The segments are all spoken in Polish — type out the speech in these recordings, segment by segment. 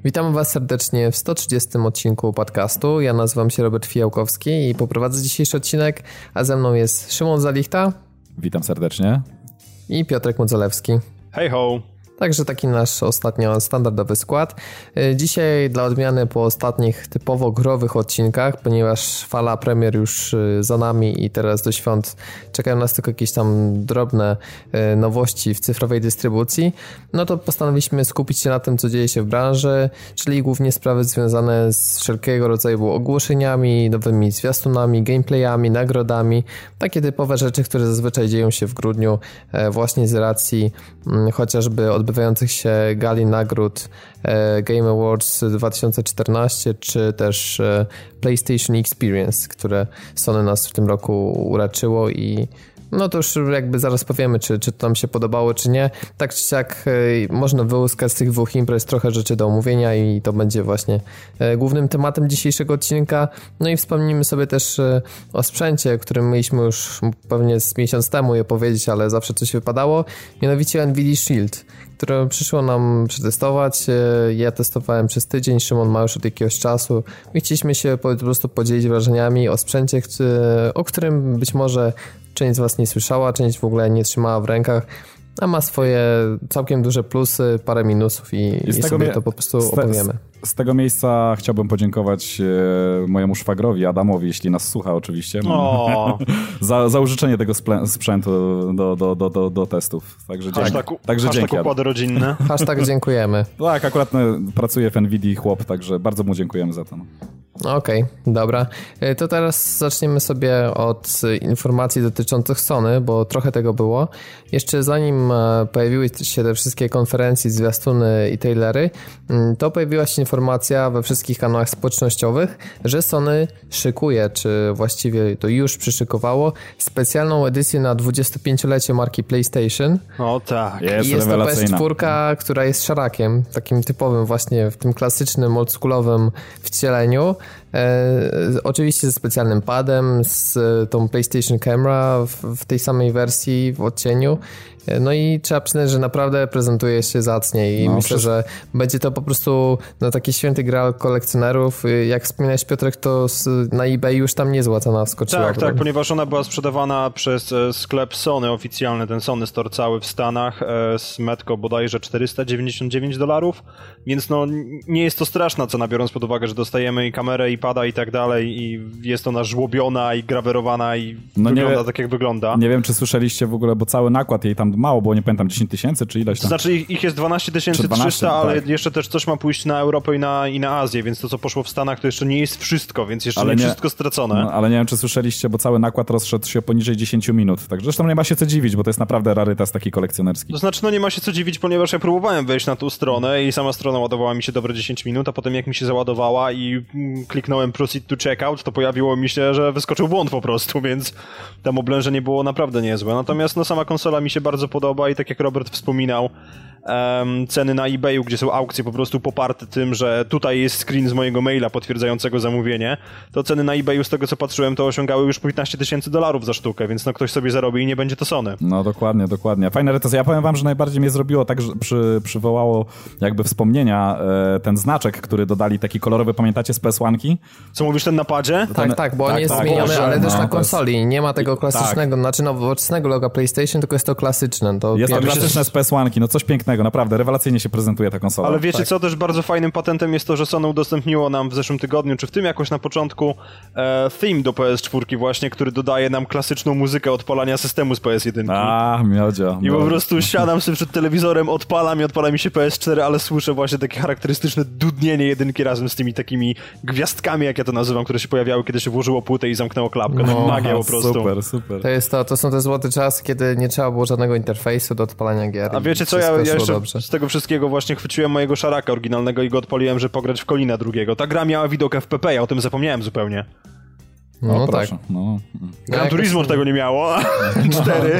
Witam Was serdecznie w 130 odcinku podcastu. Ja nazywam się Robert Fijałkowski i poprowadzę dzisiejszy odcinek, a ze mną jest Szymon Zalichta. Witam serdecznie. I Piotrek Modzelewski. Hej ho! Także taki nasz ostatnio standardowy skład. Dzisiaj dla odmiany po ostatnich typowo growych odcinkach, ponieważ fala premier już za nami i teraz do świąt czekają nas tylko jakieś tam drobne nowości w cyfrowej dystrybucji, no to postanowiliśmy skupić się na tym, co dzieje się w branży, czyli głównie sprawy związane z wszelkiego rodzaju ogłoszeniami, nowymi zwiastunami, gameplayami, nagrodami, takie typowe rzeczy, które zazwyczaj dzieją się w grudniu właśnie z racji chociażby odbywających się gali nagród Game Awards 2014 czy też PlayStation Experience, które Sony nas w tym roku uraczyło i no to już jakby zaraz powiemy, czy to nam się podobało, czy nie. Tak czy siak można wyłuskać z tych dwóch imprez trochę rzeczy do omówienia i to będzie właśnie głównym tematem dzisiejszego odcinka. No i wspomnimy sobie też o sprzęcie, o którym mieliśmy już pewnie z miesiąc temu je powiedzieć, ale zawsze coś wypadało. Mianowicie NVIDIA Shield, które przyszło nam przetestować. Ja testowałem przez tydzień, Szymon ma już od jakiegoś czasu i chcieliśmy się po prostu podzielić wrażeniami o sprzęcie, o którym być może część z Was nie słyszała, część w ogóle nie trzymała w rękach, a ma swoje całkiem duże plusy, parę minusów i sobie to po prostu opowiemy. Z tego miejsca chciałbym podziękować mojemu szwagrowi Adamowi, jeśli nas słucha oczywiście, za użyczenie tego sprzętu do testów. Także dzięki. Układy rodzinne. Hashtag dziękujemy. Tak, akurat pracuje w NVIDII chłop, także bardzo mu dziękujemy za to. Okej, dobra. To teraz zaczniemy sobie od informacji dotyczących Sony, bo trochę tego było. Jeszcze zanim pojawiły się te wszystkie konferencje, zwiastuny i trailery, to pojawiła się informacja we wszystkich kanałach społecznościowych, że Sony szykuje, czy właściwie to już przyszykowało, specjalną edycję na 25-lecie marki PlayStation. O tak. Jest to PS4, która jest szarakiem, takim typowym właśnie w tym klasycznym, oldschoolowym wcieleniu. Oczywiście ze specjalnym padem, z tą PlayStation Camera w tej samej wersji, w odcieniu. No i trzeba przyznać, że naprawdę prezentuje się zacnie i myślę, że będzie to po prostu taki święty graal kolekcjonerów. Jak wspominałeś, Piotrek, to na eBay już tam niezła cena wskoczyła. Tak, ponieważ ona była sprzedawana przez sklep Sony oficjalny, ten Sony Store cały w Stanach z metką bodajże $499, więc no nie jest to straszna cena, biorąc pod uwagę, że dostajemy i kamerę, i pada i tak dalej i jest ona żłobiona i grawerowana i wygląda tak jak wygląda. Nie wiem, czy słyszeliście w ogóle, bo cały nakład jej tam mało, bo nie pamiętam, 10 000 czy ileś tam. To znaczy ich jest 12 300, ale tak. Jeszcze też coś ma pójść na Europę i na Azję, więc to, co poszło w Stanach, to jeszcze nie jest wszystko, więc jeszcze nie wszystko stracone. No, ale nie wiem, czy słyszeliście, bo cały nakład rozszedł się poniżej 10 minut, także zresztą nie ma się co dziwić, bo to jest naprawdę rarytas taki kolekcjonerski. To znaczy, nie ma się co dziwić, ponieważ ja próbowałem wejść na tą stronę i sama strona ładowała mi się dobre 10 minut, a potem jak mi się załadowała i kliknąłem proceed to checkout, to pojawiło mi się, że wyskoczył błąd po prostu, więc tam oblężenie było naprawdę niezłe. Natomiast sama konsola mi się bardzo podoba i tak jak Robert wspominał, ceny na eBayu, gdzie są aukcje po prostu poparte tym, że tutaj jest screen z mojego maila potwierdzającego zamówienie, to ceny na eBayu z tego co patrzyłem to osiągały już $15 000 za sztukę, więc ktoś sobie zarobi i nie będzie to Sony. No dokładnie. Fajna retesja. Ja powiem wam, że najbardziej mnie zrobiło tak, że przywołało jakby wspomnienia ten znaczek, który dodali taki kolorowy, pamiętacie z PS1-ki? Co mówisz, ten na padzie? Tak, bo on jest zmieniony, ale też na konsoli. Nie ma tego klasycznego, znaczy nowoczesnego loga PlayStation, tylko jest to klasyczne. Jest to klasyczne z PS1-ki, no coś pięknego, naprawdę, rewelacyjnie się prezentuje ta konsola. Ale wiecie co, też bardzo fajnym patentem jest to, że Sony udostępniło nam w zeszłym tygodniu, czy w tym jakoś na początku, theme do PS4 właśnie, który dodaje nam klasyczną muzykę odpalania systemu z PS1. Miodzio. I po prostu siadam sobie przed telewizorem, odpala mi się PS4, ale słyszę właśnie takie charakterystyczne dudnienie jedynki razem z tymi takimi gwiazdkami, jak ja to nazywam, które się pojawiały, kiedy się włożyło płytę i zamknęło klapkę. Magia po prostu. Super. To są te złote czasy, kiedy nie trzeba było żadnego interfejsu do odpalania gier. A wiecie co, ja jeszcze z tego wszystkiego właśnie chwyciłem mojego szaraka oryginalnego i go odpaliłem, że pograć w Colina II. Ta gra miała widok FPP, ja o tym zapomniałem zupełnie. No tak. Gran Turismo tego nie miało, 4,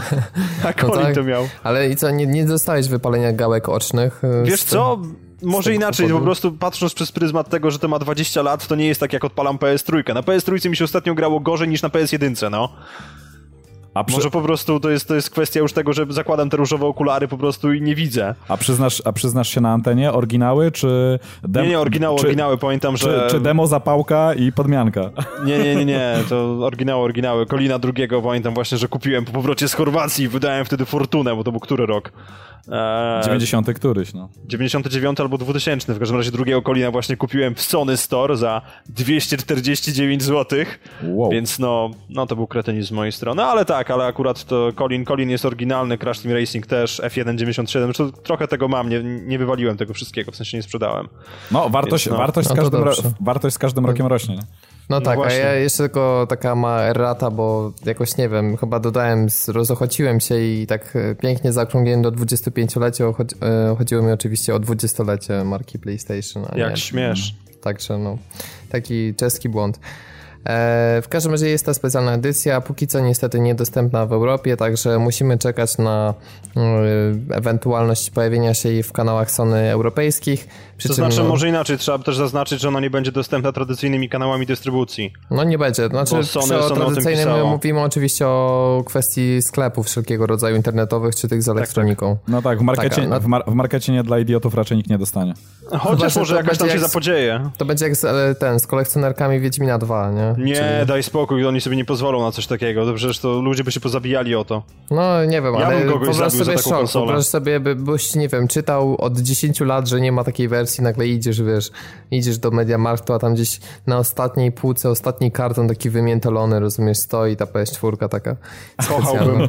a Colin to miał. Ale i co, nie dostałeś wypalenia gałek ocznych? Wiesz co? Może inaczej, po prostu patrząc przez pryzmat tego, że to ma 20 lat, to nie jest tak jak odpalam PS3. Na PS3 mi się ostatnio grało gorzej niż na PS1, no. Może po prostu to jest kwestia już tego, że zakładam te różowe okulary po prostu i nie widzę. A przyznasz się na antenie oryginały, czy... Nie, oryginały, pamiętam, że... Czy demo, zapałka i podmianka? Nie, to oryginały. Kolina drugiego pamiętam właśnie, że kupiłem po powrocie z Chorwacji i wydałem wtedy fortunę, bo to był który rok? 90 któryś, no. 99 albo 2000, w każdym razie drugiego Kolina właśnie kupiłem w Sony Store za 249 zł, wow. Więc no to był kretynizm z mojej strony, ale ale akurat to Colin jest oryginalny, Crash Team Racing też, F1.97, to trochę tego mam, nie wywaliłem tego wszystkiego, w sensie nie sprzedałem. No, wartość z każdym rokiem rośnie, nie? No tak, właśnie. A ja jeszcze tylko taka ma errata, bo jakoś nie wiem, chyba dodałem, rozochociłem się i tak pięknie zaokrągliłem do 25-lecia, chodziło mi oczywiście o 20-lecie marki PlayStation. Jak nie, śmiesz. Także taki czeski błąd. W każdym razie jest ta specjalna edycja, póki co niestety niedostępna w Europie, także musimy czekać na ewentualność pojawienia się jej w kanałach Sony europejskich. To znaczy, może inaczej, trzeba też zaznaczyć, że ona nie będzie dostępna tradycyjnymi kanałami dystrybucji. No nie będzie, znaczy o tradycyjnym mówimy oczywiście o kwestii sklepów wszelkiego rodzaju internetowych, czy tych z elektroniką. No tak, w markecie nie dla idiotów raczej nikt nie dostanie. Chociaż może jakaś tam się zapodzieje. To będzie jak z kolekcjonerkami Wiedźmina 2, nie? Nie, daj spokój, oni sobie nie pozwolą na coś takiego, to przecież to ludzie by się pozabijali o to. No nie wiem, ale wyobraź sobie szok, wyobraź sobie, byś, nie wiem, czytał od 10 lat, że nie ma takiej wersji, nagle idziesz do MediaMarktu, a tam gdzieś na ostatniej półce, ostatni karton taki wymiętolony, rozumiesz, stoi ta PS4 taka specjalna.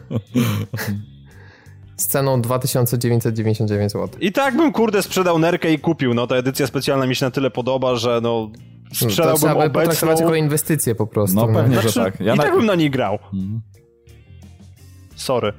Z ceną 2999 zł. I tak bym, sprzedał nerkę i kupił, ta edycja specjalna mi się na tyle podoba, że sprzedałbym obecną... potraktować jako inwestycję po prostu. No pewnie, że tak. Tak bym na niej grał. Sorry.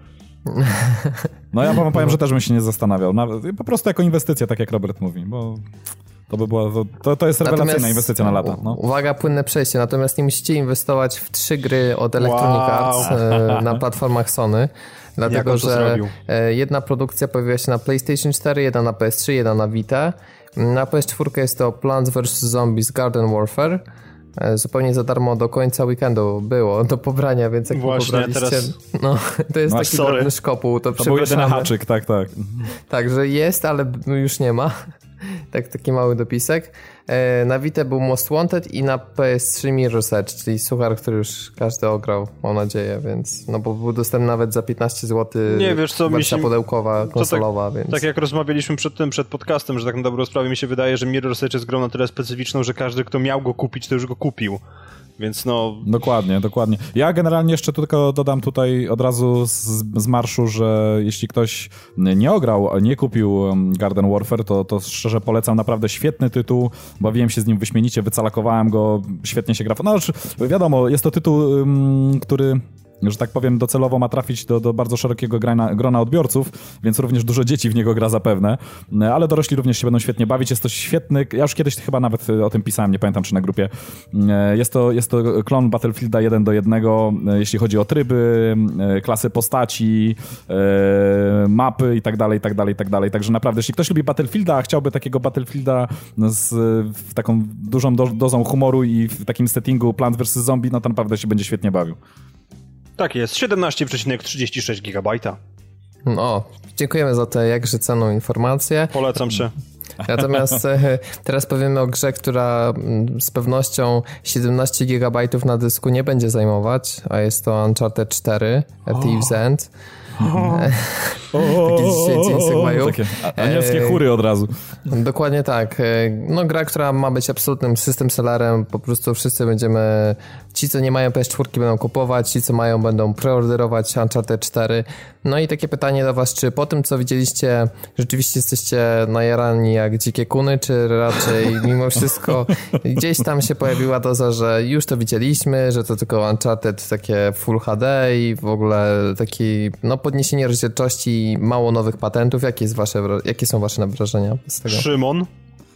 No ja powiem, że też bym się nie zastanawiał. Po prostu jako inwestycja, tak jak Robert mówi, bo to by była... To jest rewelacyjna inwestycja na lata. No. Uwaga, płynne przejście. Natomiast nie musicie inwestować w 3 gry od Electronic Arts na platformach Sony. Dlatego, że jedna produkcja pojawiła się na PlayStation 4, jedna na PS3, jedna na Vita. Na PS4 jest to Plants vs. Zombies Garden Warfare. Zupełnie za darmo do końca weekendu było do pobrania, więc jak pobraliście... Teraz... to jest taki drobny szkopuł. To był jedyny haczyk, tak. Także jest, ale już nie ma. Taki mały dopisek. Na Vita był Most Wanted i na PS3 Mirror's Edge, czyli suchar, który już każdy ograł, mam nadzieję, więc bo był dostępny nawet za 15 zł. Nie, wiesz co, wersja pudełkowa, konsolowa, więc... Tak jak rozmawialiśmy przed podcastem, że tak na dobrą sprawę mi się wydaje, że Mirror's Edge jest grą na tyle specyficzną, że każdy, kto miał go kupić, to już go kupił. Więc Dokładnie. Ja generalnie jeszcze tylko dodam tutaj od razu z marszu, że jeśli ktoś nie ograł, nie kupił Garden Warfare, to szczerze polecam, naprawdę świetny tytuł, bawiłem się z nim wyśmienicie, wycalakowałem go, świetnie się gra. No wiadomo, jest to tytuł, który... że tak powiem, docelowo ma trafić do bardzo szerokiego grona odbiorców, więc również dużo dzieci w niego gra zapewne, ale dorośli również się będą świetnie bawić. Jest to świetny, ja już kiedyś chyba nawet o tym pisałem, nie pamiętam czy na grupie. Jest to klon Battlefielda 1:1, jeśli chodzi o tryby, klasy postaci, mapy i tak dalej. Także naprawdę, jeśli ktoś lubi Battlefielda, a chciałby takiego Battlefielda z taką dużą dozą humoru i w takim settingu Plant vs. Zombie, to naprawdę się będzie świetnie bawił. Tak jest, 17,36 GB. No, dziękujemy za tę jakże cenną informację. Polecam się. Natomiast teraz powiemy o grze, która z pewnością 17 GB na dysku nie będzie zajmować, a jest to Uncharted 4, Thieves End. Takie anielskie chóry od razu. Dokładnie tak. Gra, która ma być absolutnym system sellerem, po prostu wszyscy będziemy, ci co nie mają PS4 będą kupować, ci co mają będą preorderować Uncharted 4. No i takie pytanie do was, czy po tym co widzieliście rzeczywiście jesteście najarani jak dzikie kuny, czy raczej mimo wszystko gdzieś tam się pojawiła doza, że już to widzieliśmy, że to tylko Uncharted takie Full HD i w ogóle taki podniesienie rozdzielczości i mało nowych patentów. Jakie są wasze wrażenia z tego? Szymon?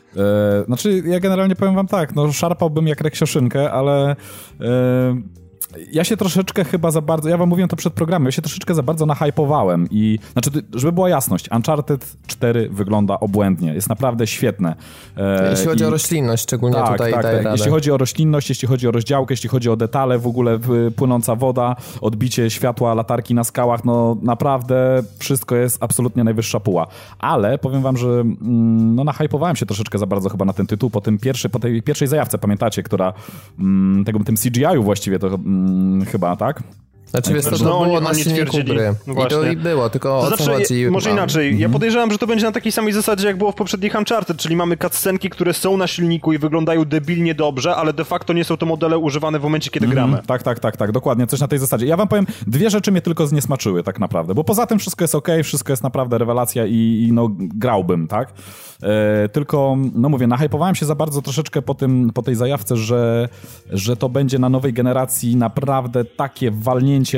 Ja generalnie powiem wam tak, szarpałbym jak reksioszynkę, ale Ja się troszeczkę chyba za bardzo, ja wam mówiłem to przed programem, ja się troszeczkę za bardzo nahypowałem i, znaczy, żeby była jasność, Uncharted 4 wygląda obłędnie, jest naprawdę świetne. Jeśli chodzi o roślinność, szczególnie tutaj daje radę. Jeśli chodzi o roślinność, jeśli chodzi o rozdziałkę, jeśli chodzi o detale, w ogóle płynąca woda, odbicie światła, latarki na skałach, no naprawdę wszystko jest absolutnie najwyższa puła. Ale powiem wam, że no nahypowałem się troszeczkę za bardzo chyba na ten tytuł po tej pierwszej zajawce, pamiętacie, która tym CGI-u właściwie to chyba, tak? Znaczy, wiesz, to było na silniku gry. No i to i było, tylko to znaczy, może inaczej. Ja podejrzewam, że to będzie na takiej samej zasadzie, jak było w poprzednich Uncharted, czyli mamy cutscenki, które są na silniku i wyglądają debilnie dobrze, ale de facto nie są to modele używane w momencie, kiedy gramy. Tak, dokładnie, coś na tej zasadzie. Ja wam powiem, dwie rzeczy mnie tylko zniesmaczyły tak naprawdę, bo poza tym wszystko jest okej, wszystko jest naprawdę rewelacja i no grałbym, tak? Tylko, no mówię, nahypowałem się za bardzo troszeczkę po tej zajawce, że to będzie na nowej generacji naprawdę takie walnięcie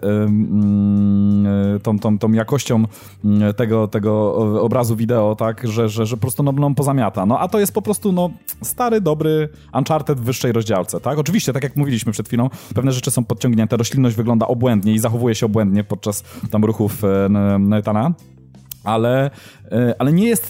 tą jakością tego obrazu wideo, tak, że po prostu no pozamiata. No a to jest po prostu stary, dobry Uncharted w wyższej rozdziałce, tak? Oczywiście, tak jak mówiliśmy przed chwilą, pewne rzeczy są podciągnięte, roślinność wygląda obłędnie i zachowuje się obłędnie podczas tam ruchów Nathana. Ale nie jest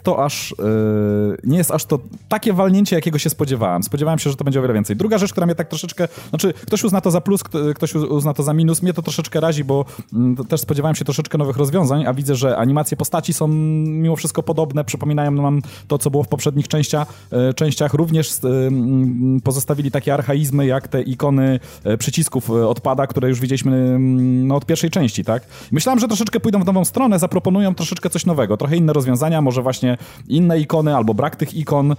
to takie walnięcie, jakiego się spodziewałem. Spodziewałem się, że to będzie o wiele więcej. Druga rzecz, która mnie tak troszeczkę, znaczy ktoś uzna to za plus, ktoś uzna to za minus, mnie to troszeczkę razi, bo też spodziewałem się troszeczkę nowych rozwiązań, a widzę, że animacje postaci są mimo wszystko podobne, przypominają nam to, co było w poprzednich częściach. Również pozostawili takie archaizmy, jak te ikony przycisków odpada, które już widzieliśmy od pierwszej części, tak? Myślałem, że troszeczkę pójdą w nową stronę, zaproponują troszeczkę coś nowego, trochę inne rozwiązania, może właśnie inne ikony, albo brak tych ikon,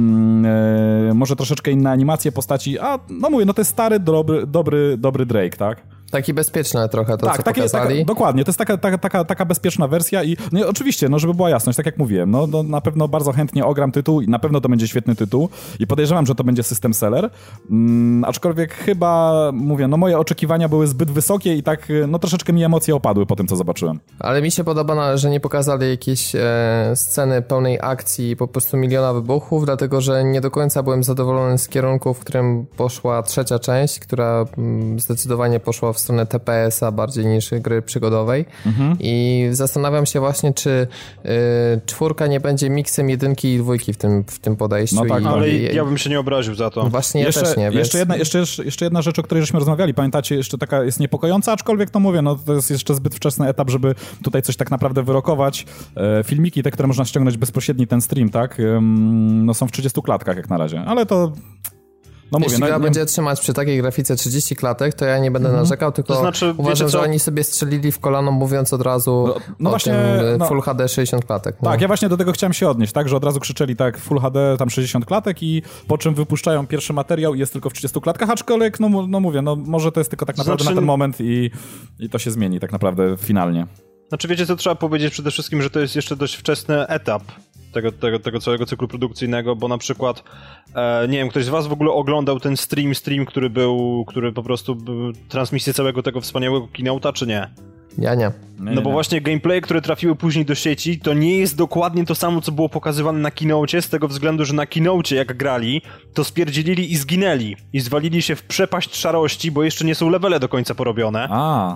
może troszeczkę inne animacje postaci, a no mówię, to jest stary, dobry Drake, tak? Taki bezpieczny trochę to, co pokazali. Dokładnie, to jest taka bezpieczna wersja i oczywiście, żeby była jasność, tak jak mówiłem, na pewno bardzo chętnie ogram tytuł i na pewno to będzie świetny tytuł i podejrzewam, że to będzie system seller, aczkolwiek chyba, mówię, moje oczekiwania były zbyt wysokie i tak, troszeczkę mi emocje opadły po tym, co zobaczyłem. Ale mi się podoba, że nie pokazali jakiejś sceny pełnej akcji i po prostu miliona wybuchów, dlatego, że nie do końca byłem zadowolony z kierunku, w którym poszła trzecia część, która zdecydowanie poszła w stronę TPS-a bardziej niż gry przygodowej i zastanawiam się właśnie, czy czwórka nie będzie miksem jedynki i dwójki w tym podejściu. No tak, ale ja bym się nie obraził za to. No właśnie ja też nie. Jeszcze jedna rzecz, o której żeśmy rozmawiali, pamiętacie, jeszcze taka jest niepokojąca, aczkolwiek mówię, to jest jeszcze zbyt wczesny etap, żeby tutaj coś tak naprawdę wyrokować. Filmiki, te, które można ściągnąć bezpośredni ten stream, tak, są w 30 klatkach jak na razie, ale to... Jeśli gra będzie trzymać przy takiej grafice 30 klatek, to ja nie będę narzekał, tylko to znaczy, uważam, że oni sobie strzelili w kolano, mówiąc od razu Full HD 60 klatek. Tak, ja właśnie do tego chciałem się odnieść, tak, że od razu krzyczeli tak Full HD tam 60 klatek i po czym wypuszczają pierwszy materiał i jest tylko w 30 klatkach, aczkolwiek mówię, może to jest tylko tak naprawdę na ten moment i to się zmieni tak naprawdę finalnie. Znaczy wiecie co, trzeba powiedzieć przede wszystkim, że to jest jeszcze dość wczesny etap tego całego cyklu produkcyjnego, bo na przykład nie wiem, ktoś z was w ogóle oglądał ten stream, który po prostu był transmisję całego tego wspaniałego Keynote'a, czy nie? Ja nie. No bo właśnie gameplaye, które trafiły później do sieci, to nie jest dokładnie to samo, co było pokazywane na Keynote'cie, z tego względu, że na Keynote'cie jak grali, to spierdzielili i zginęli. I zwalili się w przepaść szarości, bo jeszcze nie są levele do końca porobione.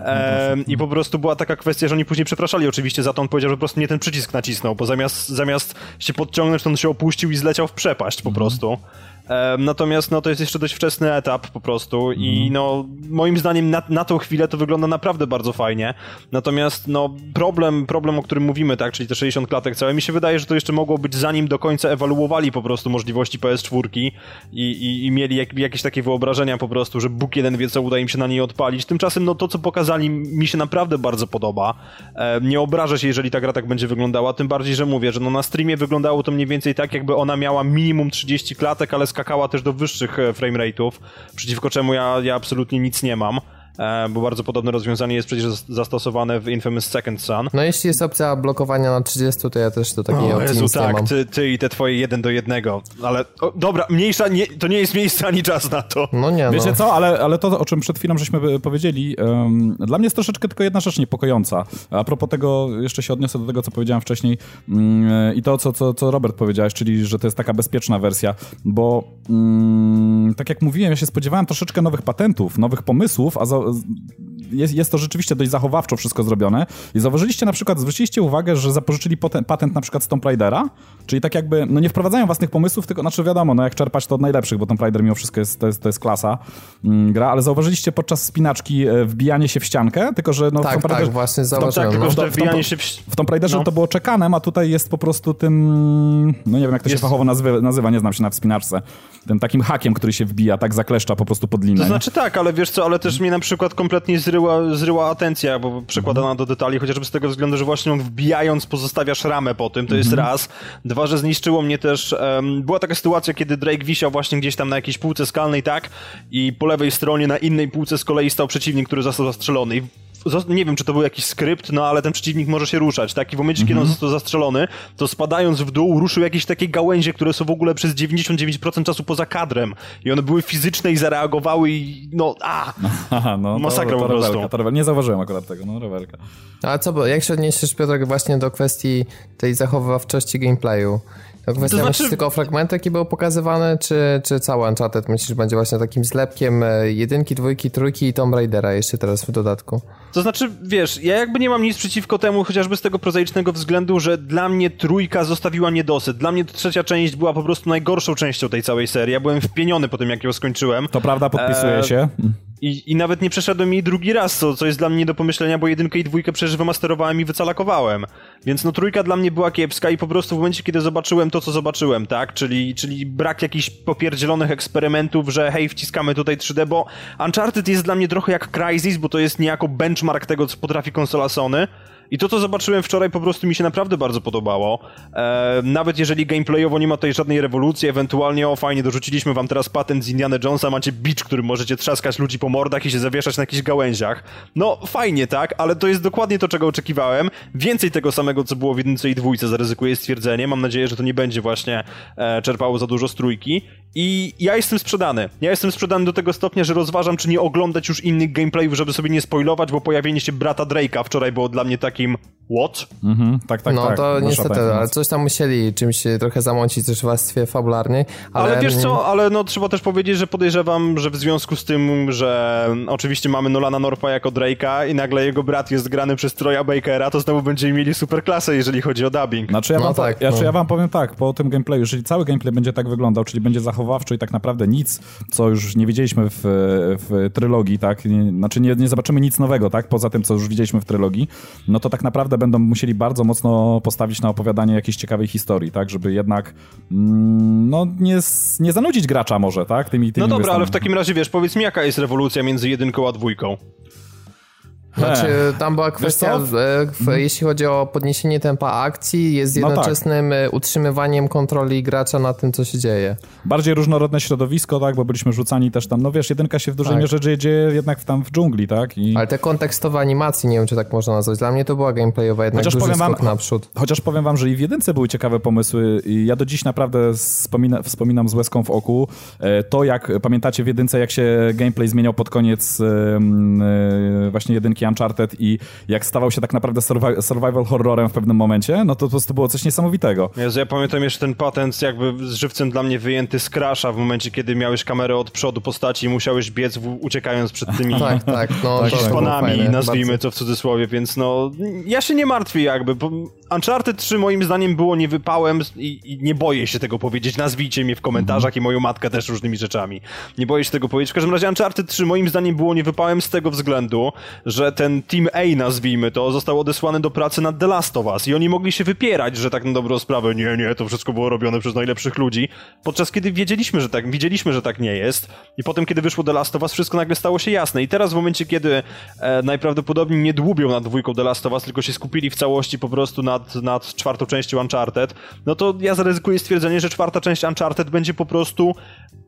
I po prostu była taka kwestia, że oni później przepraszali oczywiście za to, on powiedział, że po prostu nie ten przycisk nacisnął, bo zamiast się podciągnąć, to on się opuścił i zleciał w przepaść po prostu. Natomiast to jest jeszcze dość wczesny etap po prostu i moim zdaniem na tą chwilę to wygląda naprawdę bardzo fajnie. Natomiast problem, o którym mówimy, tak, czyli te 60 klatek całe, mi się wydaje, że to jeszcze mogło być zanim do końca ewaluowali po prostu możliwości PS4 i mieli jakieś takie wyobrażenia po prostu, że Bóg jeden wie, co uda im się na niej odpalić. Tymczasem to, co pokazali, mi się naprawdę bardzo podoba. Nie obrażę się, jeżeli ta gra tak będzie wyglądała, tym bardziej, że mówię, że na streamie wyglądało to mniej więcej tak, jakby ona miała minimum 30 klatek, ale skakała też do wyższych frame rate'ów, przeciwko czemu ja absolutnie nic nie mam. bo bardzo podobne rozwiązanie jest przecież zastosowane w Infamous Second Son. No jeśli jest opcja blokowania na 30, to ja też do takiej opcji nie tak, mam. ty i te twoje 1:1, ale dobra, mniejsza, to nie jest miejsce ani czas na to. No nie, Wiecie co, ale to, o czym przed chwilą żeśmy powiedzieli, dla mnie jest troszeczkę tylko jedna rzecz niepokojąca. A propos tego, jeszcze się odniosę do tego, co powiedziałem wcześniej i to, co Robert powiedziałeś, czyli, że to jest taka bezpieczna wersja, bo tak jak mówiłem, ja się spodziewałem troszeczkę nowych patentów, nowych pomysłów, a jest to rzeczywiście dość zachowawczo wszystko zrobione. I zauważyliście na przykład, zwróciliście uwagę, że zapożyczyli patent na przykład z Tomb Raidera, czyli tak jakby, no nie wprowadzają własnych pomysłów, tylko, znaczy wiadomo, no jak czerpać to od najlepszych, bo Tomb Raider mimo wszystko to jest klasa gra, ale zauważyliście podczas spinaczki wbijanie się w ściankę, tylko że no tak, tak, właśnie zauważyłem. W Tomb Raiderze to było czekanem, a tutaj jest po prostu tym, no nie wiem jak to się fachowo nazywa, nie znam się na wspinaczce, tym takim hakiem, który się wbija, tak zakleszcza po prostu pod linę. To znaczy tak, ale wiesz co, ale też mnie na przykład kompletnie zryła atencja, bo przekładana do detali, chociażby z tego względu, że właśnie on wbijając pozostawiasz ramę po tym, to jest raz. Dwa, że zniszczyło mnie też, była taka sytuacja, kiedy Drake wisiał właśnie gdzieś tam na jakiejś półce skalnej, tak, i po lewej stronie na innej półce z kolei stał przeciwnik, który został zastrzelony. I nie wiem, czy to był jakiś skrypt, no ale ten przeciwnik może się ruszać, tak? I w momencie, kiedy on został zastrzelony, to spadając w dół ruszył jakieś takie gałęzie, które są w ogóle przez 99% czasu poza kadrem. I one były fizyczne i zareagowały i masakra po prostu. Nie zauważyłem akurat tego, rewelka. A co, jak się odniesiesz, Piotrek, właśnie do kwestii tej zachowawczości gameplayu? To myślisz tylko o fragmenty, jakie były pokazywane, czy cały Uncharted myślisz, będzie właśnie takim zlepkiem 1, 2, 3 i Tomb Raidera jeszcze teraz w dodatku? To znaczy, wiesz, ja jakby nie mam nic przeciwko temu, chociażby z tego prozaicznego względu, że dla mnie 3 zostawiła niedosyt. Dla mnie 3 część była po prostu najgorszą częścią tej całej serii. Ja byłem wpieniony po tym, jak ją skończyłem. To prawda, podpisuję się. I nawet nie przeszedłem jej drugi raz, co jest dla mnie nie do pomyślenia, bo 1 i 2 przecież wymasterowałem i wycalakowałem. Więc 3 dla mnie była kiepska i po prostu w momencie, kiedy zobaczyłem to, co zobaczyłem, tak? Czyli brak jakichś popierdzielonych eksperymentów, że hej, wciskamy tutaj 3D, bo Uncharted jest dla mnie trochę jak Crysis, bo to jest niejako benchmark tego, co potrafi konsola Sony. I to, co zobaczyłem wczoraj, po prostu mi się naprawdę bardzo podobało. Nawet jeżeli gameplayowo nie ma tutaj żadnej rewolucji, ewentualnie fajnie, dorzuciliśmy wam teraz patent z Indiana Jonesa, macie bicz, którym możecie trzaskać ludzi po mordach i się zawieszać na jakichś gałęziach. No, fajnie, tak, ale to jest dokładnie to, czego oczekiwałem. Więcej tego samego, co było w 1 i 2, zaryzykuję stwierdzenie. Mam nadzieję, że to nie będzie właśnie czerpało za dużo z 3. I ja jestem sprzedany. Ja jestem sprzedany do tego stopnia, że rozważam, czy nie oglądać już innych gameplayów, żeby sobie nie spoilować, bo pojawienie się brata Drake'a wczoraj było dla mnie takim what? Tak. No to niestety, ale coś tam musieli czymś trochę zamącić też w warstwie fabularnej. Ale wiesz co, ale trzeba też powiedzieć, że podejrzewam, że w związku z tym, że oczywiście mamy Nolana Northa jako Drake'a i nagle jego brat jest grany przez Troya Bakera, to znowu będziemy mieli super klasę, jeżeli chodzi o dubbing. Znaczy ja wam powiem tak, po tym gameplayu, jeżeli cały gameplay będzie tak wyglądał, czyli będzie zachowawczo i tak naprawdę nic, co już nie widzieliśmy w trylogii, tak, nie zobaczymy nic nowego, tak, poza tym, co już widzieliśmy w trylogii, no to tak naprawdę będą musieli bardzo mocno postawić na opowiadanie jakiejś ciekawej historii, tak, żeby jednak nie zanudzić gracza może, tak, tymi no dobra, ale w takim razie, wiesz, powiedz mi, jaka jest rewolucja między 1 a 2? Znaczy, tam była kwestia, jeśli chodzi o podniesienie tempa akcji, jest jednoczesnym utrzymywaniem kontroli gracza na tym, co się dzieje. Bardziej różnorodne środowisko, tak, bo byliśmy rzucani też tam, 1 się w dużej mierze dzieje jednak tam w dżungli, tak. Ale te kontekstowe animacje, nie wiem, czy tak można nazwać, dla mnie to była gameplayowa jednak duży skok naprzód. Chociaż powiem wam, że i w 1 były ciekawe pomysły i ja do dziś naprawdę wspominam z łezką w oku to, jak pamiętacie w 1, jak się gameplay zmieniał pod koniec właśnie 1 Uncharted i jak stawał się tak naprawdę survival horrorem w pewnym momencie, no to po prostu było coś niesamowitego. Jezu, ja pamiętam jeszcze ten patent jakby z żywcem dla mnie wyjęty z Crasha w momencie, kiedy miałeś kamerę od przodu postaci i musiałeś biec uciekając przed tymi szponami, nazwijmy to w cudzysłowie, więc ja się nie martwię jakby, bo Uncharted 3 moim zdaniem było niewypałem i nie boję się tego powiedzieć, nazwijcie mnie w komentarzach i moją matkę też różnymi rzeczami. Nie boję się tego powiedzieć. W każdym razie Uncharted 3 moim zdaniem było niewypałem z tego względu, że ten Team A, nazwijmy to, został odesłany do pracy nad The Last of Us i oni mogli się wypierać, że tak na dobrą sprawę, nie, to wszystko było robione przez najlepszych ludzi, podczas kiedy widzieliśmy, że tak nie jest i potem, kiedy wyszło The Last of Us, wszystko nagle stało się jasne i teraz w momencie, kiedy najprawdopodobniej nie dłubią nad 2 The Last of Us, tylko się skupili w całości po prostu nad 4 częścią Uncharted, no to ja zaryzykuję stwierdzenie, że 4 część Uncharted będzie po prostu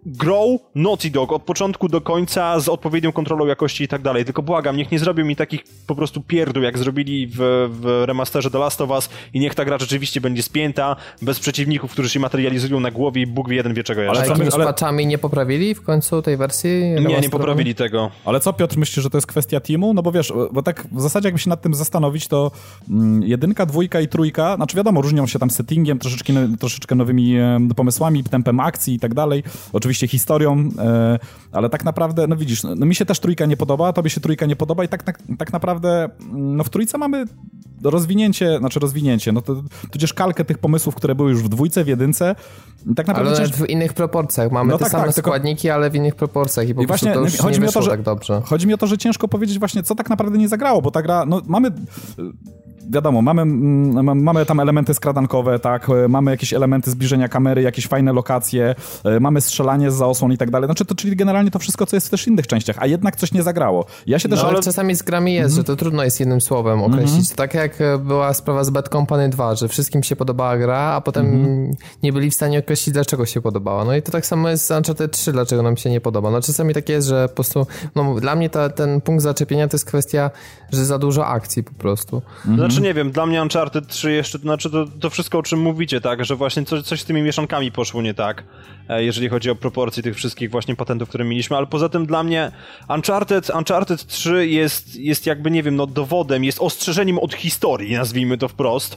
grą Naughty Dog od początku do końca z odpowiednią kontrolą jakości i tak dalej. Tylko błagam, niech nie zrobią mi takich po prostu pierdół, jak zrobili w remasterze The Last of Us i niech ta gra rzeczywiście będzie spięta, bez przeciwników, którzy się materializują na głowie i Bóg wie jeden wie czego jeszcze. Ale jakimiś patchami nie poprawili w końcu tej wersji? Nie poprawili tego. Ale co, Piotr, myślisz, że to jest kwestia teamu? No bo wiesz, bo tak w zasadzie jakby się nad tym zastanowić, to 1, 2 i 3, znaczy wiadomo, różnią się tam settingiem, troszeczkę nowymi pomysłami, tempem akcji i tak dalej. Oczywiście historią, ale tak naprawdę, no widzisz, no mi się też 3 nie podoba, tobie się 3 nie podoba i tak naprawdę no w 3 mamy rozwinięcie, no to tudzież kalkę tych pomysłów, które były już w 2, w 1. Tak naprawdę ale w innych proporcjach. Mamy te same składniki, ale w innych proporcjach i po prostu to już nie wyszło tak dobrze. Chodzi mi o to, że ciężko powiedzieć właśnie, co tak naprawdę nie zagrało, bo ta gra, no mamy... Wiadomo, mamy tam elementy skradankowe, tak, mamy jakieś elementy zbliżenia kamery, jakieś fajne lokacje, mamy strzelanie z osłon i tak dalej. Znaczy, czyli generalnie to wszystko, co jest w też innych częściach, a jednak coś nie zagrało. Ja się też... ale czasami z grami jest, że to trudno jest jednym słowem określić. Tak jak była sprawa z Bad Company 2, że wszystkim się podobała gra, a potem nie byli w stanie określić, dlaczego się podobała. No i to tak samo jest z Uncharted 3, dlaczego nam się nie podoba. No czasami tak jest, że po prostu, no dla mnie ten punkt zaczepienia to jest kwestia, że za dużo akcji po prostu. Znaczy nie wiem, dla mnie Uncharted 3 jeszcze, znaczy to wszystko, o czym mówicie, tak, że właśnie coś z tymi mieszankami poszło nie tak, jeżeli chodzi o proporcje tych wszystkich właśnie patentów, które mieliśmy, ale poza tym dla mnie Uncharted 3 jest jakby, nie wiem, no dowodem, jest ostrzeżeniem od historii, nazwijmy to wprost,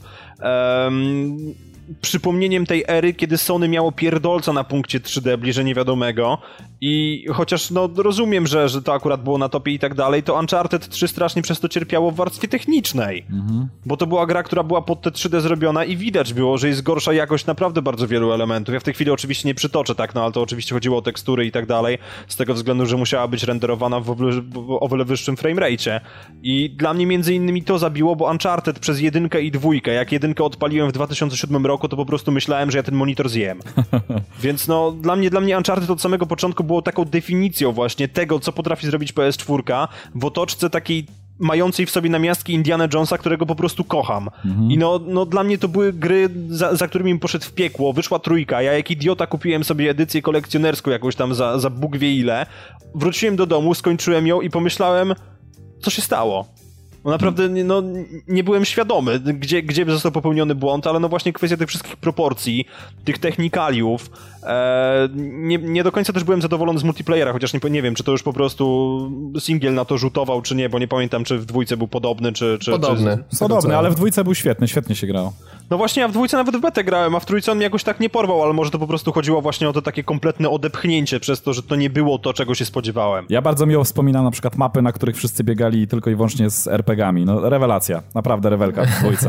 przypomnieniem tej ery, kiedy Sony miało pierdolca na punkcie 3D bliżej niewiadomego i chociaż no rozumiem, że to akurat było na topie i tak dalej, to Uncharted 3 strasznie przez to cierpiało w warstwie technicznej, bo to była gra, która była pod te 3D zrobiona i widać było, że jest gorsza jakość naprawdę bardzo wielu elementów. Ja w tej chwili oczywiście nie przytoczę, tak, no ale to oczywiście chodziło o tekstury i tak dalej, z tego względu, że musiała być renderowana w o wiele wyższym framerate i dla mnie między innymi to zabiło, bo Uncharted przez 1 i 2, jak 1 odpaliłem w 2007 roku, to po prostu myślałem, że ja ten monitor zjem. Więc no, dla mnie Uncharted od samego początku było taką definicją właśnie tego, co potrafi zrobić PS4 w otoczce takiej mającej w sobie namiastki Indiana Jonesa, którego po prostu kocham. I no dla mnie to były gry, za którymi mi poszedł w piekło. Wyszła 3, ja jak idiota kupiłem sobie edycję kolekcjonerską jakąś tam za Bóg wie ile. Wróciłem do domu, skończyłem ją i pomyślałem, co się stało? No naprawdę no, nie byłem świadomy, gdzie został popełniony błąd, ale no właśnie kwestia tych wszystkich proporcji, tych technikaliów. Nie do końca też byłem zadowolony z multiplayera, chociaż nie wiem, czy to już po prostu singiel na to rzutował, czy nie, bo nie pamiętam, czy w 2 był podobny, czy... Podobny, ale w 2 był świetnie się grało. No właśnie, ja w 2 nawet w betę grałem, a w 3 on mnie jakoś tak nie porwał, ale może to po prostu chodziło właśnie o to takie kompletne odepchnięcie przez to, że to nie było to, czego się spodziewałem. Ja bardzo miło wspominam na przykład mapy, na których wszyscy biegali tylko i wyłącznie z RPG-ami. No rewelacja, naprawdę rewelka w 2.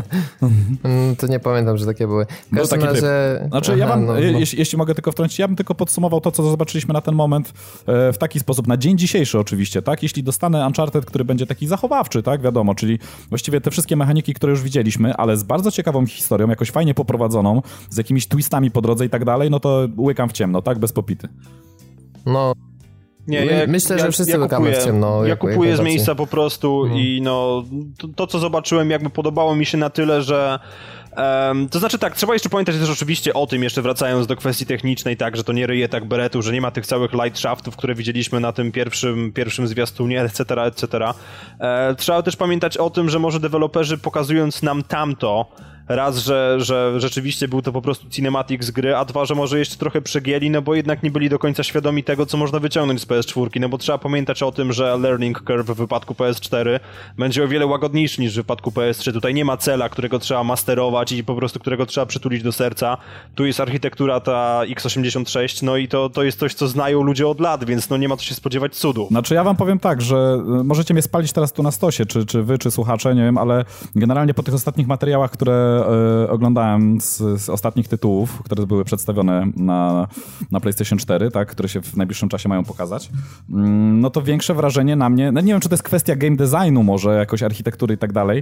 To nie pamiętam, że takie były. W każdym razie... Znaczy, jeśli mogę tylko wtrącić, ja bym tylko podsumował to, co zobaczyliśmy na ten moment w taki sposób, na dzień dzisiejszy oczywiście, tak? Jeśli dostanę Uncharted, który będzie taki zachowawczy, tak? Wiadomo, czyli właściwie te wszystkie mechaniki, które już widzieliśmy, ale z bardzo ciekawą historią, jakoś fajnie poprowadzoną, z jakimiś twistami po drodze i tak dalej, no to łykam w ciemno, tak? Bez popity. No... Myślę, że wszyscy łykamy w ciemno. Ja kupuję z miejsca po prostu i no to, co zobaczyłem, jakby podobało mi się na tyle, że to znaczy tak, trzeba jeszcze pamiętać też oczywiście o tym, jeszcze wracając do kwestii technicznej, tak, że to nie ryje tak beretu, że nie ma tych całych light shaftów, które widzieliśmy na tym pierwszym zwiastunie, etc. Trzeba też pamiętać o tym, że może deweloperzy, pokazując nam tamto, raz, że rzeczywiście był to po prostu cinematic z gry, a dwa, że może jeszcze trochę przegięli, no bo jednak nie byli do końca świadomi tego, co można wyciągnąć z PS4, no bo trzeba pamiętać o tym, że learning curve w wypadku PS4 będzie o wiele łagodniejszy niż w wypadku PS3. Tutaj nie ma cela, którego trzeba masterować i po prostu którego trzeba przytulić do serca. Tu jest architektura ta x86, no i to jest coś, co znają ludzie od lat, więc no nie ma co się spodziewać cudu. Znaczy ja wam powiem tak, że możecie mnie spalić teraz tu na stosie, czy wy, czy słuchacze, nie wiem, ale generalnie po tych ostatnich materiałach, które oglądałem z ostatnich tytułów, które były przedstawione na PlayStation 4, tak, które się w najbliższym czasie mają pokazać, no to większe wrażenie na mnie, no nie wiem, czy to jest kwestia game designu może, jakoś architektury i tak dalej,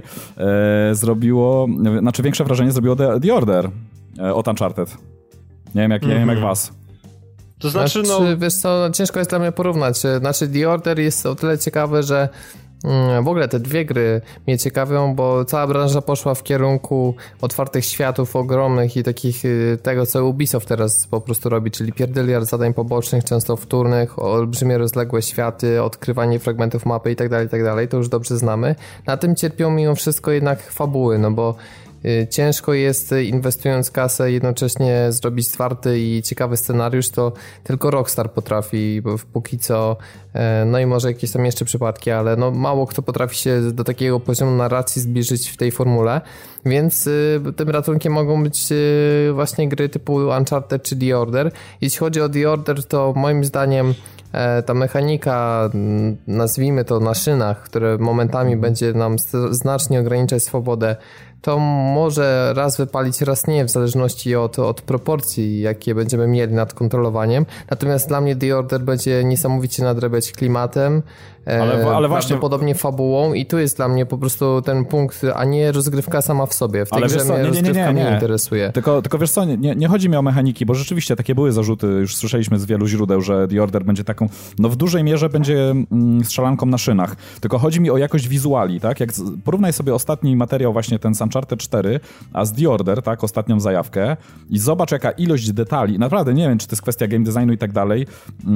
większe wrażenie zrobiło The Order od Uncharted. Nie wiem jak was. To znaczy, wiesz co, ciężko jest dla mnie porównać. Znaczy The Order jest o tyle ciekawe, że w ogóle te dwie gry mnie ciekawią, bo cała branża poszła w kierunku otwartych światów ogromnych i takich tego, co Ubisoft teraz po prostu robi, czyli pierdyliard zadań pobocznych, często wtórnych, olbrzymie rozległe światy, odkrywanie fragmentów mapy i tak dalej, to już dobrze znamy. Na tym cierpią mimo wszystko jednak fabuły, no bo ciężko jest, inwestując kasę, jednocześnie zrobić twardy i ciekawy scenariusz, to tylko Rockstar potrafi, bo póki co, no i może jakieś tam jeszcze przypadki, ale no mało kto potrafi się do takiego poziomu narracji zbliżyć w tej formule, więc tym ratunkiem mogą być właśnie gry typu Uncharted czy The Order. Jeśli chodzi o The Order, to moim zdaniem ta mechanika, nazwijmy to na szynach, które momentami będzie nam znacznie ograniczać swobodę, to może raz wypalić, raz nie, w zależności od proporcji, jakie będziemy mieli nad kontrolowaniem. Natomiast dla mnie The Order będzie niesamowicie nadrabiać klimatem, ale prawdopodobnie fabułą i tu jest dla mnie po prostu ten punkt, a nie rozgrywka sama w sobie. W tej grze mnie rozgrywka nie interesuje. Tylko wiesz co, nie chodzi mi o mechaniki, bo rzeczywiście takie były zarzuty, już słyszeliśmy z wielu źródeł, że The Order będzie taką, no w dużej mierze będzie strzelanką na szynach. Tylko chodzi mi o jakość wizuali, tak? Jak porównaj sobie ostatni materiał, właśnie ten z Uncharted 4, a z The Order, tak? Ostatnią zajawkę i zobacz jaka ilość detali. Naprawdę nie wiem, czy to jest kwestia game designu i tak dalej.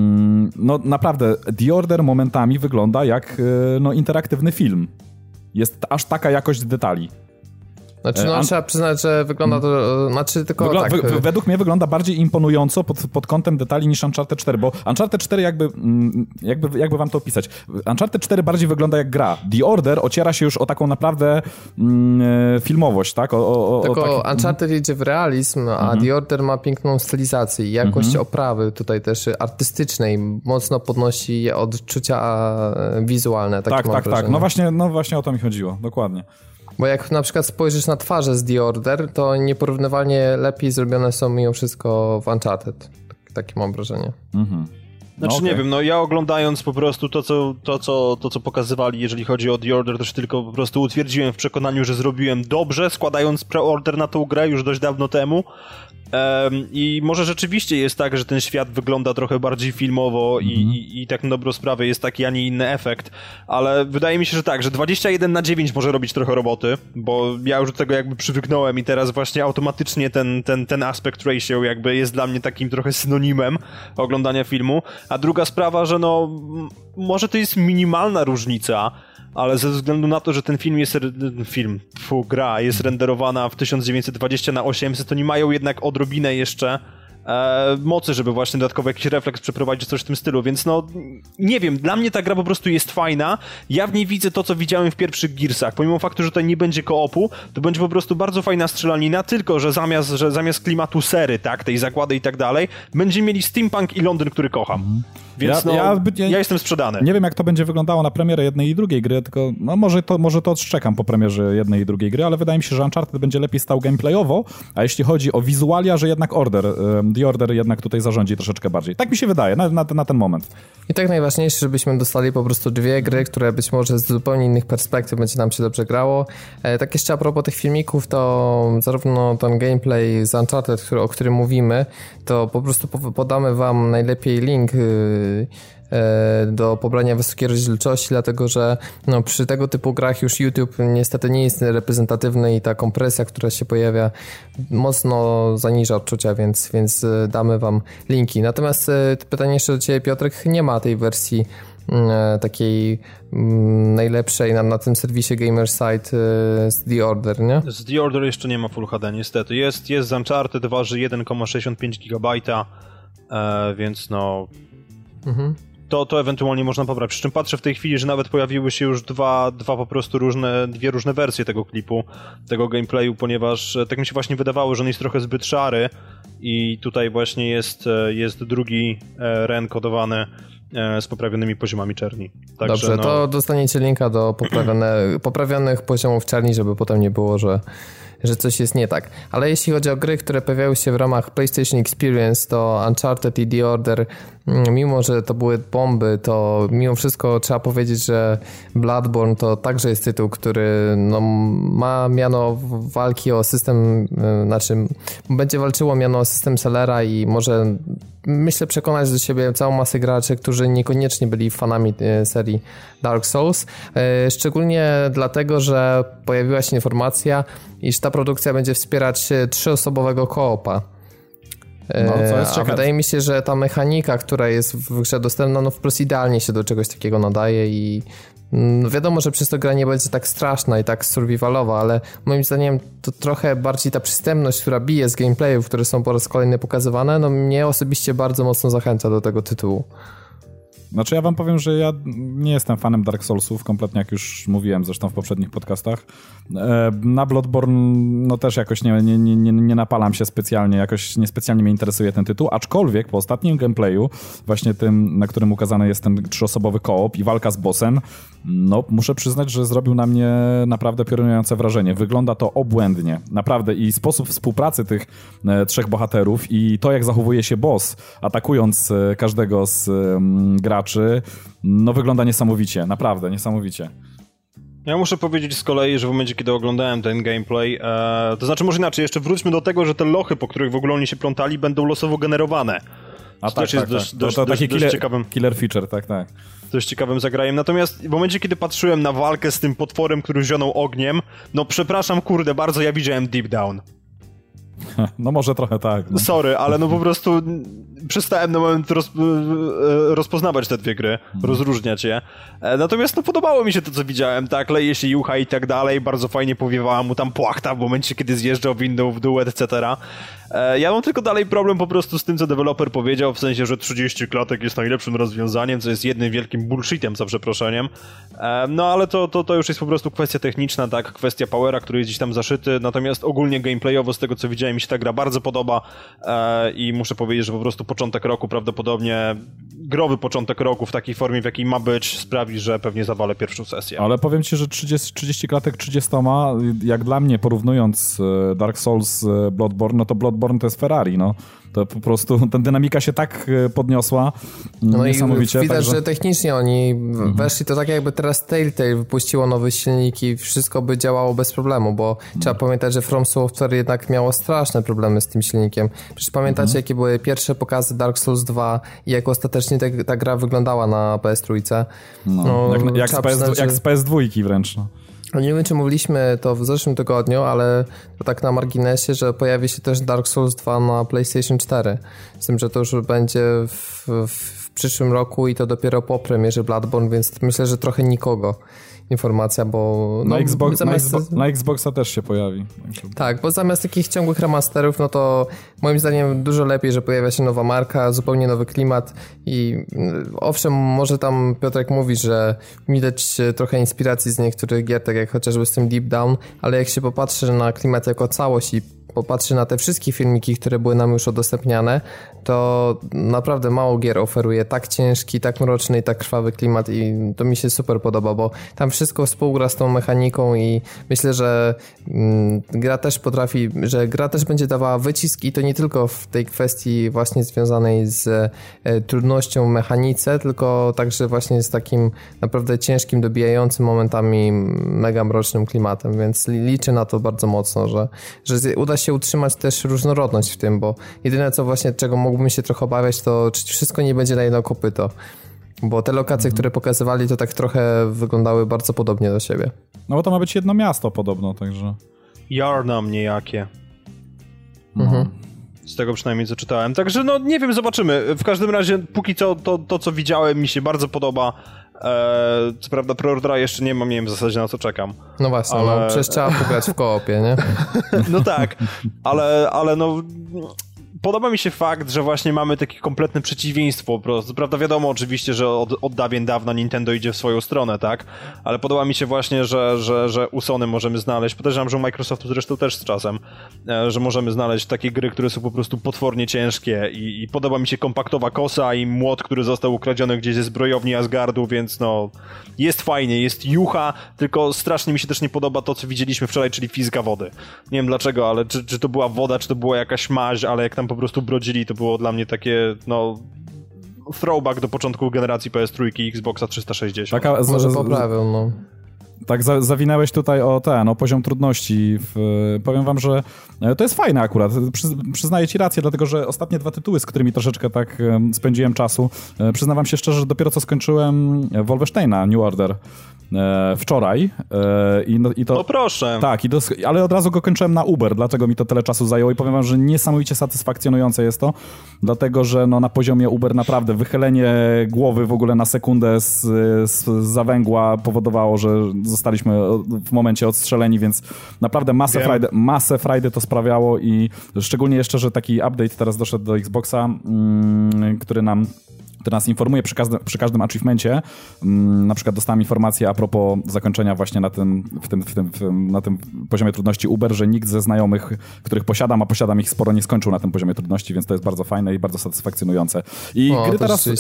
No naprawdę The Order momentami wygląda jak no, interaktywny film. Jest aż taka jakość detali. Znaczy, no trzeba przyznać, że wygląda to, znaczy tylko tak. Według mnie wygląda bardziej imponująco pod kątem detali niż Uncharted 4, bo Uncharted 4 jakby wam to opisać. Uncharted 4 bardziej wygląda jak gra. The Order ociera się już o taką naprawdę filmowość, tak? Tylko Uncharted idzie w realizm, a The Order ma piękną stylizację i jakość oprawy tutaj też artystycznej mocno podnosi odczucia wizualne. Tak. No właśnie o to mi chodziło, dokładnie. Bo jak na przykład spojrzysz na twarze z The Order, to nieporównywalnie lepiej zrobione są mimo wszystko w Uncharted. Takie mam wrażenie. Znaczy nie wiem, no ja oglądając po prostu to, co pokazywali, jeżeli chodzi o The Order, też tylko po prostu utwierdziłem w przekonaniu, że zrobiłem dobrze, składając pre-order na tą grę już dość dawno temu. I może rzeczywiście jest tak, że ten świat wygląda trochę bardziej filmowo i tak na dobrą sprawę jest taki, a nie inny efekt, ale wydaje mi się, że tak, że 21/9 może robić trochę roboty, bo ja już do tego jakby przywyknąłem i teraz właśnie automatycznie ten aspect ratio jakby jest dla mnie takim trochę synonimem oglądania filmu, a druga sprawa, że no może to jest minimalna różnica, ale ze względu na to, że ten gra jest renderowana w 1920x800, to nie mają jednak odrobinę jeszcze mocy, żeby właśnie dodatkowo jakiś refleks przeprowadzić, coś w tym stylu, więc no nie wiem, dla mnie ta gra po prostu jest fajna, ja w niej widzę to, co widziałem w pierwszych Gearsach, pomimo faktu, że tutaj nie będzie koopu, to będzie po prostu bardzo fajna strzelanina, tylko że zamiast klimatu sery, tak, tej zagłady i tak dalej, będziemy mieli steampunk i Londyn, który kocham. Więc ja jestem sprzedany. Nie wiem, jak to będzie wyglądało na premierę jednej i drugiej gry, tylko no może to odszczekam po premierze jednej i drugiej gry, ale wydaje mi się, że Uncharted będzie lepiej stał gameplayowo, a jeśli chodzi o wizualia, że jednak The Order jednak tutaj zarządzi troszeczkę bardziej. Tak mi się wydaje, na ten moment. I tak najważniejsze, żebyśmy dostali po prostu dwie gry, które być może z zupełnie innych perspektyw będzie nam się dobrze grało. Tak jeszcze a propos tych filmików, to zarówno ten gameplay z Uncharted, o którym mówimy, to po prostu podamy wam najlepiej link do pobrania wysokiej rozdzielczości, dlatego że no, przy tego typu grach już YouTube niestety nie jest reprezentatywny i ta kompresja, która się pojawia, mocno zaniża odczucia, więc damy wam linki. Natomiast pytanie jeszcze do ciebie, Piotrek, nie ma tej wersji takiej najlepszej na tym serwisie Gamerside z The Order, nie? Z The Order jeszcze nie ma Full HD, niestety. Jest z Uncharted, waży 1,65 GB, więc no... To ewentualnie można pobrać. Przy czym patrzę w tej chwili, że nawet pojawiły się już dwie różne wersje tego klipu, tego gameplayu, ponieważ tak mi się właśnie wydawało, że on jest trochę zbyt szary i tutaj właśnie jest drugi REN kodowany z poprawionymi poziomami czerni. Także, dobrze, to dostaniecie linka do poprawionych poziomów czerni, żeby potem nie było, że coś jest nie tak. Ale jeśli chodzi o gry, które pojawiały się w ramach PlayStation Experience, to Uncharted i The Order, mimo że to były bomby, to mimo wszystko trzeba powiedzieć, że Bloodborne to także jest tytuł, który no, ma miano walki o system, będzie walczyło miano o system sellera i może myślę, przekonać do siebie całą masę graczy, którzy niekoniecznie byli fanami serii Dark Souls. Szczególnie dlatego, że pojawiła się informacja, iż ta produkcja będzie wspierać 3-osobowego co-opa. No, a wydaje mi się, że ta mechanika, która jest w grze dostępna, no wprost idealnie się do czegoś takiego nadaje i wiadomo, że przez to gra nie będzie tak straszna i tak survivalowa, ale moim zdaniem to trochę bardziej ta przystępność, która bije z gameplayów, które są po raz kolejny pokazywane, no mnie osobiście bardzo mocno zachęca do tego tytułu. Znaczy ja wam powiem, że ja nie jestem fanem Dark Soulsów, kompletnie, jak już mówiłem zresztą w poprzednich podcastach. Na Bloodborne no też jakoś nie napalam się specjalnie, jakoś niespecjalnie mnie interesuje ten tytuł, aczkolwiek po ostatnim gameplayu, właśnie tym, na którym ukazany jest ten 3-osobowy co-op i walka z bossem, no muszę przyznać, że zrobił na mnie naprawdę piorunujące wrażenie. Wygląda to obłędnie, naprawdę, i sposób współpracy tych 3 bohaterów i to, jak zachowuje się boss, atakując każdego z graczy, no wygląda niesamowicie, naprawdę niesamowicie. Ja muszę powiedzieć z kolei, że w momencie, kiedy oglądałem ten gameplay, to znaczy może inaczej, jeszcze wróćmy do tego, że te lochy, po których w ogóle oni się plątali, będą losowo generowane. A tak, jest dość ciekawym killer feature, tak. Dość ciekawym zagrajem. Natomiast w momencie, kiedy patrzyłem na walkę z tym potworem, który zionął ogniem, no przepraszam, kurde, bardzo ja widziałem Deep Down. No może trochę tak. No. Sorry, ale no po prostu przestałem na moment rozpoznawać te dwie gry, rozróżniać je. Natomiast no podobało mi się to, co widziałem, tak, leje się jucha i tak dalej, bardzo fajnie powiewała mu tam płachta w momencie, kiedy zjeżdżał windą w dół, etc. Ja mam tylko dalej problem po prostu z tym, co deweloper powiedział, w sensie, że 30 klatek jest najlepszym rozwiązaniem, co jest jednym wielkim bullshitem, za przeproszeniem. No ale to już jest po prostu kwestia techniczna, tak, kwestia powera, który jest gdzieś tam zaszyty, natomiast ogólnie gameplayowo z tego, co widziałem, mi się ta gra bardzo podoba i muszę powiedzieć, że po prostu początek roku, prawdopodobnie growy początek roku w takiej formie, w jakiej ma być, sprawi, że pewnie zawalę pierwszą sesję. Ale powiem ci, że 30 klatek 30, jak dla mnie, porównując Dark Souls, Bloodborne, no to Bloodborne to jest Ferrari, no. To po prostu ta dynamika się tak podniosła niesamowicie. I widać, także... że technicznie oni weszli, to tak jakby teraz Telltale wypuściło nowy silnik i wszystko by działało bez problemu, bo trzeba pamiętać, że From Software jednak miało straszne problemy z tym silnikiem. Przecież pamiętacie, jakie były pierwsze pokazy Dark Souls 2 i jak ostatecznie ta gra wyglądała na PS3? No, jak z PS2 wręcz. No. Nie wiem, czy mówiliśmy to w zeszłym tygodniu, ale to tak na marginesie, że pojawi się też Dark Souls 2 na PlayStation 4. Z tym, że to już będzie w przyszłym roku i to dopiero po premierze Bloodborne, więc myślę, że trochę nikogo informacja, bo... No, na Xboxa też się pojawi. Tak, bo zamiast takich ciągłych remasterów, no to moim zdaniem dużo lepiej, że pojawia się nowa marka, zupełnie nowy klimat i owszem, może tam Piotrek mówi, że widać trochę inspiracji z niektórych gier, tak jak chociażby z tym Deep Down, ale jak się popatrzy na klimat jako całość i popatrzy na te wszystkie filmiki, które były nam już udostępniane, to naprawdę mało gier oferuje tak ciężki, tak mroczny i tak krwawy klimat i to mi się super podoba, bo tam wszystko współgra z tą mechaniką i myślę, że gra też będzie dawała wycisk i to nie tylko w tej kwestii właśnie związanej z trudnością w mechanice, tylko także właśnie z takim naprawdę ciężkim, dobijającym momentami mega mrocznym klimatem, więc liczę na to bardzo mocno, że uda się utrzymać też różnorodność w tym, bo jedyne co właśnie, czego mógłbym się trochę obawiać, to czy wszystko nie będzie na jedno kopyto. Bo te lokacje, które pokazywali, to tak trochę wyglądały bardzo podobnie do siebie. No bo to ma być jedno miasto podobno, także... Jarnam niejakie. Z tego przynajmniej co czytałem. Także no nie wiem, zobaczymy. W każdym razie póki co to co widziałem mi się bardzo podoba. Co prawda preordera jeszcze nie wiem w zasadzie na co czekam. No właśnie, ale... przecież trzeba pograć w koopie, nie? No tak, ale no... Podoba mi się fakt, że właśnie mamy takie kompletne przeciwieństwo po prostu. Prawda, wiadomo oczywiście, że od dawien dawna Nintendo idzie w swoją stronę, tak? Ale podoba mi się właśnie, że u Sony możemy znaleźć, podejrzewam, że u Microsoftu zresztą też z czasem, że możemy znaleźć takie gry, które są po prostu potwornie ciężkie i podoba mi się kompaktowa kosa i młot, który został ukradziony gdzieś ze zbrojowni Asgardu, więc no jest fajnie, jest jucha, tylko strasznie mi się też nie podoba to, co widzieliśmy wczoraj, czyli fizyka wody. Nie wiem dlaczego, ale czy to była woda, czy to była jakaś maź, ale jak tam po prostu brodzili, to było dla mnie takie, no... throwback do początku generacji PS3 i Xboxa 360. Może poprawią, no. Tak zawinęłeś tutaj o poziom trudności. Powiem wam, że to jest fajne akurat. Przyznaję ci rację, dlatego że ostatnie 2 tytuły, z którymi troszeczkę tak spędziłem czasu, przyznam wam się szczerze, że dopiero co skończyłem Wolfensteina New Order wczoraj. I to, no proszę. Tak, ale od razu go kończyłem na Uber, dlatego mi to tyle czasu zajęło i powiem wam, że niesamowicie satysfakcjonujące jest to, dlatego że na poziomie Uber naprawdę wychylenie głowy w ogóle na sekundę z zawęgła powodowało, że zostaliśmy w momencie odstrzeleni, więc naprawdę masę frajdy to sprawiało i szczególnie jeszcze, że taki update teraz doszedł do Xboxa, który nas informuje przy każdym achievemencie. Na przykład dostałem informację a propos zakończenia właśnie na tym poziomie trudności Uber, że nikt ze znajomych, których posiadam, a posiadam ich sporo, nie skończył na tym poziomie trudności, więc to jest bardzo fajne i bardzo satysfakcjonujące. I gry teraz...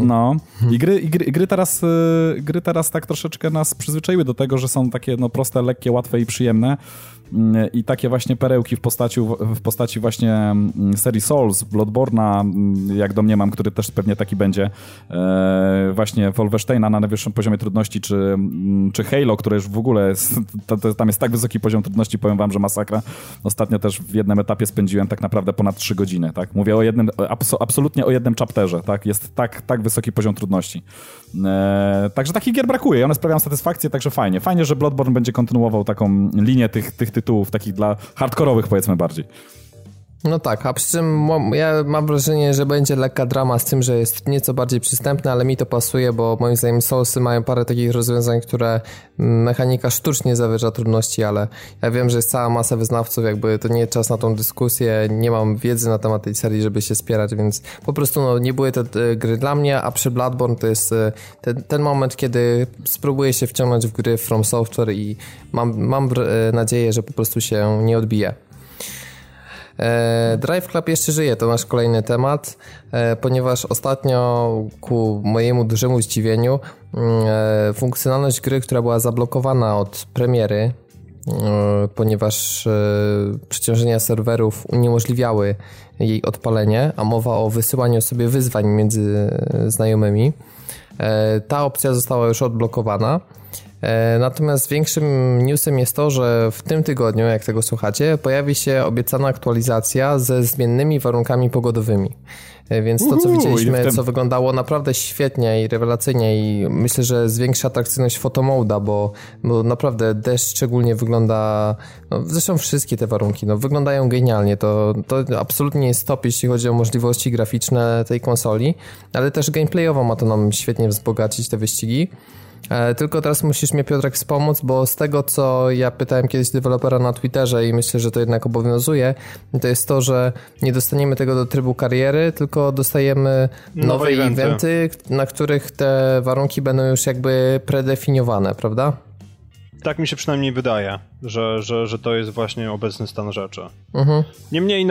Gry teraz tak troszeczkę nas przyzwyczaiły do tego, że są takie proste, lekkie, łatwe i przyjemne. I takie właśnie perełki w postaci właśnie serii Souls, Bloodborne'a, jak domniemam, który też pewnie taki będzie, właśnie Wolfensteina na najwyższym poziomie trudności, czy Halo, które już w ogóle tam jest tak wysoki poziom trudności, powiem wam, że masakra. Ostatnio też w jednym etapie spędziłem tak naprawdę ponad 3 godziny, tak? Mówię absolutnie o jednym chapterze, tak? Jest tak wysoki poziom trudności. Także takich gier brakuje i one sprawiają satysfakcję, także fajnie. Fajnie, że Bloodborne będzie kontynuował taką linię tych tytułów, takich dla hardkorowych powiedzmy bardziej. No tak, a przy czym ja mam wrażenie, że będzie lekka drama z tym, że jest nieco bardziej przystępne, ale mi to pasuje, bo moim zdaniem Soulsy mają parę takich rozwiązań, które mechanika sztucznie zawyża trudności, ale ja wiem, że jest cała masa wyznawców, jakby to nie jest czas na tą dyskusję, nie mam wiedzy na temat tej serii, żeby się spierać, więc po prostu nie były te gry dla mnie, a przy Bloodborne to jest ten moment, kiedy spróbuję się wciągnąć w gry From Software i mam nadzieję, że po prostu się nie odbije. Drive Club jeszcze żyje, to nasz kolejny temat, ponieważ ostatnio ku mojemu dużemu zdziwieniu funkcjonalność gry, która była zablokowana od premiery, ponieważ przeciążenia serwerów uniemożliwiały jej odpalenie, a mowa o wysyłaniu sobie wyzwań między znajomymi, ta opcja została już odblokowana. Natomiast większym newsem jest to, że w tym tygodniu, jak tego słuchacie, pojawi się obiecana aktualizacja ze zmiennymi warunkami pogodowymi. Więc to, co widzieliśmy, co wyglądało naprawdę świetnie i rewelacyjnie i myślę, że zwiększa atrakcyjność fotomoda, bo naprawdę deszcz szczególnie wygląda, zresztą wszystkie te warunki, wyglądają genialnie. To absolutnie jest top, jeśli chodzi o możliwości graficzne tej konsoli, ale też gameplayowo ma to nam świetnie wzbogacić te wyścigi. Tylko teraz musisz mnie, Piotrek, wspomóc, bo z tego, co ja pytałem kiedyś dewelopera na Twitterze i myślę, że to jednak obowiązuje, to jest to, że nie dostaniemy tego do trybu kariery, tylko dostajemy nowe eventy, na których te warunki będą już jakby predefiniowane, prawda? Tak mi się przynajmniej wydaje, że to jest właśnie obecny stan rzeczy. Niemniej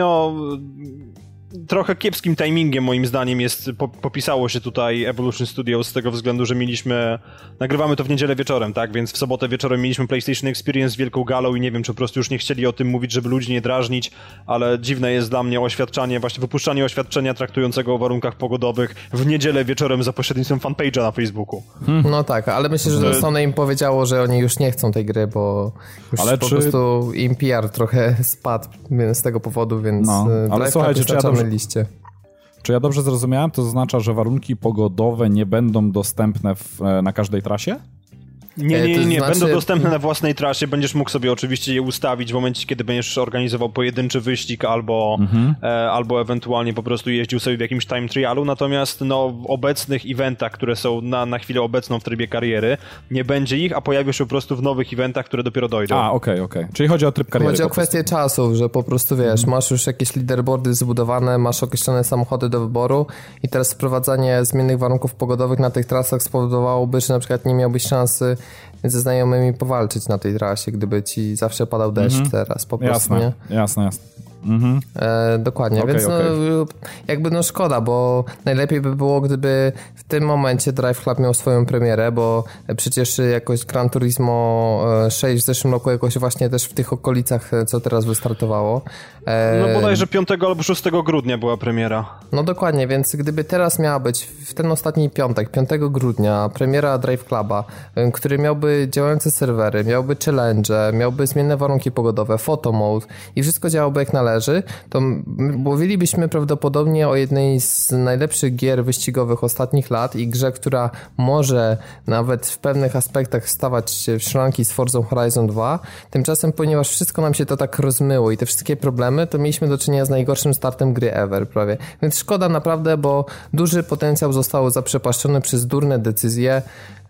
trochę kiepskim timingiem moim zdaniem popisało się tutaj Evolution Studios z tego względu, że nagrywamy to w niedzielę wieczorem, tak? Więc w sobotę wieczorem mieliśmy PlayStation Experience z wielką galą i nie wiem, czy po prostu już nie chcieli o tym mówić, żeby ludzi nie drażnić, ale dziwne jest dla mnie wypuszczanie oświadczenia traktującego o warunkach pogodowych w niedzielę wieczorem za pośrednictwem fanpage'a na Facebooku. No tak, ale myślę, że Sony im powiedziało, że oni już nie chcą tej gry, bo już po prostu im PR trochę spadł z tego powodu, więc ale słuchajcie, czy ja dobrze zrozumiałem? To oznacza, że warunki pogodowe nie będą dostępne na każdej trasie? Nie. Będą dostępne na własnej trasie. Będziesz mógł sobie oczywiście je ustawić w momencie, kiedy będziesz organizował pojedynczy wyścig albo ewentualnie po prostu jeździł sobie w jakimś time trialu. Natomiast w obecnych eventach, które są na chwilę obecną w trybie kariery, nie będzie ich, a pojawią się po prostu w nowych eventach, które dopiero dojdą. Okej. Czyli chodzi o tryb kariery. Chodzi o kwestię czasów, że po prostu wiesz, masz już jakieś leaderboardy zbudowane, masz określone samochody do wyboru i teraz wprowadzanie zmiennych warunków pogodowych na tych trasach spowodowałoby, że na przykład nie miałbyś szansy ze znajomymi powalczyć na tej trasie, gdyby ci zawsze padał deszcz teraz po prostu, Jasne. Dokładnie, więc jakby szkoda, bo najlepiej by było, gdyby w tym momencie Drive Club miał swoją premierę, bo przecież jakoś Gran Turismo 6 w zeszłym roku jakoś właśnie też w tych okolicach, co teraz wystartowało. No bodajże 5 albo 6 grudnia była premiera. No dokładnie, więc gdyby teraz miała być w ten ostatni piątek, 5 grudnia, premiera Drive Cluba, który miałby działające serwery, miałby challenge, miałby zmienne warunki pogodowe, photo mode i wszystko działałoby jak należy, to mówilibyśmy prawdopodobnie o jednej z najlepszych gier wyścigowych ostatnich lat i grze, która może nawet w pewnych aspektach wstawać w szranki z Forzą Horizon 2. Tymczasem, ponieważ wszystko nam się to tak rozmyło i te wszystkie problemy, to mieliśmy do czynienia z najgorszym startem gry ever prawie. Więc szkoda naprawdę, bo duży potencjał został zaprzepaszczony przez durne decyzje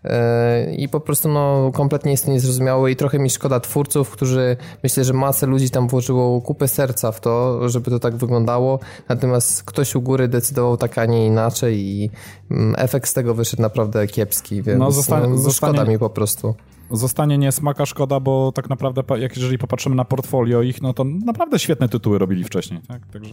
i po prostu kompletnie jest to niezrozumiałe i trochę mi szkoda twórców, którzy myślę, że masę ludzi tam włożyło kupę serca w to, żeby to tak wyglądało, natomiast ktoś u góry decydował tak, a nie inaczej i efekt z tego wyszedł naprawdę kiepski, więc szkoda mi po prostu. Zostanie niesmaka, szkoda, bo tak naprawdę jeżeli popatrzymy na portfolio ich, no to naprawdę świetne tytuły robili wcześniej, tak? Także...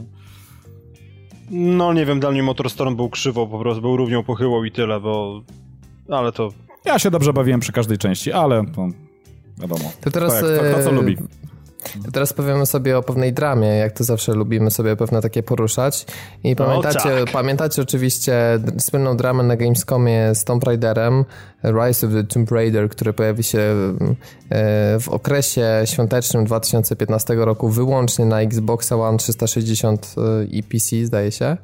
No nie wiem, dla mnie MotorStorm był krzywo, po prostu był równią pochyłą i tyle, ale to... Ja się dobrze bawiłem przy każdej części, ale to wiadomo, to teraz, kto co lubi. To teraz powiemy sobie o pewnej dramie, jak to zawsze lubimy sobie pewne takie poruszać. I pamiętacie oczywiście słynną dramę na Gamescomie z Tomb Raiderem, Rise of the Tomb Raider, który pojawi się w okresie świątecznym 2015 roku wyłącznie na Xbox One 360 i PC, zdaje się.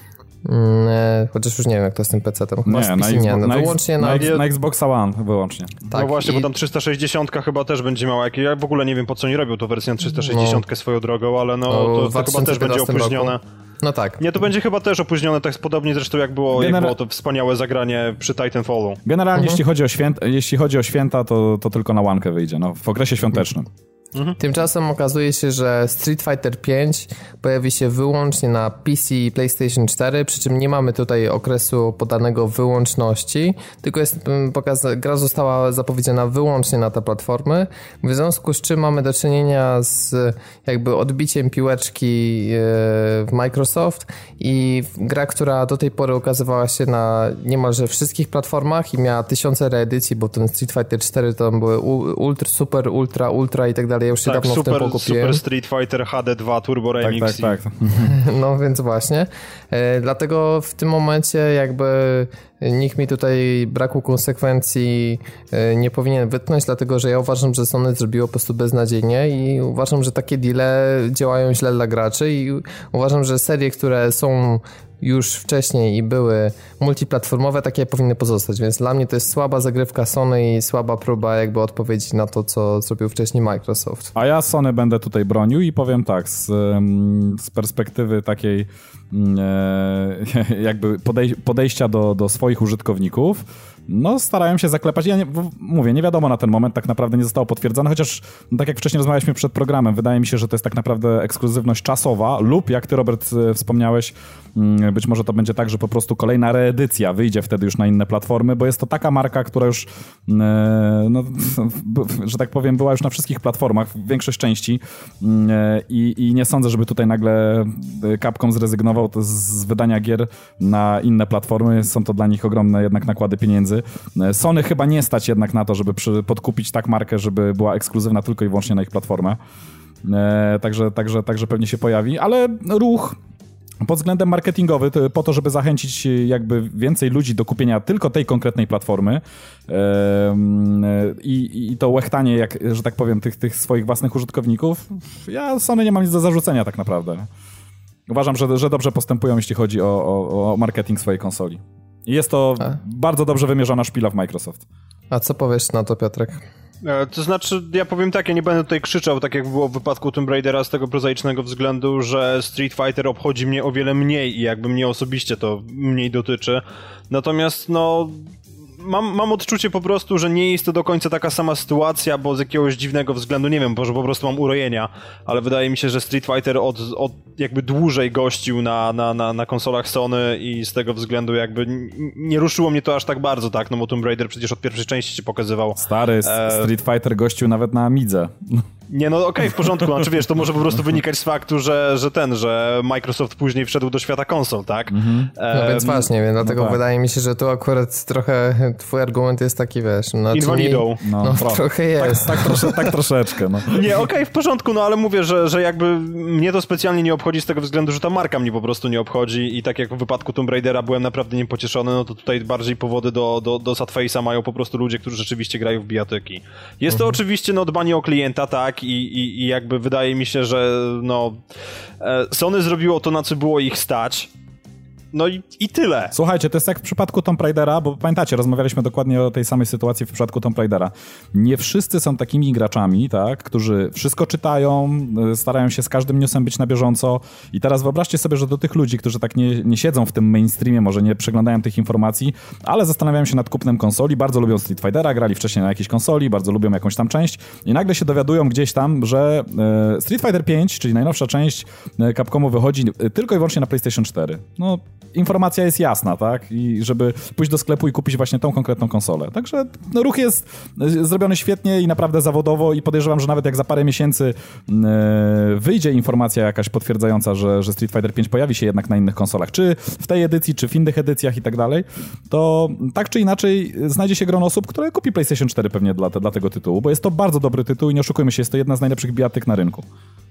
Chociaż już nie wiem, jak to z tym PC-tem. Wyłącznie na Xboxa One wyłącznie. Tak, no właśnie, bo tam 360 chyba też będzie miała jakieś... Ja w ogóle nie wiem, po co oni robią tą wersję 360 swoją drogą, ale to chyba też będzie opóźnione. Roku. No tak. Nie, to będzie chyba też opóźnione, tak podobnie zresztą jak było to wspaniałe zagranie przy Titanfallu. Generalnie jeśli chodzi o święta, to tylko na łankę wyjdzie, w okresie świątecznym. Tymczasem okazuje się, że Street Fighter 5 pojawi się wyłącznie na PC i PlayStation 4, przy czym nie mamy tutaj okresu podanego wyłączności, tylko gra została zapowiedziana wyłącznie na te platformy, w związku z czym mamy do czynienia z jakby odbiciem piłeczki w Microsoft i gra, która do tej pory ukazywała się na niemalże wszystkich platformach i miała tysiące reedycji, bo ten Street Fighter 4 to były Super, Ultra i tak dalej. Ja już się dawno w tym pokupiłem. Super Street Fighter HD2 Turbo Remix. Tak. No więc właśnie. Dlatego w tym momencie jakby nikt mi tutaj braku konsekwencji nie powinien wytknąć, dlatego że ja uważam, że Sony zrobiło po prostu beznadziejnie i uważam, że takie deale działają źle dla graczy i uważam, że serie, które są już wcześniej i były multiplatformowe, takie powinny pozostać, więc dla mnie to jest słaba zagrywka Sony i słaba próba jakby odpowiedzi na to, co zrobił wcześniej Microsoft. A ja Sony będę tutaj bronił i powiem tak, z perspektywy takiej jakby podejścia do swoich użytkowników, starają się zaklepać. Ja mówię, nie wiadomo na ten moment, tak naprawdę nie zostało potwierdzone, chociaż tak jak wcześniej rozmawialiśmy przed programem, wydaje mi się, że to jest tak naprawdę ekskluzywność czasowa lub, jak ty, Robert, wspomniałeś, być może to będzie tak, że po prostu kolejna reedycja wyjdzie wtedy już na inne platformy, bo jest to taka marka, która już że tak powiem, była już na wszystkich platformach, w większość części i nie sądzę, żeby tutaj nagle Capcom zrezygnował z wydania gier na inne platformy. Są to dla nich ogromne jednak nakłady pieniędzy. Sony chyba nie stać jednak na to, żeby podkupić tak markę, żeby była ekskluzywna tylko i wyłącznie na ich platformę. Także pewnie się pojawi, ale ruch pod względem marketingowym, po to, żeby zachęcić jakby więcej ludzi do kupienia tylko tej konkretnej platformy i to łechtanie, że tak powiem, tych swoich własnych użytkowników, ja Sony nie mam nic do zarzucenia tak naprawdę. Uważam, że dobrze postępują, jeśli chodzi o marketing swojej konsoli. I jest to bardzo dobrze wymierzona szpila w Microsoft. A co powiesz na to, Piotrek? To znaczy, ja powiem tak, ja nie będę tutaj krzyczał, tak jak było w wypadku Tomb Raidera, z tego prozaicznego względu, że Street Fighter obchodzi mnie o wiele mniej i jakby mnie osobiście to mniej dotyczy. Natomiast mam odczucie po prostu, że nie jest to do końca taka sama sytuacja, bo z jakiegoś dziwnego względu, nie wiem, może po prostu mam urojenia, ale wydaje mi się, że Street Fighter od jakby dłużej gościł na konsolach Sony i z tego względu jakby nie ruszyło mnie to aż tak bardzo, bo Tomb Raider przecież od pierwszej części się pokazywał. Stary, Street Fighter gościł nawet na Amidze. Nie, no okej, w porządku, znaczy wiesz, to może po prostu wynikać z faktu, że Microsoft później wszedł do świata konsol, tak? No więc właśnie, dlatego wydaje mi się, że tu akurat trochę twój argument jest taki, wiesz... Inwalidą. No trochę jest. Tak troszeczkę, no. Nie, okej, w porządku, no ale mówię, że jakby mnie to specjalnie nie obchodzi z tego względu, że ta marka mnie po prostu nie obchodzi i tak jak w wypadku Tomb Raidera byłem naprawdę niepocieszony, no to tutaj bardziej powody do sad face'a mają po prostu ludzie, którzy rzeczywiście grają w bijatyki. Jest to oczywiście dbanie o klienta, tak, i jakby wydaje mi się, że Sony zrobiło to, na co było ich stać. No i tyle. Słuchajcie, to jest jak w przypadku Tomb Raidera, bo pamiętacie, rozmawialiśmy dokładnie o tej samej sytuacji w przypadku Tomb Raidera. Nie wszyscy są takimi graczami, tak, którzy wszystko czytają, starają się z każdym newsem być na bieżąco i teraz wyobraźcie sobie, że do tych ludzi, którzy tak nie siedzą w tym mainstreamie, może nie przeglądają tych informacji, ale zastanawiają się nad kupnem konsoli, bardzo lubią Street Fightera, grali wcześniej na jakiejś konsoli, bardzo lubią jakąś tam część i nagle się dowiadują gdzieś tam, że Street Fighter 5, czyli najnowsza część Capcomu wychodzi tylko i wyłącznie na PlayStation 4. No, informacja jest jasna, tak? I żeby pójść do sklepu i kupić właśnie tą konkretną konsolę. Także ruch jest zrobiony świetnie i naprawdę zawodowo i podejrzewam, że nawet jak za parę miesięcy wyjdzie informacja jakaś potwierdzająca, że Street Fighter 5 pojawi się jednak na innych konsolach, czy w tej edycji, czy w innych edycjach i tak dalej, to tak czy inaczej znajdzie się grono osób, które kupi PlayStation 4 pewnie dla tego tytułu, bo jest to bardzo dobry tytuł i nie oszukujmy się, jest to jedna z najlepszych bijatyk na rynku.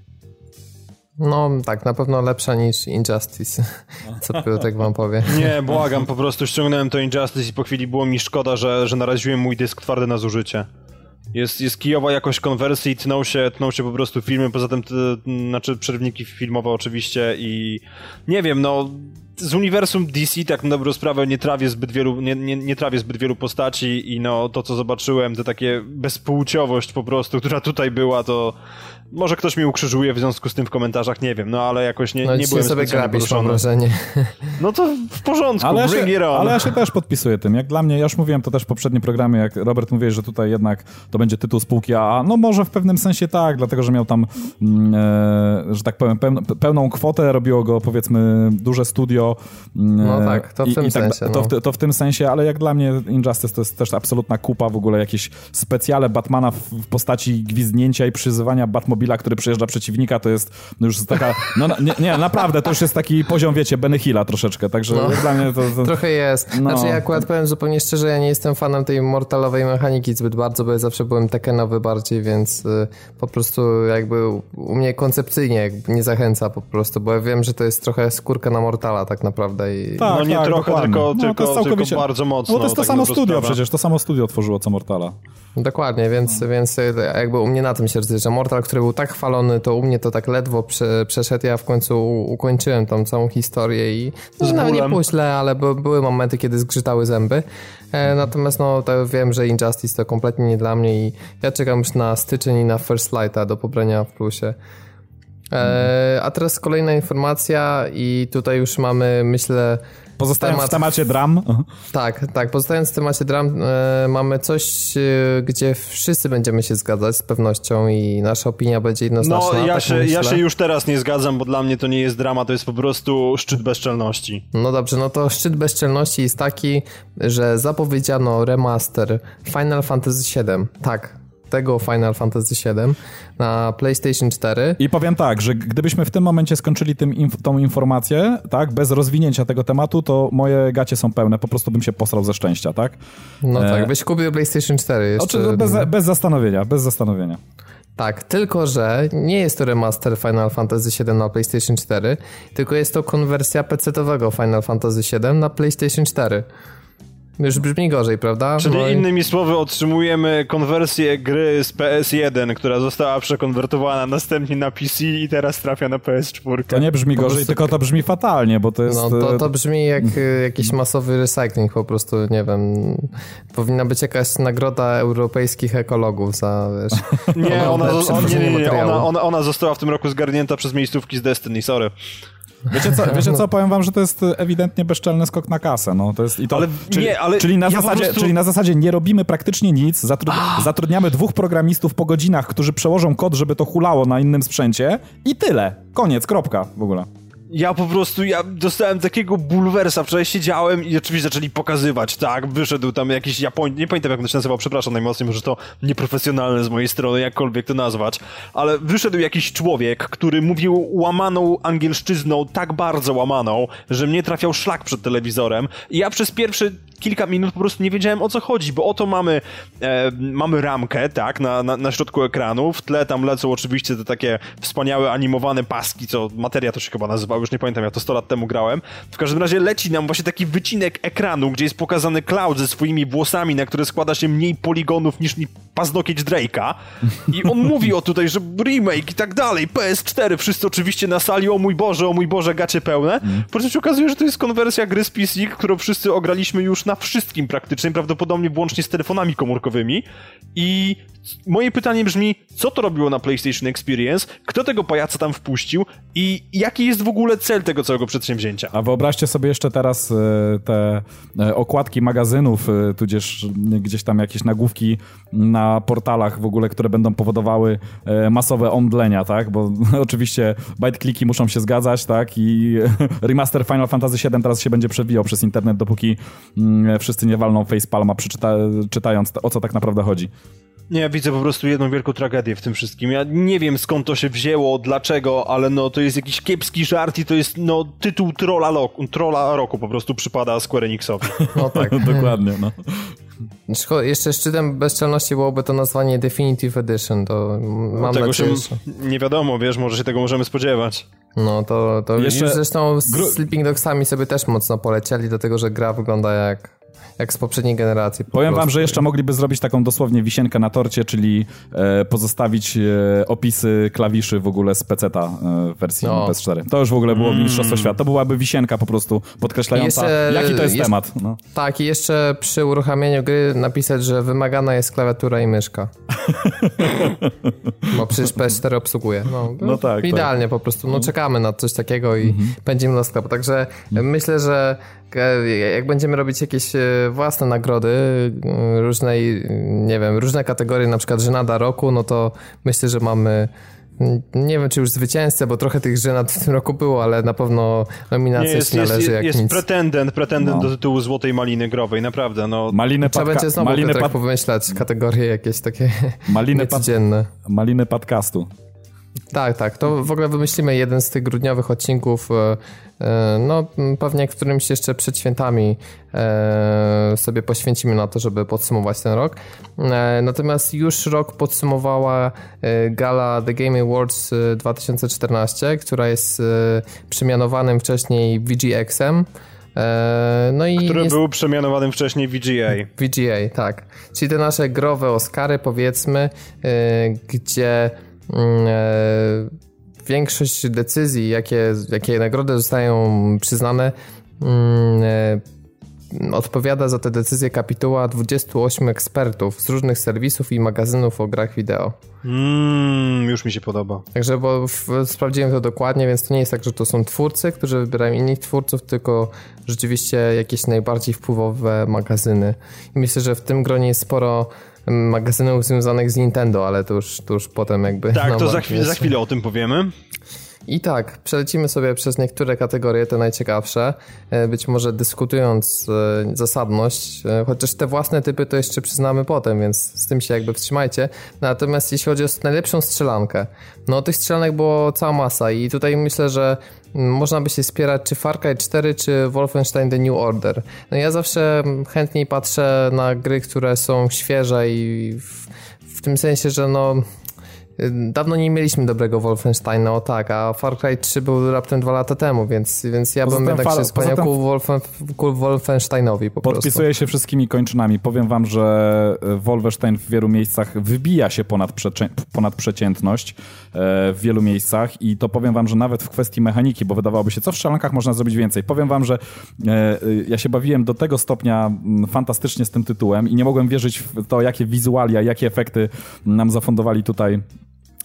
No tak, na pewno lepsza niż Injustice, co tak wam powiem. Nie, błagam, po prostu ściągnąłem to Injustice i po chwili było mi szkoda, że naraziłem mój dysk twardy na zużycie. Jest kijowa jakość konwersji, tną się po prostu filmy, poza tym przerwniki filmowe oczywiście i nie wiem, no z uniwersum DC tak na dobrą sprawę nie trawię zbyt wielu postaci i no to co zobaczyłem, to takie bezpłciowość po prostu, która tutaj była, to może ktoś mi ukrzyżuje w związku z tym w komentarzach, nie wiem, no ale jakoś nie byłem sobie grabisz, mam wrażenie. No to w porządku, ale ja się też podpisuję tym. Jak dla mnie, ja już mówiłem to też w poprzednim programie, jak Robert mówił, że tutaj jednak to będzie tytuł spółki AA. No może w pewnym sensie tak, dlatego że miał tam, że tak powiem, pełną kwotę, robiło go powiedzmy duże studio. No tak, to w tym sensie. To w tym sensie, ale jak dla mnie Injustice to jest też absolutna kupa, w ogóle jakieś specjale Batmana w postaci gwizdnięcia i przyzywania Batmobila, który przejeżdża przeciwnika, to jest już taka, no nie, naprawdę, to już jest taki poziom, wiecie, Benny Hilla troszeczkę, także dla mnie to... Trochę jest. Znaczy ja akurat powiem zupełnie szczerze, ja nie jestem fanem tej mortalowej mechaniki zbyt bardzo, bo ja zawsze byłem Tekkenowy bardziej, więc po prostu jakby u mnie koncepcyjnie jakby nie zachęca po prostu, bo ja wiem, że to jest trochę skórka na Mortala tak naprawdę. No nie trochę, tylko bardzo mocno. No to jest to samo studio przecież, to samo studio tworzyło co Mortala. Dokładnie, więc jakby u mnie na tym się rozumie, że Mortal, który był tak chwalony, to u mnie to tak ledwo przeszedł, ja w końcu ukończyłem tą całą historię i nawet nie było źle, ale były momenty, kiedy zgrzytały zęby. Natomiast no to wiem, że Injustice to kompletnie nie dla mnie i ja czekam już na styczeń i na First Lighta do pobrania w plusie. A teraz kolejna informacja i tutaj już mamy, myślę... Pozostając w temacie dram. Tak, pozostając w temacie dram, mamy coś, gdzie wszyscy będziemy się zgadzać z pewnością i nasza opinia będzie jednoznaczna. No, ja się już teraz nie zgadzam, bo dla mnie to nie jest drama, to jest po prostu szczyt bezczelności. No dobrze, no to szczyt bezczelności jest taki, że zapowiedziano remaster Final Fantasy VII. Tak. Tego Final Fantasy VII na PlayStation 4. I powiem tak, że gdybyśmy w tym momencie skończyli tą informację, tak, bez rozwinięcia tego tematu, to moje gacie są pełne, po prostu bym się posrał ze szczęścia, tak? No tak, byś kupił PlayStation 4 jeszcze. Bez zastanowienia. Tak, tylko że nie jest to remaster Final Fantasy VII na PlayStation 4, tylko jest to konwersja PC-owego Final Fantasy VII na PlayStation 4. Już brzmi gorzej, prawda? Czyli innymi słowy otrzymujemy konwersję gry z PS1, która została przekonwertowana następnie na PC i teraz trafia na PS4. To nie brzmi gorzej, tylko to brzmi fatalnie, bo to jest... No to brzmi jak jakiś masowy recycling po prostu, nie wiem. Powinna być jakaś nagroda europejskich ekologów za, wiesz... Nie, ona została w tym roku zgarnięta przez miejscówki z Destiny, sorry. Wiecie co, powiem wam, że to jest ewidentnie bezczelny skok na kasę. No, to jest, czyli na zasadzie nie robimy praktycznie nic, zatrudniamy 2 programistów po godzinach, którzy przełożą kod, żeby to hulało na innym sprzęcie i tyle. Koniec, kropka w ogóle. Ja dostałem takiego bulwersa, wczoraj siedziałem i oczywiście zaczęli pokazywać, tak, wyszedł tam jakiś nie pamiętam jak on się nazywał, przepraszam najmocniej, może to nieprofesjonalne z mojej strony, jakkolwiek to nazwać, ale wyszedł jakiś człowiek, który mówił łamaną angielszczyzną, tak bardzo łamaną, że mnie trafiał szlak przed telewizorem i ja przez pierwsze kilka minut po prostu nie wiedziałem o co chodzi, bo oto mamy ramkę, tak, na środku ekranu, w tle tam lecą oczywiście te takie wspaniałe animowane paski, co materia to się chyba nazywało, już nie pamiętam, ja to 100 lat temu grałem. W każdym razie leci nam właśnie taki wycinek ekranu, gdzie jest pokazany Cloud ze swoimi włosami, na które składa się mniej poligonów niż paznokieć Drake'a i on mówi o tutaj, że remake i tak dalej, PS4, wszyscy oczywiście na sali, o mój Boże, gacie pełne. Po czym się okazuje, że to jest konwersja gry z PC, którą wszyscy ograliśmy już na wszystkim praktycznie, prawdopodobnie włącznie z telefonami komórkowymi i moje pytanie brzmi, co to robiło na PlayStation Experience, kto tego pajaca tam wpuścił i jaki jest w ogóle cel tego całego przedsięwzięcia? A wyobraźcie sobie jeszcze teraz te okładki magazynów, tudzież gdzieś tam jakieś nagłówki na portalach w ogóle, które będą powodowały masowe omdlenia, tak? Bo oczywiście bite-kliki muszą się zgadzać, tak? I remaster Final Fantasy VII teraz się będzie przewijał przez internet, dopóki wszyscy nie walną facepalma czytając o co tak naprawdę chodzi. Nie, ja widzę po prostu jedną wielką tragedię w tym wszystkim. Ja nie wiem skąd to się wzięło, dlaczego, ale no to jest jakiś kiepski żart i to jest tytuł trolla roku po prostu przypada Square Enixowi. No tak. Dokładnie, no. Jeszcze szczytem bezczelności byłoby to nazwanie Definitive Edition, to mam tego nadzieję, się nie wiadomo, wiesz, może się tego możemy spodziewać. No to jeszcze... już zresztą z Sleeping Dogsami sobie też mocno polecieli do tego, że gra wygląda jak z poprzedniej generacji. Powiem wam, że jeszcze mogliby zrobić taką dosłownie wisienkę na torcie, czyli pozostawić opisy klawiszy w ogóle z PC-ta w wersji PS4. To już w ogóle było mistrzostwo świata. To byłaby wisienka po prostu podkreślająca, jaki to jest temat. No. Tak, i jeszcze przy uruchamianiu gry napisać, że wymagana jest klawiatura i myszka. Bo przecież PS4 obsługuje. No tak. Idealnie tak. Po prostu. Czekamy na coś takiego i pędzimy do sklepu. Także myślę, że jak będziemy robić jakieś własne nagrody różne kategorie, na przykład żenada roku, no to myślę, że mamy, nie wiem czy już zwycięzcę, bo trochę tych żenad w tym roku było, ale na pewno nominacja się należy jak jest nic. pretendent do tytułu Złotej Maliny Growej, naprawdę. Trzeba będzie znowu pomyśleć kategorie jakieś takie niecodzienne. Maliny podcastu. Tak, to w ogóle wymyślimy jeden z tych grudniowych odcinków, pewnie którymś jeszcze przed świętami sobie poświęcimy na to, żeby podsumować ten rok. Natomiast już rok podsumowała gala The Game Awards 2014, która jest przemianowanym wcześniej VGX-em. Który był przemianowanym wcześniej VGA. VGA, tak. Czyli te nasze growe Oscary, powiedzmy, gdzie większość decyzji, jakie nagrody zostają przyznane, odpowiada za te decyzje kapituła 28 ekspertów z różnych serwisów i magazynów o grach wideo. Już mi się podoba. Także, bo sprawdziłem to dokładnie, więc to nie jest tak, że to są twórcy, którzy wybierają innych twórców, tylko rzeczywiście jakieś najbardziej wpływowe magazyny. I myślę, że w tym gronie jest sporo magazynów związanych z Nintendo, ale to już potem jakby... Tak, to za chwilę o tym powiemy. I tak, przelecimy sobie przez niektóre kategorie, te najciekawsze, być może dyskutując zasadność, chociaż te własne typy to jeszcze przyznamy potem, więc z tym się jakby wstrzymajcie. Natomiast jeśli chodzi o najlepszą strzelankę, tych strzelanek było cała masa i tutaj myślę, że można by się spierać czy Far Cry 4, czy Wolfenstein The New Order. Ja zawsze chętniej patrzę na gry, które są świeże i w tym sensie, że dawno nie mieliśmy dobrego Wolfensteina, a Far Cry 3 był raptem 2 lata temu, więc ja bym jednak się skłaniał ku Wolfensteinowi po prostu. Podpisuję się wszystkimi kończynami. Powiem wam, że Wolfenstein w wielu miejscach wybija się ponad przeciętność w wielu miejscach i to powiem wam, że nawet w kwestii mechaniki, bo wydawałoby się, co w strzelankach można zrobić więcej. Powiem wam, że ja się bawiłem do tego stopnia fantastycznie z tym tytułem i nie mogłem wierzyć w to, jakie wizualia, jakie efekty nam zafundowali tutaj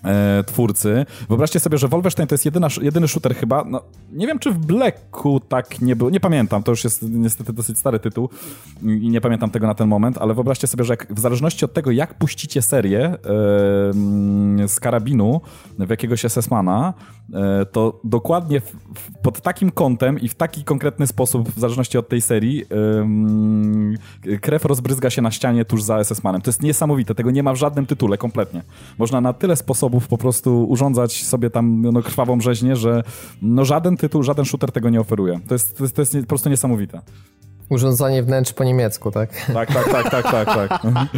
twórcy. Wyobraźcie sobie, że Wolfenstein to jest jedyny shooter chyba, no nie wiem czy w Blacku tak nie było, nie pamiętam, to już jest niestety dosyć stary tytuł i nie pamiętam tego na ten moment, ale wyobraźcie sobie, że jak, w zależności od tego jak puścicie serię z karabinu w jakiegoś SS-mana, to dokładnie pod takim kątem i w taki konkretny sposób, w zależności od tej serii, krew rozbryzga się na ścianie tuż za SS-manem. To jest niesamowite, tego nie ma w żadnym tytule kompletnie. Można na tyle sposobów po prostu urządzać sobie tam krwawą rzeźnię, że żaden tytuł, żaden shooter tego nie oferuje. To jest po prostu niesamowite. Urządzanie wnętrz po niemiecku, tak? Tak.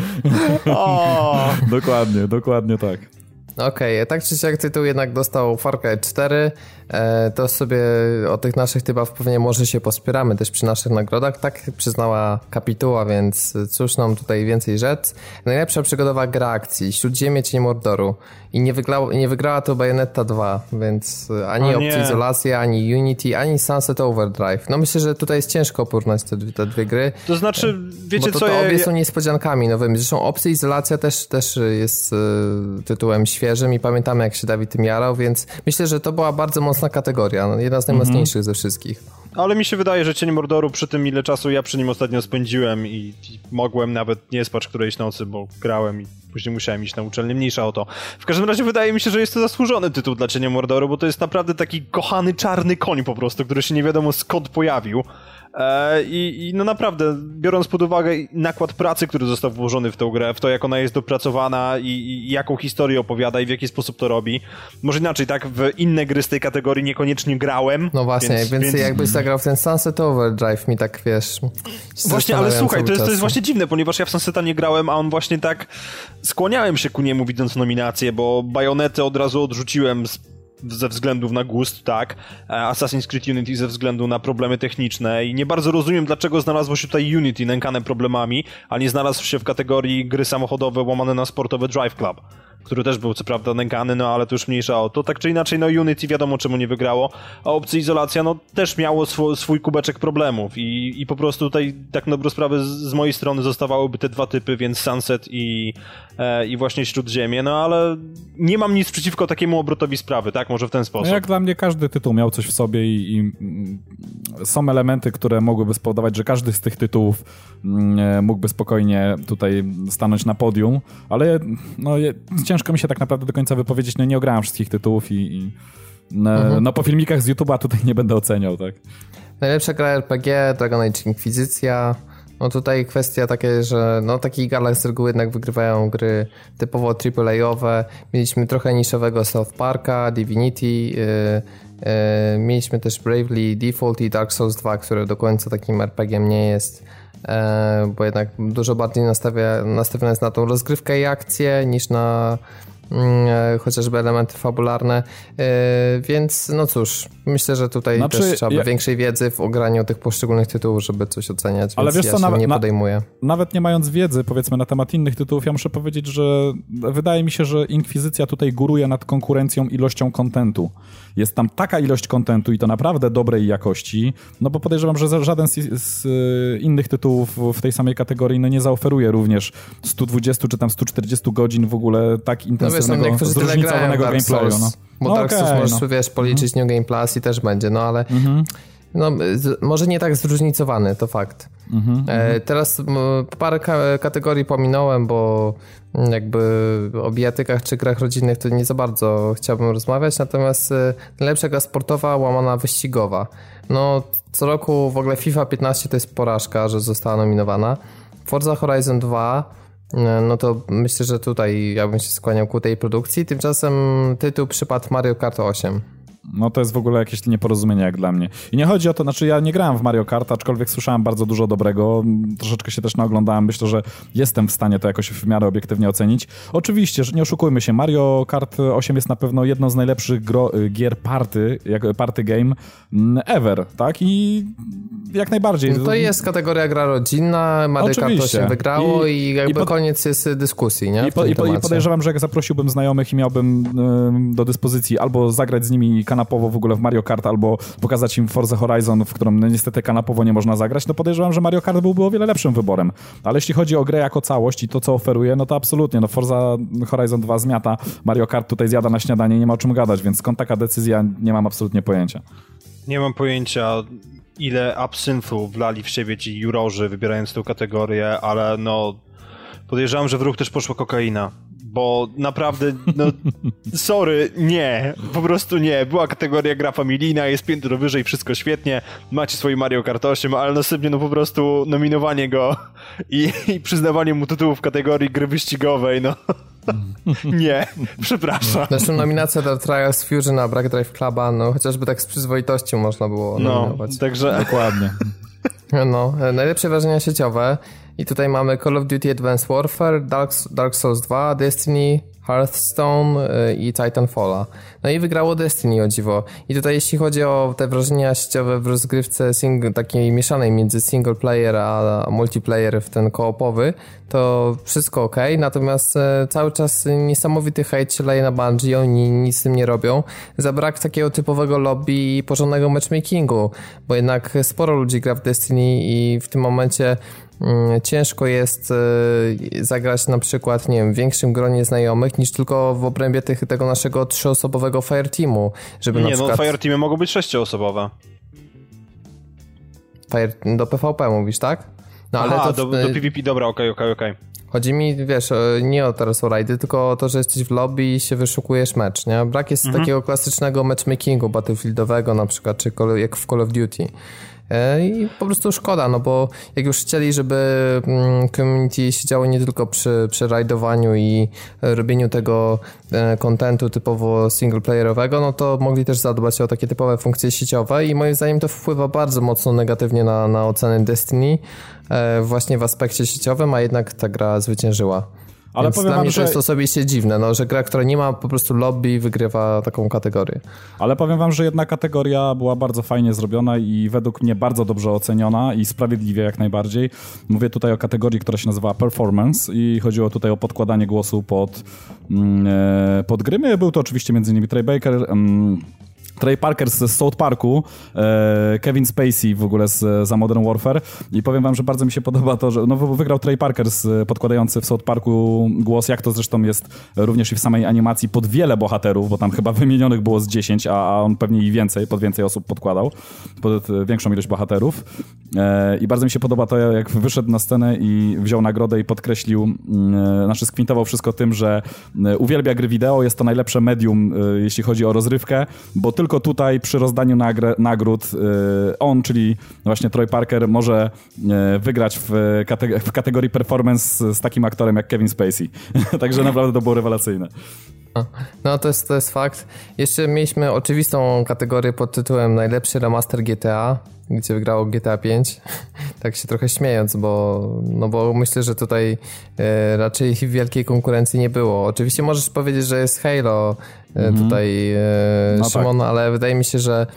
Dokładnie tak. Okej, tak czy siak tytuł jednak dostał Far Cry 4, to sobie o tych naszych typach pewnie może się pospieramy też przy naszych nagrodach, tak przyznała kapituła, więc cóż nam tutaj więcej rzec. Najlepsza przygodowa gra akcji, Śródziemie Cień Mordoru i nie wygrała to Bayonetta 2, więc ani Opcja Izolacja, ani Unity, ani Sunset Overdrive. No myślę, że tutaj jest ciężko porównać te dwie gry. To znaczy, wiecie bo co... To obie są niespodziankami nowymi, zresztą Opcja Izolacja też jest tytułem świeżym i pamiętamy jak się Dawid tym jarał, więc myślę, że to była bardzo mocna kategoria, jedna z najmocniejszych ze wszystkich. Ale mi się wydaje, że Cień Mordoru przy tym ile czasu ja przy nim ostatnio spędziłem i mogłem nawet nie spać którejś nocy, bo grałem i później musiałem iść na uczelnię, mniejsza o to. W każdym razie wydaje mi się, że jest to zasłużony tytuł dla Cienia Mordoru, bo to jest naprawdę taki kochany czarny koń po prostu, który się nie wiadomo skąd pojawił. I no naprawdę, biorąc pod uwagę nakład pracy, który został włożony w tę grę, w to jak ona jest dopracowana i jaką historię opowiada i w jaki sposób to robi. Może inaczej, tak, w inne gry z tej kategorii niekoniecznie grałem. No właśnie, więc jakbyś zagrał w ten Sunset Overdrive mi tak, wiesz... Właśnie, ale słuchaj, to jest właśnie dziwne, ponieważ ja w Sunseta nie grałem, a on właśnie tak... Skłaniałem się ku niemu widząc nominację, bo Bajonetę od razu odrzuciłem ze względów na gust, tak. Assassin's Creed Unity ze względu na problemy techniczne i nie bardzo rozumiem, dlaczego znalazło się tutaj Unity nękane problemami, a nie znalazł się w kategorii gry samochodowe łamane na sportowe Drive Club, który też był co prawda nękany, no ale to już mniejsza o to. Tak czy inaczej, no Unity wiadomo czemu nie wygrało, a Opcja Izolacja no też miało swój kubeczek problemów i po prostu tutaj tak na dobrą sprawę z mojej strony zostawałyby te dwa typy, więc Sunset i właśnie Śródziemie, no ale nie mam nic przeciwko takiemu obrotowi sprawy, tak? Może w ten sposób. No jak dla mnie każdy tytuł miał coś w sobie i są elementy, które mogłyby spowodować, że każdy z tych tytułów mógłby spokojnie tutaj stanąć na podium, ale no, ciężko mi się tak naprawdę do końca wypowiedzieć, no nie ograłem wszystkich tytułów no po filmikach z YouTube'a tutaj nie będę oceniał, tak. Najlepsza gra RPG, Dragon Age Inkwizycja. No tutaj kwestia takie, że no takich galach z reguły jednak wygrywają gry typowo AAA-owe. Mieliśmy trochę niszowego South Parka, Divinity, mieliśmy też Bravely Default i Dark Souls 2, które do końca takim RPG-iem nie jest, bo jednak dużo bardziej nastawione jest na tą rozgrywkę i akcję niż na chociażby elementy fabularne, więc no cóż, myślę, że tutaj też trzeba by większej wiedzy w ograniu tych poszczególnych tytułów, żeby coś oceniać, ale więc wiesz, ja się nie podejmuję. Nawet nie mając wiedzy, powiedzmy, na temat innych tytułów, ja muszę powiedzieć, że wydaje mi się, że Inkwizycja tutaj góruje nad konkurencją ilością kontentu. Jest tam taka ilość kontentu i to naprawdę dobrej jakości, no bo podejrzewam, że żaden z innych tytułów w tej samej kategorii no nie zaoferuje również 120 czy tam 140 godzin w ogóle tak intensywnego, zróżnicowanego gameplayu. No. Bo Dark Souls możesz, wiesz, policzyć New Game Plus i też będzie, no ale no, może nie tak zróżnicowany, to fakt. Teraz parę kategorii pominąłem, bo jakby o bijatykach czy grach rodzinnych to nie za bardzo chciałbym rozmawiać, natomiast najlepsza gra sportowa łamana wyścigowa. No co roku w ogóle FIFA 15 to jest porażka, że została nominowana. Forza Horizon 2, no to myślę, że tutaj ja bym się skłaniał ku tej produkcji, tymczasem tytuł przypadł Mario Kart 8. No to jest w ogóle jakieś nieporozumienie jak dla mnie. I nie chodzi o to, znaczy ja nie grałem w Mario Kart, aczkolwiek słyszałem bardzo dużo dobrego, troszeczkę się też naoglądałem, myślę, że jestem w stanie to jakoś w miarę obiektywnie ocenić. Oczywiście, że nie oszukujmy się, Mario Kart 8 jest na pewno jedną z najlepszych gier party game ever, tak? I jak najbardziej. No to jest kategoria gra rodzinna, Mario Kart 8 wygrało i jakby koniec jest dyskusji, nie? I podejrzewam, że jak zaprosiłbym znajomych i miałbym do dyspozycji albo zagrać z nimi kanapowo w ogóle w Mario Kart albo pokazać im Forza Horizon, w którą niestety kanapowo nie można zagrać, no podejrzewam, że Mario Kart byłby o wiele lepszym wyborem. Ale jeśli chodzi o grę jako całość i to, co oferuje, no to absolutnie, no Forza Horizon 2 zmiata, Mario Kart tutaj zjada na śniadanie, nie ma o czym gadać, więc skąd taka decyzja, nie mam absolutnie pojęcia. Nie mam pojęcia, ile absynfu wlali w siebie ci jurorzy, wybierając tę kategorię, ale no podejrzewam, że w ruch też poszła kokaina. Bo naprawdę, no sorry, nie, po prostu nie. Była kategoria gra familijna, jest piętro wyżej, wszystko świetnie, macie swoje Mario Kart 8, ale następnie no po prostu nominowanie go i przyznawanie mu tytułu w kategorii gry wyścigowej, no nie, przepraszam. Zresztą nominacja do Trials Fusion na Brak Drive Cluba, no chociażby tak z przyzwoitością można było nominować. No, także... Dokładnie. No, najlepsze wrażenia sieciowe i tutaj mamy Call of Duty Advanced Warfare, Dark Souls 2, Destiny, Hearthstone i Titanfalla. No i wygrało Destiny, o dziwo. I tutaj jeśli chodzi o te wrażenia sieciowe w rozgrywce takiej mieszanej między single player a multiplayer w ten koopowy, to wszystko okej. Natomiast cały czas niesamowity hejt się leje na Bungie, oni nic z tym nie robią. Za brak takiego typowego lobby i porządnego matchmakingu, bo jednak sporo ludzi gra w Destiny i w tym momencie ciężko jest zagrać na przykład, nie wiem, w większym gronie znajomych niż tylko w obrębie tego naszego 3-osobowego Fireteamu, żeby na przykład... no Fireteamy mogą być 6-osobowe. Do PvP mówisz, tak? No, ale aha, to do PvP, dobra, okej. Chodzi mi, wiesz, nie o teraz o rajdy, tylko o to, że jesteś w lobby i się wyszukujesz mecz, nie? Brak jest takiego klasycznego matchmakingu battlefieldowego na przykład, czy jak w Call of Duty. I po prostu szkoda, no bo jak już chcieli, żeby community siedziało nie tylko przy rajdowaniu i robieniu tego contentu typowo singleplayerowego, no to mogli też zadbać o takie typowe funkcje sieciowe i moim zdaniem to wpływa bardzo mocno negatywnie na oceny Destiny właśnie w aspekcie sieciowym, a jednak ta gra zwyciężyła. Ale więc powiem dla mnie to jest osobiście dziwne, no, że gra, która nie ma po prostu lobby, wygrywa taką kategorię. Ale powiem wam, że jedna kategoria była bardzo fajnie zrobiona i według mnie bardzo dobrze oceniona i sprawiedliwie jak najbardziej. Mówię tutaj o kategorii, która się nazywa Performance i chodziło tutaj o podkładanie głosu pod gry. Był to oczywiście m.in. Trey Parker z South Parku, Kevin Spacey w ogóle za Modern Warfare i powiem wam, że bardzo mi się podoba to, że wygrał Trey Parker podkładający w South Parku głos, jak to zresztą jest również i w samej animacji pod wiele bohaterów, bo tam chyba wymienionych było z 10, a on pewnie i więcej, pod więcej osób podkładał, pod większą ilość bohaterów i bardzo mi się podoba to, jak wyszedł na scenę i wziął nagrodę i podkreślił, skwintował wszystko tym, że uwielbia gry wideo, jest to najlepsze medium, jeśli chodzi o rozrywkę, bo tylko tutaj przy rozdaniu nagród on, czyli właśnie Troy Parker, może wygrać w kategorii performance z takim aktorem jak Kevin Spacey. Także naprawdę to było rewelacyjne. No to jest fakt. Jeszcze mieliśmy oczywistą kategorię pod tytułem najlepszy remaster GTA, gdzie wygrało GTA 5. Tak się trochę śmiejąc, bo myślę, że tutaj raczej wielkiej konkurencji nie było. Oczywiście możesz powiedzieć, że jest Halo tutaj Szymon, tak. Ale wydaje mi się, że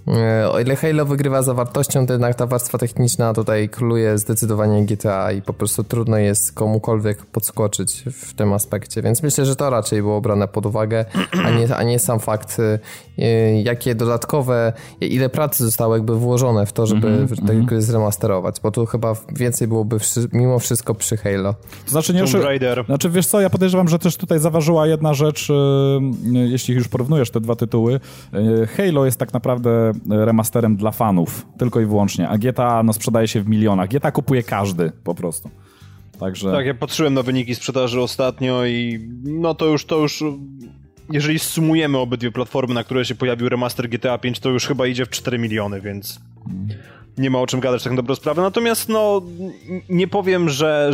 o ile Halo wygrywa zawartością, to jednak ta warstwa techniczna tutaj króluje zdecydowanie GTA i po prostu trudno jest komukolwiek podskoczyć w tym aspekcie, więc myślę, że to raczej było brane pod uwagę, a nie sam fakt, jakie dodatkowe, ile pracy zostało jakby włożone w to, żeby te gry zremasterować, bo tu chyba więcej byłoby mimo wszystko przy Halo. To znaczy, wiesz co, ja podejrzewam, że też tutaj zaważyła jedna rzecz, jeśli już porównujesz te dwa tytuły. Halo jest tak naprawdę remasterem dla fanów, tylko i wyłącznie, a GTA sprzedaje się w milionach. GTA kupuje każdy po prostu. Także... Tak, ja patrzyłem na wyniki sprzedaży ostatnio i no to już jeżeli sumujemy obydwie platformy, na które się pojawił remaster GTA 5, to już chyba idzie w 4 miliony, więc nie ma o czym gadać tak na dobrą sprawę. Natomiast no nie powiem, że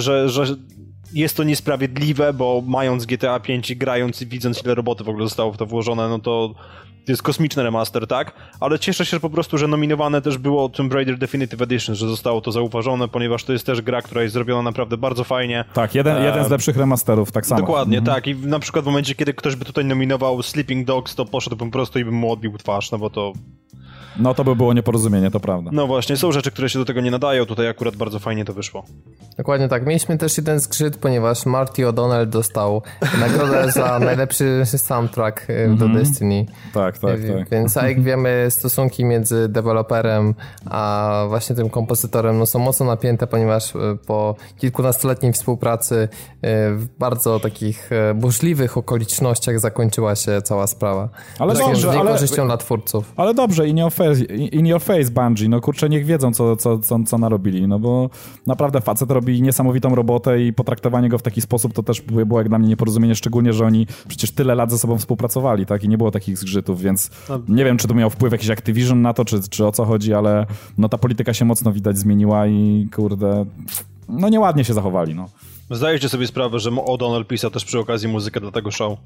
jest to niesprawiedliwe, bo mając GTA 5 i grając i widząc, ile roboty w ogóle zostało w to włożone, no to jest kosmiczny remaster, tak? Ale cieszę się po prostu, że nominowane też było Tomb Raider Definitive Edition, że zostało to zauważone, ponieważ to jest też gra, która jest zrobiona naprawdę bardzo fajnie. Tak, jeden z lepszych remasterów, tak samo. Dokładnie, tak. I na przykład w momencie, kiedy ktoś by tutaj nominował Sleeping Dogs, to poszedłbym po prostu i bym mu odbił twarz, no bo to No to by było nieporozumienie, to prawda. No właśnie, są rzeczy, które się do tego nie nadają, tutaj akurat bardzo fajnie to wyszło. Dokładnie tak. Mieliśmy też jeden zgrzyt, ponieważ Marty O'Donnell dostał nagrodę za najlepszy soundtrack do Destiny. Tak. Więc jak wiemy, stosunki między deweloperem a właśnie tym kompozytorem no, są mocno napięte, ponieważ po kilkunastoletniej współpracy w bardzo takich burzliwych okolicznościach zakończyła się cała sprawa. Ale dobrze, z niekorzyścią dla twórców. Ale dobrze, in your face Bungie, no kurczę, niech wiedzą, co narobili, no bo naprawdę facet robi niesamowitą robotę i potraktowanie go w taki sposób to też było jak dla mnie nieporozumienie, szczególnie, że oni przecież tyle lat ze sobą współpracowali, tak, i nie było takich zgrzytów, więc nie wiem, czy to miał wpływ jakiś Activision na to, czy o co chodzi, ale no ta polityka się mocno widać zmieniła i kurde, no nieładnie się zachowali, no. Zdajecie sobie sprawę, że O'Donnell pisał też przy okazji muzykę do tego show?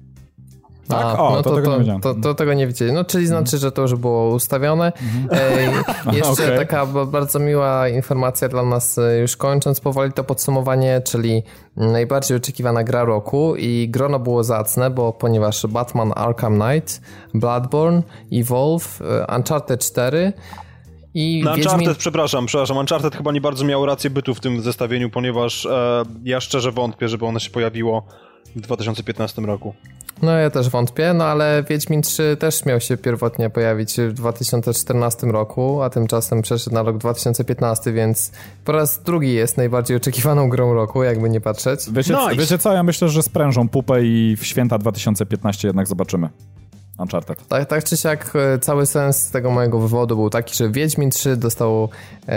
Tak? To tego nie widzieli. No, czyli znaczy, że to już było ustawione. Jeszcze taka bardzo miła informacja dla nas, już kończąc powoli to podsumowanie, czyli najbardziej oczekiwana gra roku i grono było zacne, ponieważ Batman Arkham Knight, Bloodborne, Evolve, Uncharted 4 i Uncharted, przepraszam, Uncharted chyba nie bardzo miało rację bytu w tym zestawieniu, ponieważ ja szczerze wątpię, żeby ono się pojawiło w 2015 roku. No ja też wątpię, no ale Wiedźmin 3 też miał się pierwotnie pojawić w 2014 roku, a tymczasem przeszedł na rok 2015, więc po raz drugi jest najbardziej oczekiwaną grą roku, jakby nie patrzeć. Wiecie co, ja myślę, że sprężą pupę i w święta 2015 jednak zobaczymy Uncharted. Tak czy siak cały sens tego mojego wywodu był taki, że Wiedźmin 3 dostał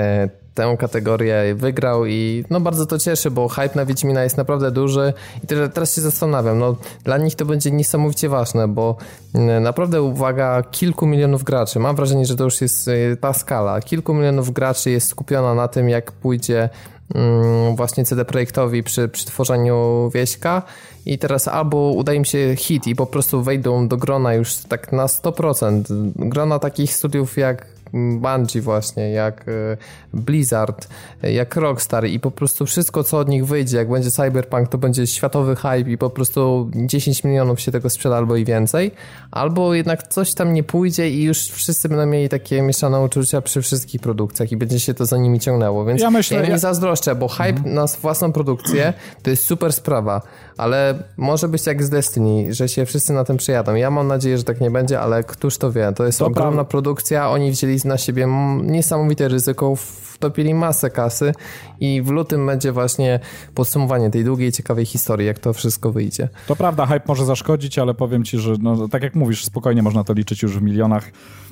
tę kategorię, wygrał i no bardzo to cieszy, bo hype na Wiedźmina jest naprawdę duży i teraz się zastanawiam, no dla nich to będzie niesamowicie ważne, bo naprawdę uwaga kilku milionów graczy, mam wrażenie, że to już jest ta skala, kilku milionów graczy jest skupiona na tym, jak pójdzie właśnie CD Projektowi przy tworzeniu Wieśka i teraz albo uda im się hit i po prostu wejdą do grona już tak na 100%, grona takich studiów jak Bungie właśnie, jak Blizzard, jak Rockstar i po prostu wszystko, co od nich wyjdzie, jak będzie Cyberpunk, to będzie światowy hype i po prostu 10 milionów się tego sprzeda albo i więcej, albo jednak coś tam nie pójdzie i już wszyscy będą mieli takie mieszane uczucia przy wszystkich produkcjach i będzie się to za nimi ciągnęło, więc ja nie zazdroszczę, bo hype na własną produkcję to jest super sprawa, ale może być jak z Destiny, że się wszyscy na tym przejadą. Ja mam nadzieję, że tak nie będzie, ale któż to wie, to jest ogromna produkcja, oni wzięli na siebie niesamowite ryzyko, wtopili masę kasy i w lutym będzie właśnie podsumowanie tej długiej, ciekawej historii, jak to wszystko wyjdzie. To prawda, hype może zaszkodzić, ale powiem ci, że no, tak jak mówisz, spokojnie można to liczyć już w milionach.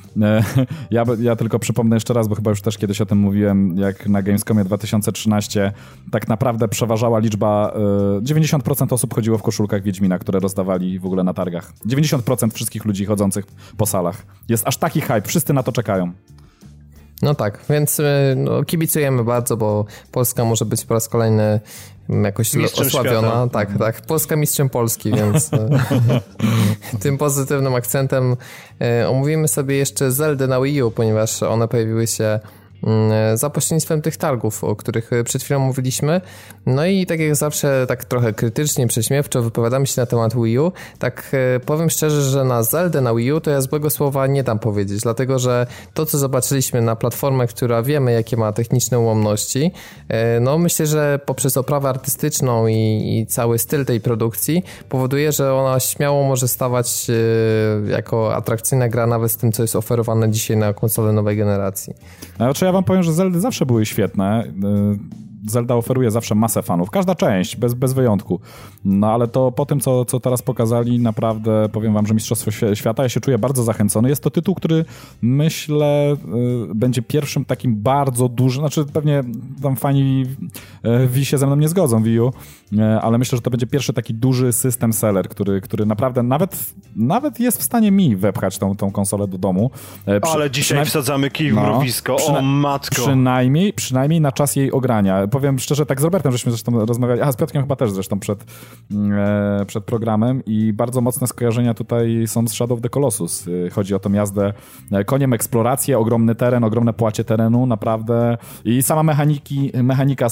Ja tylko przypomnę jeszcze raz, bo chyba już też kiedyś o tym mówiłem, jak na Gamescomie 2013 tak naprawdę przeważała liczba, 90% osób chodziło w koszulkach Wiedźmina, które rozdawali w ogóle na targach. 90% wszystkich ludzi chodzących po salach. Jest aż taki hype, wszyscy na to czekają. No tak, więc no, kibicujemy bardzo, bo Polska może być po raz kolejny jakoś mistrzem osławiona. Świata. Tak, Polska mistrzem Polski, więc tym pozytywnym akcentem omówimy sobie jeszcze Zeldę na Wii U, ponieważ one pojawiły się za pośrednictwem tych targów, o których przed chwilą mówiliśmy. No i tak jak zawsze, tak trochę krytycznie, prześmiewczo wypowiadamy się na temat Wii U. Tak powiem szczerze, że na Zeldę na Wii U to ja złego słowa nie dam powiedzieć, dlatego że to, co zobaczyliśmy na platformę, która wiemy, jakie ma techniczne ułomności, no myślę, że poprzez oprawę artystyczną i cały styl tej produkcji powoduje, że ona śmiało może stawać jako atrakcyjna gra nawet z tym, co jest oferowane dzisiaj na konsole nowej generacji. Znaczy ja wam powiem, że Zeldy zawsze były świetne. Zelda oferuje zawsze masę fanów. Każda część, bez wyjątku. No ale to po tym, co teraz pokazali, naprawdę powiem wam, że Mistrzostwo Świata, ja się czuję bardzo zachęcony. Jest to tytuł, który myślę będzie pierwszym takim bardzo dużym, znaczy pewnie tam fani Wii się ze mną nie zgodzą, Wii U, ale myślę, że to będzie pierwszy taki duży system seller, który naprawdę nawet jest w stanie mi wepchać tą konsolę do domu. Ale dzisiaj wsadzamy kij w mrowisko, o matko. Przynajmniej na czas jej ogrania. Powiem szczerze, tak z Robertem żeśmy zresztą rozmawiali, z Piotrkiem chyba też zresztą przed programem i bardzo mocne skojarzenia tutaj są z Shadow of the Colossus. Chodzi o tą jazdę koniem, eksplorację, ogromny teren, ogromne płacie terenu, naprawdę i sama mechanika z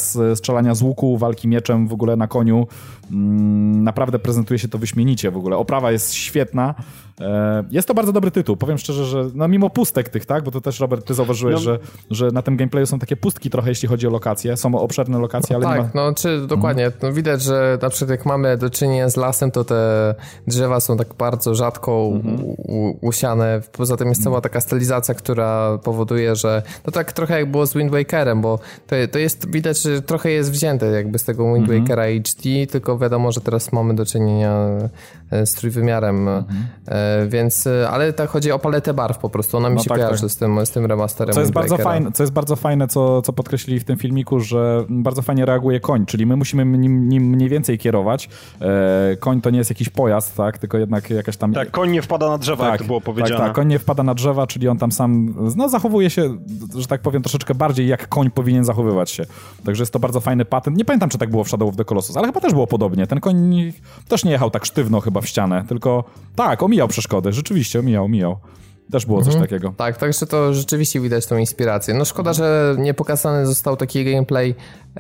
strzelania z łuku, walki mieczem w ogóle na koniu. Naprawdę prezentuje się to wyśmienicie w ogóle. Oprawa jest świetna. Jest to bardzo dobry tytuł. Powiem szczerze, że no mimo pustek tych, tak? Bo to też, Robert, ty zauważyłeś, że na tym gameplayu są takie pustki trochę, jeśli chodzi o lokacje. Są obszerne lokacje, ale nie ma... dokładnie. No, widać, że na przykład jak mamy do czynienia z lasem, to te drzewa są tak bardzo rzadko usiane. Poza tym jest cała taka stylizacja, która powoduje, że to tak trochę jak było z Wind Wakerem, bo to jest, widać, że trochę jest wzięte jakby z tego Wind Wakera HD, tylko wiadomo, że teraz mamy do czynienia z trójwymiarem, więc, ale tak chodzi o paletę barw po prostu, ona mi się kojarzy z tym remasterem. Co jest bardzo fajne, co podkreślili w tym filmiku, że bardzo fajnie reaguje koń, czyli my musimy nim mniej więcej kierować. Koń to nie jest jakiś pojazd, tak, tylko jednak jakaś tam... Tak, koń nie wpada na drzewa, jak to było powiedziane. Tak, koń nie wpada na drzewa, czyli on tam sam, zachowuje się, że tak powiem, troszeczkę bardziej jak koń powinien zachowywać się. Także jest to bardzo fajny patent. Nie pamiętam, czy tak było w Shadow of the Colossus, ale chyba też było podobnie. Ten koń też nie jechał tak sztywno chyba w ścianę, tylko tak, omijał przeszkody. Rzeczywiście, omijał. Też było coś takiego. Tak, także to rzeczywiście widać tą inspirację. No szkoda, że nie pokazany został taki gameplay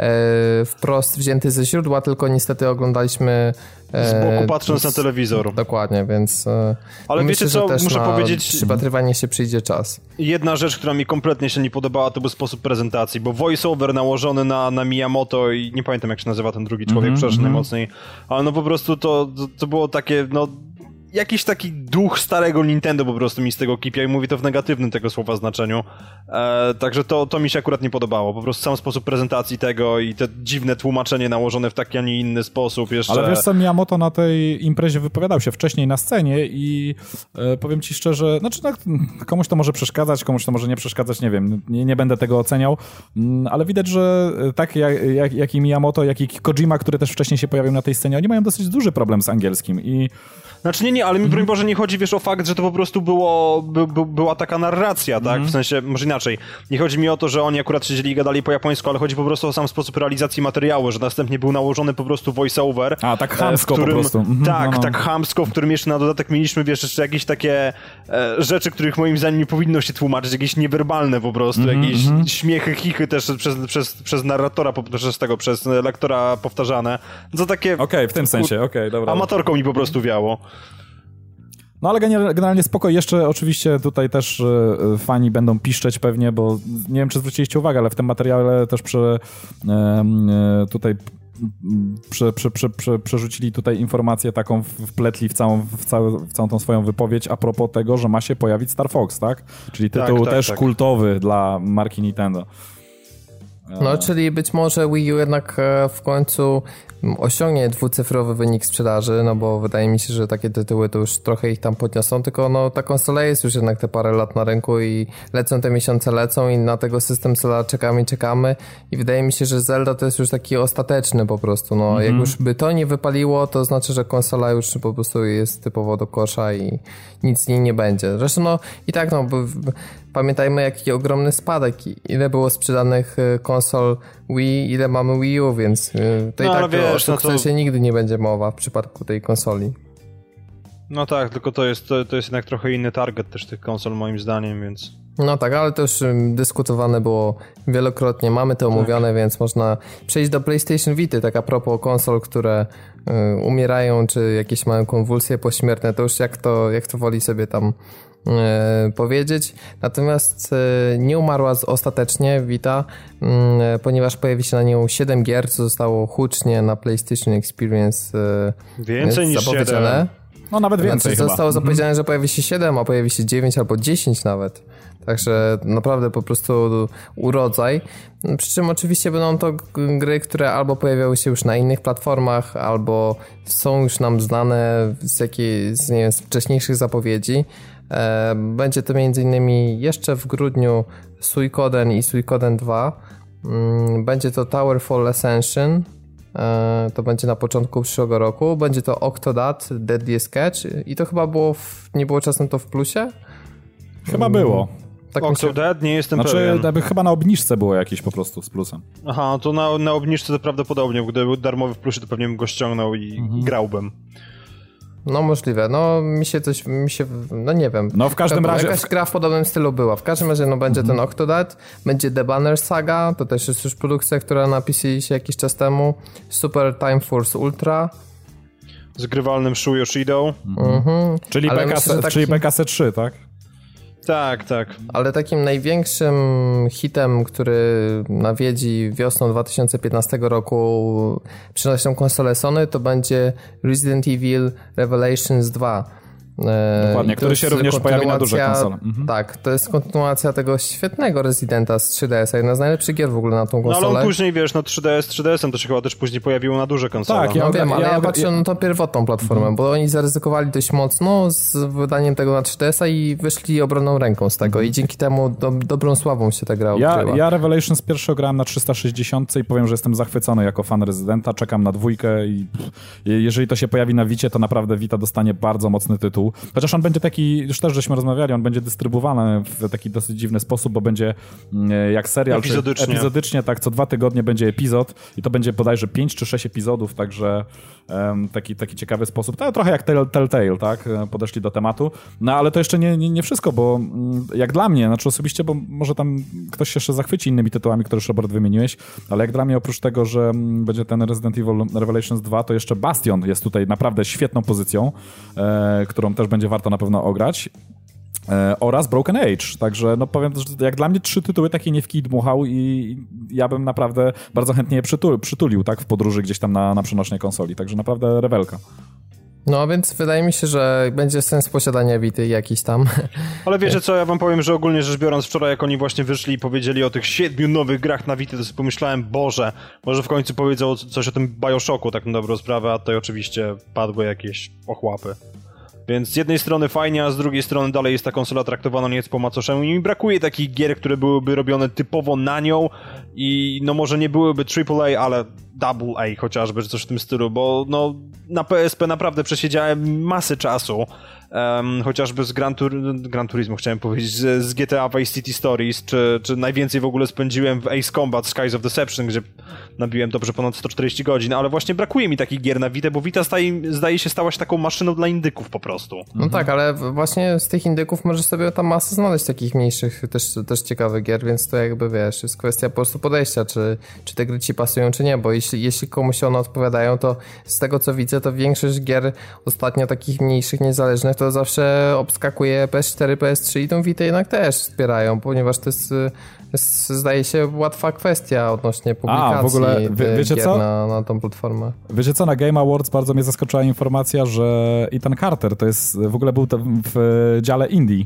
wprost wzięty ze źródła, tylko niestety oglądaliśmy z boku patrząc na telewizor. Dokładnie, więc ale myślę, wiecie co, że też muszę powiedzieć, przypatrywanie się przyjdzie czas. Jedna rzecz, która mi kompletnie się nie podobała, to był sposób prezentacji, bo voice-over nałożony na Miyamoto i nie pamiętam jak się nazywa ten drugi człowiek, przepraszam najmocniej, ale no po prostu to było takie, no jakiś taki duch starego Nintendo po prostu mi z tego kipia i mówię to w negatywnym tego słowa znaczeniu. Także to mi się akurat nie podobało. Po prostu sam sposób prezentacji tego i te dziwne tłumaczenie nałożone w taki, a nie inny sposób jeszcze. Ale wiesz co, Miyamoto na tej imprezie wypowiadał się wcześniej na scenie i powiem ci szczerze, znaczy komuś to może przeszkadzać, komuś to może nie przeszkadzać, nie wiem, nie będę tego oceniał, ale widać, że tak jak i Miyamoto, jak i Kojima, który też wcześniej się pojawił na tej scenie, oni mają dosyć duży problem z angielskim i znaczy nie, ale mi broń Boże nie chodzi, wiesz, o fakt, że to po prostu była taka narracja, tak? W sensie, może inaczej. Nie chodzi mi o to, że oni akurat siedzieli i gadali po japońsku, ale chodzi po prostu o sam sposób realizacji materiału, że następnie był nałożony po prostu voice-over. A, tak chamsko po prostu. Tak chamsko, w którym jeszcze na dodatek mieliśmy, wiesz, jeszcze jakieś takie rzeczy, których moim zdaniem nie powinno się tłumaczyć, jakieś niewerbalne po prostu, jakieś śmiechy, chichy też przez narratora, przez lektora powtarzane. To takie... Okej, w tym sensie, dobra. Amatorką mi po prostu wiało. No ale generalnie spoko. Jeszcze oczywiście tutaj też fani będą piszczeć pewnie, bo nie wiem, czy zwróciliście uwagę, ale w tym materiale też przerzucili tutaj informację taką, wpletli w całą tą swoją wypowiedź a propos tego, że ma się pojawić Star Fox, tak? Czyli tytuł też kultowy dla marki Nintendo. No, czyli być może Wii U jednak w końcu osiągnie dwucyfrowy wynik sprzedaży, no bo wydaje mi się, że takie tytuły to już trochę ich tam podniosą, tylko no ta konsola jest już jednak te parę lat na rynku i te miesiące lecą i na tego system Zelda czekamy i wydaje mi się, że Zelda to jest już taki ostateczny po prostu, no jak już by to nie wypaliło, to znaczy, że konsola już po prostu jest typowo do kosza i nic z niej nie będzie. Zresztą no i tak no, pamiętajmy jaki ogromny spadek, ile było sprzedanych konsol Wii, ile mamy Wii U, więc to i tak o sukcesie nigdy nie będzie mowa w przypadku tej konsoli. No tak, tylko to jest jednak trochę inny target też tych konsol moim zdaniem, więc... No tak, ale to już dyskutowane było wielokrotnie, mamy to omówione, więc można przejść do PlayStation Vita, tak a propos konsol, które umierają, czy jakieś mają konwulsje pośmiertne, to już jak to woli sobie tam powiedzieć. Natomiast nie umarła ostatecznie Vita, ponieważ pojawi się na nią 7 gier, co zostało hucznie na PlayStation Experience więcej niż zapowiedziane. 7. No nawet więcej chyba. Zostało zapowiedziane, że pojawi się 7, a pojawi się 9 albo 10 nawet. Także naprawdę po prostu urodzaj. Przy czym oczywiście będą to gry, które albo pojawiały się już na innych platformach, albo są już nam znane z wcześniejszych zapowiedzi. Będzie to m.in. jeszcze w grudniu Suikoden i Suikoden 2. Będzie to Towerfall Ascension. To będzie na początku przyszłego roku. Będzie to Octodad, Deadly Sketch i to chyba było nie było czasem to w plusie? Chyba było. Tak Octodad? Nie jestem pewien. Znaczy chyba na obniżce było jakieś po prostu z plusem. Aha, to na obniżce to prawdopodobnie, gdyby był darmowy w plusie, to pewnie bym go ściągnął i grałbym. No możliwe, no no nie wiem. No w każdym razie... Jakaś gra w podobnym stylu była. W każdym razie będzie ten Octodad, będzie The Banner Saga, to też jest już produkcja, która na PC się jakiś czas temu, Super Time Force Ultra. Z grywalnym Shu Yoshidą. Czyli BKC 3, tak? Tak. Ale takim największym hitem, który nawiedzi wiosną 2015 roku przynośną konsolę Sony, to będzie Resident Evil Revelations 2. Dokładnie, który się również pojawi na duże konsole. Tak, to jest kontynuacja tego świetnego Residenta z 3DS-a, jedna z najlepszych gier w ogóle na tą konsolę. No ale on później, wiesz, 3DS-em to się chyba też później pojawiło na duże konsole. Tak, ja patrzę na tą pierwotną platformę, bo oni zaryzykowali dość mocno z wydaniem tego na 3DS-a i wyszli obronną ręką z tego i dzięki temu dobrą sławą się ta gra ukryła. Ja Revelations pierwszy grałem na 360 i powiem, że jestem zachwycony jako fan Residenta, czekam na 2 i jeżeli to się pojawi na Vicie, to naprawdę Vita dostanie bardzo mocny tytuł. Chociaż on będzie taki, już też żeśmy rozmawiali, on będzie dystrybuowany w taki dosyć dziwny sposób, bo będzie jak serial, epizodycznie, tak, co 2 tygodnie będzie epizod i to będzie bodajże 5 czy 6 epizodów, także taki ciekawy sposób. To trochę jak Telltale, tak, podeszli do tematu. No ale to jeszcze nie wszystko, bo jak dla mnie, znaczy osobiście, bo może tam ktoś się jeszcze zachwyci innymi tytułami, które już Robert wymieniłeś, ale jak dla mnie oprócz tego, że będzie ten Resident Evil Revelations 2, to jeszcze Bastion jest tutaj naprawdę świetną pozycją, którą też będzie warto na pewno ograć. Oraz Broken Age, także no powiem, że jak dla mnie 3 tytuły takie nie w kij dmuchał i ja bym naprawdę bardzo chętnie je przytulił, tak, w podróży gdzieś tam na przenośnej konsoli, także naprawdę rewelka. No więc wydaje mi się, że będzie sens posiadania Vity jakiś tam. Ale wiecie co, ja wam powiem, że ogólnie rzecz biorąc wczoraj jak oni właśnie wyszli i powiedzieli o tych 7 nowych grach na Vity, to sobie pomyślałem, Boże, może w końcu powiedzą coś o tym BioShocku, tak na dobrą sprawę, a tutaj oczywiście padły jakieś ochłapy. Więc z jednej strony fajnie, a z drugiej strony dalej jest ta konsola traktowana nieco po macoszemu i mi brakuje takich gier, które byłyby robione typowo na nią i no może nie byłyby AAA, ale AA chociażby, czy coś w tym stylu, bo no na PSP naprawdę przesiedziałem masę czasu, chociażby z Gran Turismo chciałem powiedzieć, z GTA Vice City Stories, czy najwięcej w ogóle spędziłem w Ace Combat Skies of Deception, gdzie nabiłem dobrze ponad 140 godzin, ale właśnie brakuje mi takich gier na Vita, bo Vita zdaje się stała się taką maszyną dla indyków po prostu. No tak, ale właśnie z tych indyków możesz sobie tam masę znaleźć takich mniejszych, też ciekawych gier, więc to jakby wiesz, jest kwestia po prostu podejścia, czy te gry ci pasują, czy nie, bo jeśli komuś one odpowiadają, to z tego co widzę, to większość gier ostatnio takich mniejszych, niezależnych, to zawsze obskakuje PS4, PS3 i tą Vita jednak też wspierają, ponieważ to jest zdaje się łatwa kwestia odnośnie publikacji w ogóle, wiecie gier co? Na tą platformę. Wiecie co, na Game Awards bardzo mnie zaskoczyła informacja, że Ethan Carter to jest, w ogóle był w dziale indie.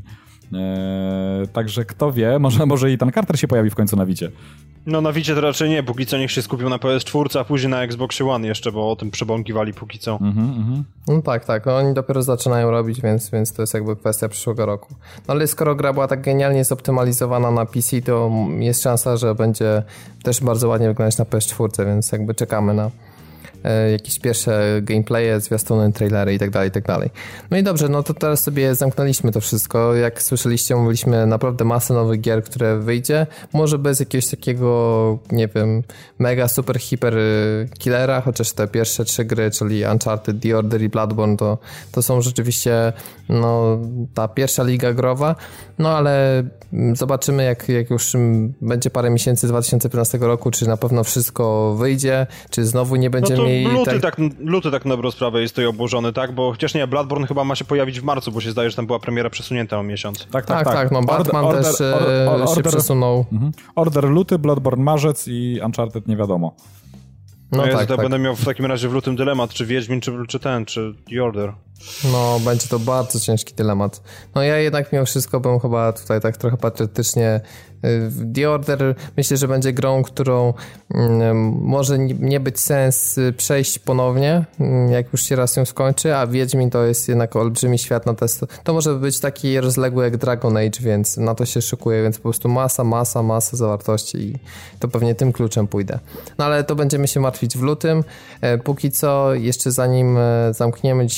Także kto wie, może Ethan Carter się pojawi w końcu na Vicie. No na Vicie to raczej nie, póki co niech się skupił na PS4, a później na Xboxie One jeszcze, bo o tym przebąkiwali póki co. No tak, oni dopiero zaczynają robić, więc to jest jakby kwestia przyszłego roku. No ale skoro gra była tak genialnie zoptymalizowana na PC, to jest szansa, że będzie też bardzo ładnie wyglądać na PS4, więc jakby czekamy na jakieś pierwsze gameplaye, zwiastuny, trailery i tak dalej. No i dobrze, no to teraz sobie zamknęliśmy to wszystko. Jak słyszeliście, mówiliśmy naprawdę masę nowych gier, które wyjdzie. Może bez jakiegoś takiego, nie wiem, mega super hiper killera, chociaż te pierwsze 3 gry, czyli Uncharted, The Order i Bloodborne, to są rzeczywiście no, ta pierwsza liga growa. No ale zobaczymy, jak już będzie parę miesięcy 2015 roku, czy na pewno wszystko wyjdzie, czy znowu nie będziemy mieli... Luty tak na dobrą sprawę jest tutaj obłożony, tak? Bo chociaż nie, Bloodborne chyba ma się pojawić w marcu, bo się zdaje, że tam była premiera przesunięta o miesiąc. Tak, no Batman się przesunął. Order luty, Bloodborne marzec i Uncharted nie wiadomo. No tak. Będę miał w takim razie w lutym dylemat, czy Wiedźmin, czy The Order. No, będzie to bardzo ciężki dylemat. No ja jednak mimo wszystko bym chyba tutaj tak trochę patriotycznie The Order myślę, że będzie grą, którą może nie być sens przejść ponownie, jak już się raz ją skończy, a Wiedźmin to jest jednak olbrzymi świat na test. To może być taki rozległy jak Dragon Age, więc na to się szykuję, więc po prostu masa zawartości i to pewnie tym kluczem pójdę. No ale to będziemy się martwić w lutym. Póki co, jeszcze zanim zamkniemy dzisiejszy odcinek,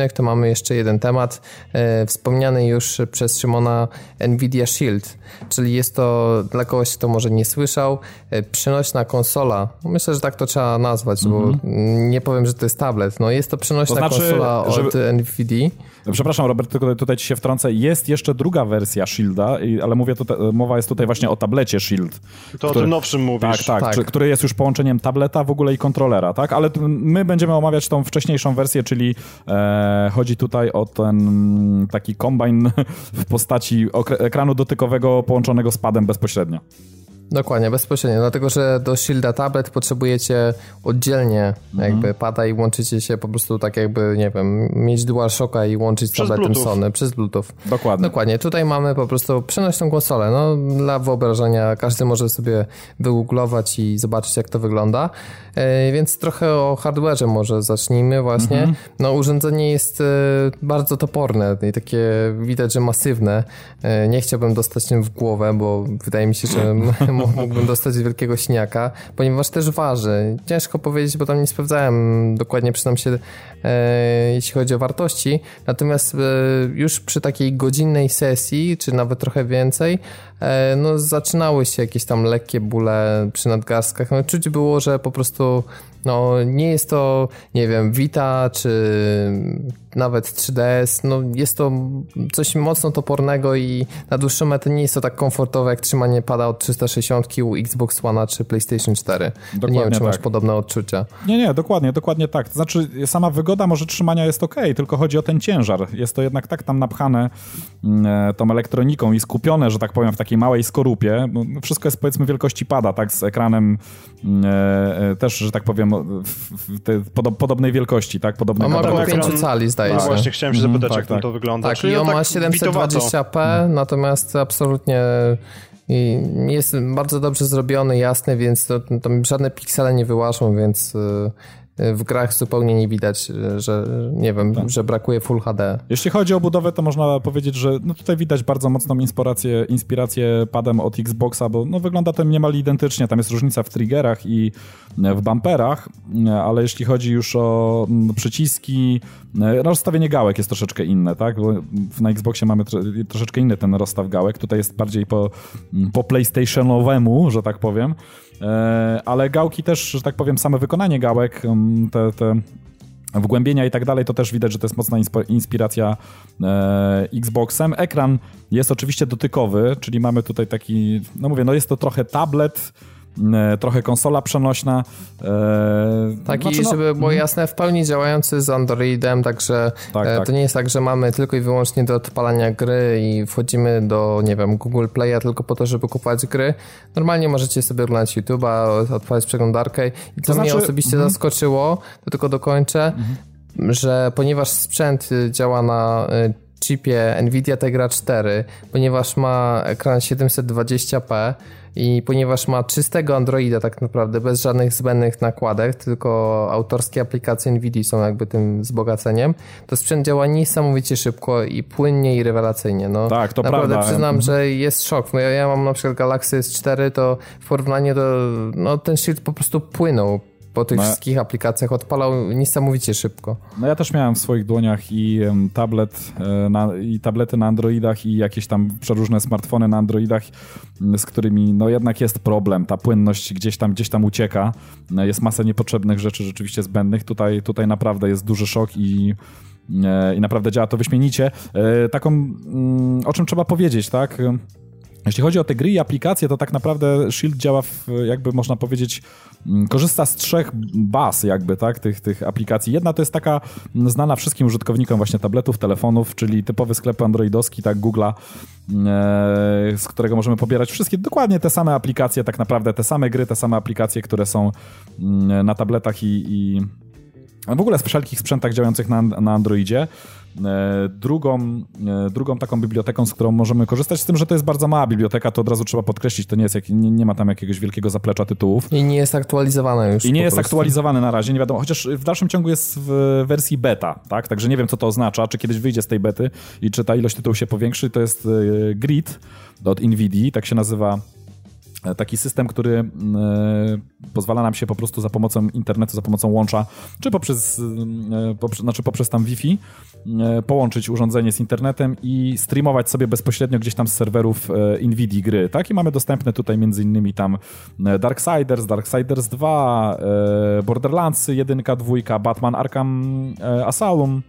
odcinek, to mamy jeszcze jeden temat, wspomniany już przez Szymona Nvidia Shield, czyli jest to, dla kogoś, kto może nie słyszał, przenośna konsola. Myślę, że tak to trzeba nazwać, bo nie powiem, że to jest tablet. No jest to przenośna konsola od Nvidia. Przepraszam, Robert, tylko tutaj ci się wtrącę. Jest jeszcze druga wersja Shielda, ale mowa jest tutaj właśnie o tablecie Shield. To o tym nowszym mówisz. Tak. Który jest już połączeniem tableta w ogóle i kontrolera, tak? Ale my będziemy omawiać tą wcześniejszą wersję, czyli chodzi tutaj o ten taki kombajn w postaci ekranu dotykowego połączonego z padem bezpośrednio. Dokładnie, bezpośrednio, dlatego że do Shielda tablet potrzebujecie oddzielnie jakby pada i łączycie się po prostu tak jakby, nie wiem, mieć DualShocka i łączyć z tabletem Sony przez Bluetooth. Dokładnie. Tutaj mamy po prostu przenośną konsolę. No, dla wyobrażenia każdy może sobie wygooglować i zobaczyć, jak to wygląda. Więc trochę o hardware'ze może zacznijmy właśnie. No, urządzenie jest bardzo toporne i takie widać, że masywne. Nie chciałbym dostać tym w głowę, bo wydaje mi się, że mógłbym dostać wielkiego siniaka, ponieważ też waży. Ciężko powiedzieć, bo tam nie sprawdzałem dokładnie, przyznam się, jeśli chodzi o wartości. Natomiast już przy takiej godzinnej sesji, czy nawet trochę więcej, no zaczynały się jakieś tam lekkie bóle przy nadgarstkach. No, czuć było, że po prostu no nie jest to, nie wiem, Vita czy nawet 3DS, no jest to coś mocno topornego i na dłuższą metę nie jest to tak komfortowe jak trzymanie pada od 360 u Xbox One czy PlayStation 4. Nie wiem, czy masz podobne odczucia. Nie, dokładnie tak. To znaczy sama wygoda może trzymania jest okej, tylko chodzi o ten ciężar. Jest to jednak tak tam napchane tą elektroniką i skupione, że tak powiem, w takiej małej skorupie. Wszystko jest powiedzmy wielkości pada, tak, z ekranem też, że tak powiem, podobnej wielkości, tak? On ma około 5 cali, zdaje się. Właśnie chciałem się zapytać, jak to wygląda. Tak, i on ma 720p, natomiast absolutnie jest bardzo dobrze zrobiony, jasny, więc tam żadne piksele nie wyłażą, więc w grach zupełnie nie widać, że nie wiem, że brakuje Full HD. Jeśli chodzi o budowę, to można powiedzieć, że no tutaj widać bardzo mocną inspirację padem od Xboxa, bo no wygląda to niemal identycznie. Tam jest różnica w triggerach i w bumperach, ale jeśli chodzi już o przyciski, rozstawienie gałek jest troszeczkę inne, tak? Bo na Xboxie mamy troszeczkę inny ten rozstaw gałek. Tutaj jest bardziej po PlayStationowemu, że tak powiem. Ale gałki też, że tak powiem, same wykonanie gałek, te wgłębienia i tak dalej, to też widać, że to jest mocna inspiracja Xboxem. Ekran jest oczywiście dotykowy, czyli mamy tutaj taki, no mówię, no jest to trochę tablet, trochę konsola przenośna. Taki, żeby było jasne, w pełni działający z Androidem, także to nie jest tak, że mamy tylko i wyłącznie do odpalania gry i wchodzimy do, nie wiem, Google Play'a tylko po to, żeby kupować gry. Normalnie możecie sobie oglądać YouTube'a, odpalać przeglądarkę i to mnie osobiście zaskoczyło, to tylko dokończę, że ponieważ sprzęt działa na chipie Nvidia Tegra 4, ponieważ ma ekran 720p i ponieważ ma czystego Androida tak naprawdę, bez żadnych zbędnych nakładek, tylko autorskie aplikacje Nvidia są jakby tym wzbogaceniem, to sprzęt działa niesamowicie szybko i płynnie i rewelacyjnie. No, tak, to naprawdę prawda. Przyznam, że jest szok. Ja mam na przykład Galaxy S4, to w porównaniu do ten Shield po prostu płynął po tych wszystkich aplikacjach, odpalał niesamowicie szybko. No ja też miałem w swoich dłoniach i tablety na Androidach i jakieś tam przeróżne smartfony na Androidach, z którymi no jednak jest problem. Ta płynność gdzieś tam ucieka. Jest masa niepotrzebnych rzeczy rzeczywiście zbędnych. Tutaj naprawdę jest duży szok i naprawdę działa to wyśmienicie. Taką, o czym trzeba powiedzieć, tak? Jeśli chodzi o te gry i aplikacje, to tak naprawdę Shield działa jakby można powiedzieć, korzysta z 3 baz jakby, tak, tych aplikacji. Jedna to jest taka znana wszystkim użytkownikom właśnie tabletów, telefonów, czyli typowy sklep androidowski, tak, Google'a, z którego możemy pobierać wszystkie, dokładnie te same aplikacje, tak naprawdę te same gry, te same aplikacje, które są na tabletach i w ogóle w wszelkich sprzętach działających na Androidzie. Drugą taką biblioteką, z którą możemy korzystać, z tym, że to jest bardzo mała biblioteka, to od razu trzeba podkreślić, to nie jest nie ma tam jakiegoś wielkiego zaplecza tytułów. I nie jest aktualizowana już. I nie jest aktualizowany na razie, nie wiadomo, chociaż w dalszym ciągu jest w wersji beta, tak? Także nie wiem, co to oznacza, czy kiedyś wyjdzie z tej bety i czy ta ilość tytułów się powiększy. To jest Grid od Nvidia, tak się nazywa taki system, który pozwala nam się po prostu za pomocą internetu, za pomocą łącza, czy poprzez tam Wi-Fi połączyć urządzenie z internetem i streamować sobie bezpośrednio gdzieś tam z serwerów Nvidia gry, tak? I mamy dostępne tutaj między innymi tam Darksiders 2, Borderlands 1, 2, Batman Arkham Asylum,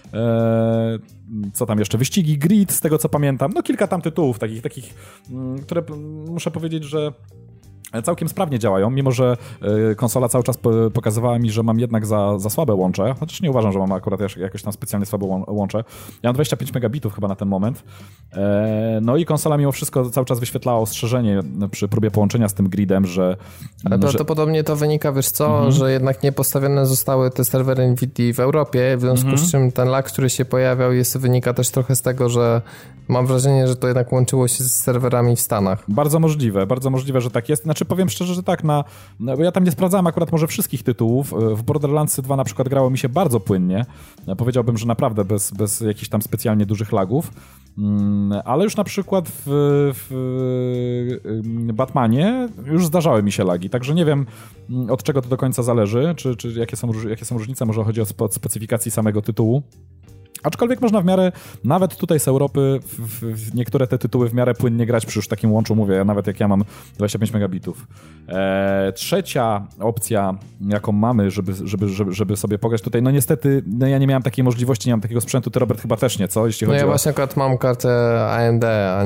co tam jeszcze, wyścigi Grid, z tego co pamiętam, no kilka tam tytułów takich, które muszę powiedzieć, że całkiem sprawnie działają, mimo że konsola cały czas pokazywała mi, że mam jednak za słabe łącze, chociaż nie uważam, że mam akurat jakoś tam specjalnie słabe łącze. Ja mam 25 megabitów chyba na ten moment. No i konsola mimo wszystko cały czas wyświetlała ostrzeżenie przy próbie połączenia z tym gridem, że... Ale prawdopodobnie to wynika, wiesz co, że jednak nie postawione zostały te serwery Nvidia w Europie, w związku z czym ten lag, który się pojawiał, wynika też trochę z tego, że mam wrażenie, że to jednak łączyło się z serwerami w Stanach. Bardzo możliwe, że tak jest. Znaczy powiem szczerze, że tak, bo ja tam nie sprawdzałem akurat może wszystkich tytułów. W Borderlands 2 na przykład grało mi się bardzo płynnie. Powiedziałbym, że naprawdę bez jakichś tam specjalnie dużych lagów. Ale już na przykład w Batmanie już zdarzały mi się lagi, także nie wiem, od czego to do końca zależy, czy jakie są różnice, może chodzi o specyfikacji samego tytułu. Aczkolwiek można w miarę, nawet tutaj z Europy, w niektóre te tytuły w miarę płynnie grać przy już takim łączu, mówię, nawet jak ja mam 25 megabitów. Trzecia opcja, jaką mamy, żeby sobie pograć tutaj, no niestety, ja nie miałem takiej możliwości, nie mam takiego sprzętu, ty Robert chyba też nie, co? Jeśli chodzi ja właśnie akurat mam kartę AMD,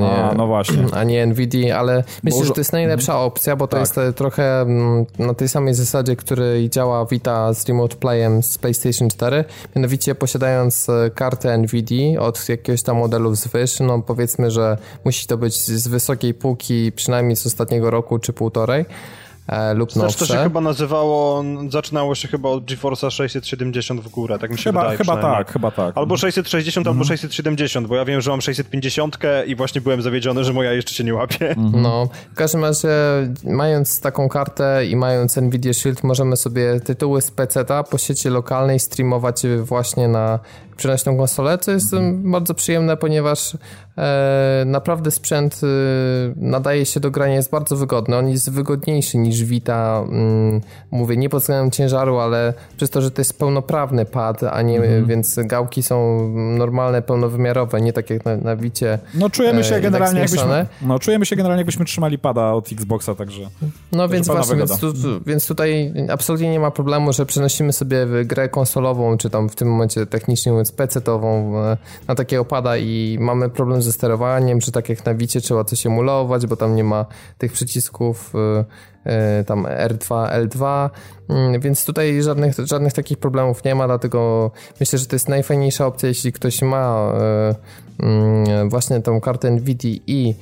a nie Nvidia, ale myślę, że to jest najlepsza opcja, bo to jest trochę na tej samej zasadzie, której działa Vita z Remote Playem z PlayStation 4, mianowicie posiadając kartę Nvidia od jakiegoś tam modelu wzwyż, no powiedzmy, że musi to być z wysokiej półki, przynajmniej z ostatniego roku czy półtorej. Lub nowsze. To się chyba nazywało, zaczynało się chyba od GeForce'a 670 w górę, tak mi się wydaje. Chyba tak. Albo 660, albo 670, bo ja wiem, że mam 650 i właśnie byłem zawiedziony, że moja jeszcze się nie łapie. No, w każdym razie mając taką kartę i mając Nvidia Shield możemy sobie tytuły z PC-ta po sieci lokalnej streamować właśnie na przenośną konsolę, co jest bardzo przyjemne, ponieważ naprawdę sprzęt nadaje się do grania, jest bardzo wygodny. On jest wygodniejszy niż Vita, mówię, nie pod względem ciężaru, ale przez to, że to jest pełnoprawny pad, a nie, więc gałki są normalne, pełnowymiarowe, nie tak jak na Vicie. No czujemy się generalnie jakbyśmy trzymali pada od Xboxa, także... No więc właśnie, więc tutaj absolutnie nie ma problemu, że przenosimy sobie grę konsolową, czy tam w tym momencie technicznie mówiąc PC-tową na takiego pada i mamy problem ze sterowaniem, że tak jak na Vicie trzeba coś emulować, bo tam nie ma tych przycisków tam R2, L2, więc tutaj żadnych takich problemów nie ma, dlatego myślę, że to jest najfajniejsza opcja, jeśli ktoś ma właśnie tą kartę Nvidia i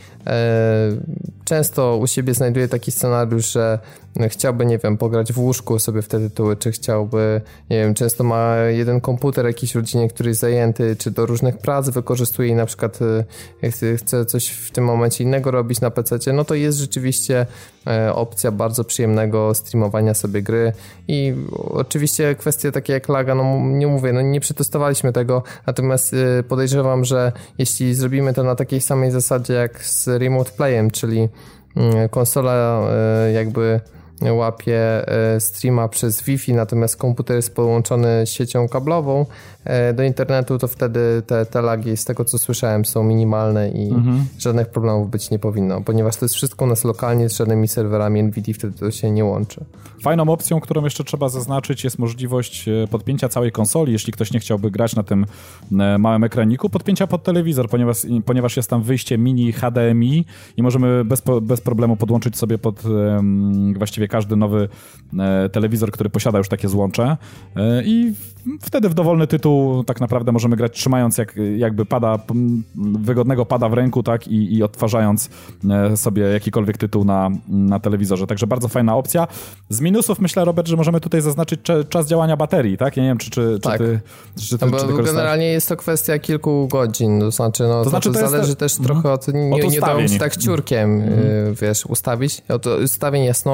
często u siebie znajduje taki scenariusz, że chciałby, nie wiem, pograć w łóżku sobie w te tytuły, czy chciałby, nie wiem, często ma jeden komputer jakiś w rodzinie, który jest zajęty, czy do różnych prac wykorzystuje i na przykład chce coś w tym momencie innego robić na PC-cie, no to jest rzeczywiście opcja bardzo przyjemnego streamowania sobie gry i oczywiście kwestie takie jak laga, no nie mówię, no nie przetestowaliśmy tego, natomiast podejrzewam, że jeśli zrobimy to na takiej samej zasadzie jak z Remote Playem, czyli konsola jakby łapie streama przez Wi-Fi, natomiast komputer jest połączony siecią kablową do internetu, to wtedy te lagi, z tego co słyszałem, są minimalne i żadnych problemów być nie powinno, ponieważ to jest wszystko u nas lokalnie z żadnymi serwerami Nvidia, wtedy to się nie łączy. Fajną opcją, którą jeszcze trzeba zaznaczyć, jest możliwość podpięcia całej konsoli, jeśli ktoś nie chciałby grać na tym małym ekraniku, podpięcia pod telewizor, ponieważ jest tam wyjście mini HDMI i możemy bez problemu podłączyć sobie pod właściwie każdy nowy telewizor, który posiada już takie złącze i wtedy w dowolny tytuł tak naprawdę możemy grać trzymając jakby wygodnego pada w ręku, tak, i odtwarzając sobie jakikolwiek tytuł na telewizorze. Także bardzo fajna opcja. Z minusów myślę, Robert, że możemy tutaj zaznaczyć czas działania baterii, tak? Ja nie wiem, czy ty generalnie jest to kwestia kilku godzin, to znaczy, to zależy też trochę od nie dało się tak ciurkiem, wiesz, ustawić, od ustawień jasności,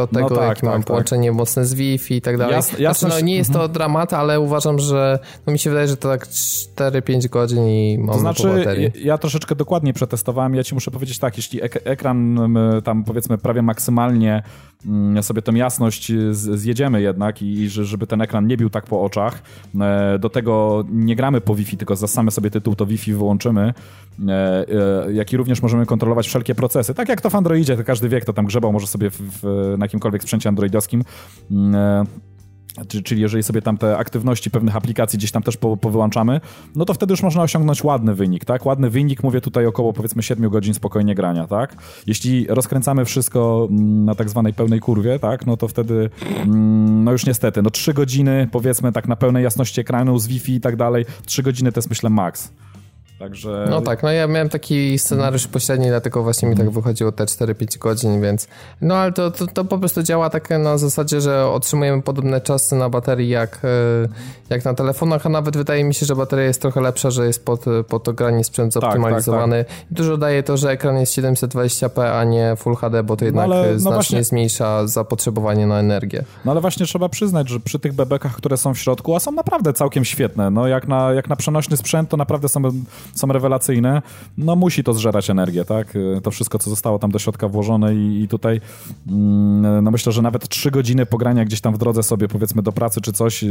od tego, jakie mam połączenie mocne z Wi-Fi i tak dalej. Nie jest to dramat, ale uważam, że mi się wydaje, że to tak 4-5 godzin i mam po baterii. Ja troszeczkę dokładniej przetestowałem. Ja ci muszę powiedzieć tak, jeśli ekran tam powiedzmy prawie maksymalnie sobie tą jasność zjedziemy jednak i żeby ten ekran nie bił tak po oczach, do tego nie gramy po Wi-Fi, tylko zasamy sobie tytuł, to Wi-Fi wyłączymy, jak i również możemy kontrolować wszelkie procesy. Tak jak to w Androidzie, to każdy wie, kto tam grzebał, może sobie na jakimkolwiek sprzęcie androidowskim, czyli jeżeli sobie tam te aktywności pewnych aplikacji gdzieś tam też powyłączamy, no to wtedy już można osiągnąć ładny wynik, tak? Ładny wynik, mówię tutaj około powiedzmy 7 godzin spokojnie grania, tak? Jeśli rozkręcamy wszystko na tak zwanej pełnej kurwie, tak? No to wtedy, no już niestety, 3 godziny powiedzmy tak na pełnej jasności ekranu z Wi-Fi i tak dalej, 3 godziny to jest myślę max. Także... No tak, ja miałem taki scenariusz pośredni, dlatego właśnie mi tak wychodziło te 4-5 godzin, więc no ale to po prostu działa tak na zasadzie, że otrzymujemy podobne czasy na baterii jak na telefonach, a nawet wydaje mi się, że bateria jest trochę lepsza, że jest pod to granie sprzęt zoptymalizowany. Tak. Dużo daje to, że ekran jest 720p, a nie Full HD, bo to jednak znacznie zmniejsza zapotrzebowanie na energię. No ale właśnie trzeba przyznać, że przy tych bebekach, które są w środku, a są naprawdę całkiem świetne, no jak na przenośny sprzęt, to naprawdę są rewelacyjne, no musi to zżerać energię, tak? To wszystko, co zostało tam do środka włożone i tutaj no myślę, że nawet 3 godziny pogrania gdzieś tam w drodze sobie, powiedzmy do pracy czy coś,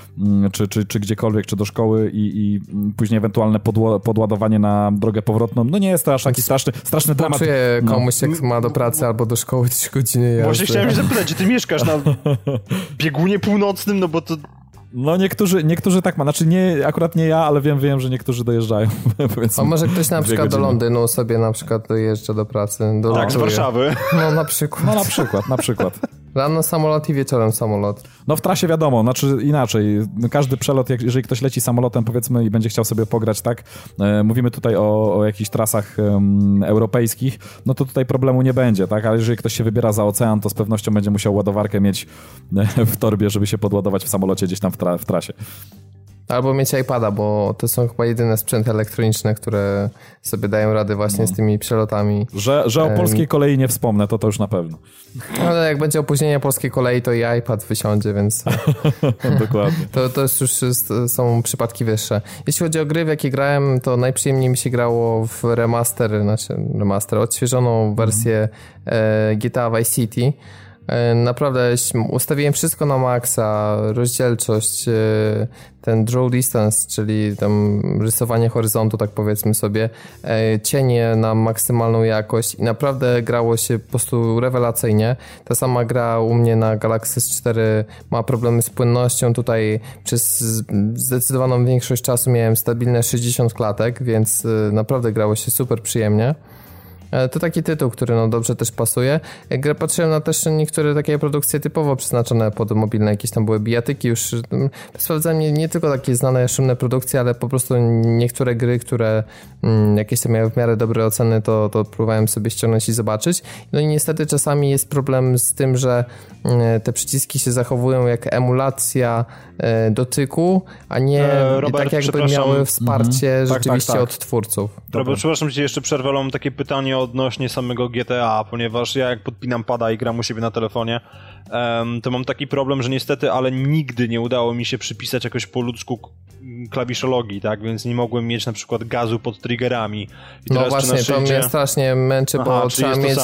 czy gdziekolwiek, czy do szkoły i później ewentualne podładowanie na drogę powrotną, no nie jest to aż taki straszny dramat. Czuję komuś, jak ma do pracy albo do szkoły 3 godziny jazdy. Właśnie chciałem się zapytać, czy ty mieszkasz na biegunie północnym, no bo to... No niektórzy tak ma, znaczy akurat nie ja, ale wiem, że niektórzy dojeżdżają. A może ktoś na przykład do Londynu sobie na przykład dojeżdża do pracy. Tak, z Warszawy. No na przykład. Rano samolot i wieczorem samolot. No w trasie wiadomo, znaczy inaczej. Każdy przelot, jeżeli ktoś leci samolotem powiedzmy i będzie chciał sobie pograć, tak, mówimy tutaj o jakichś trasach europejskich, no to tutaj problemu nie będzie, tak, ale jeżeli ktoś się wybiera za ocean, to z pewnością będzie musiał ładowarkę mieć w torbie, żeby się podładować w samolocie gdzieś tam w trasie. Albo mieć iPada, bo to są chyba jedyne sprzęty elektroniczne, które sobie dają radę właśnie z tymi przelotami. Że o polskiej kolei nie wspomnę, to już na pewno. Ale jak będzie opóźnienie polskiej kolei, to i iPad wysiądzie, więc dokładnie. To już są przypadki wyższe. Jeśli chodzi o gry, w jakie grałem, to najprzyjemniej mi się grało w remaster, odświeżoną wersję GTA Vice City. Naprawdę ustawiłem wszystko na maksa, rozdzielczość, ten draw distance, czyli tam rysowanie horyzontu, tak powiedzmy sobie, cienie na maksymalną jakość i naprawdę grało się po prostu rewelacyjnie. Ta sama gra u mnie na Galaxy S4 ma problemy z płynnością, tutaj przez zdecydowaną większość czasu miałem stabilne 60 klatek, więc naprawdę grało się super przyjemnie. To taki tytuł, który dobrze też pasuje. Jak patrzyłem na też niektóre takie produkcje typowo przeznaczone pod mobilne, jakieś tam były bijatyki, już sprawdzałem nie tylko takie znane, szumne produkcje, ale po prostu niektóre gry, które jakieś tam miały w miarę dobre oceny, to próbowałem sobie ściągnąć i zobaczyć. No i niestety czasami jest problem z tym, że te przyciski się zachowują jak emulacja dotyku, a nie Robert, tak jakby miały wsparcie rzeczywiście od twórców. Robert, przepraszam cię, jeszcze przerwę, mam takie pytanie odnośnie samego GTA, ponieważ ja jak podpinam pada i gram u siebie na telefonie, to mam taki problem, że niestety, ale nigdy nie udało mi się przypisać jakoś po ludzku klawiszologii, tak, więc nie mogłem mieć na przykład gazu pod triggerami. I no właśnie, to mnie strasznie męczy, bo trzeba mieć...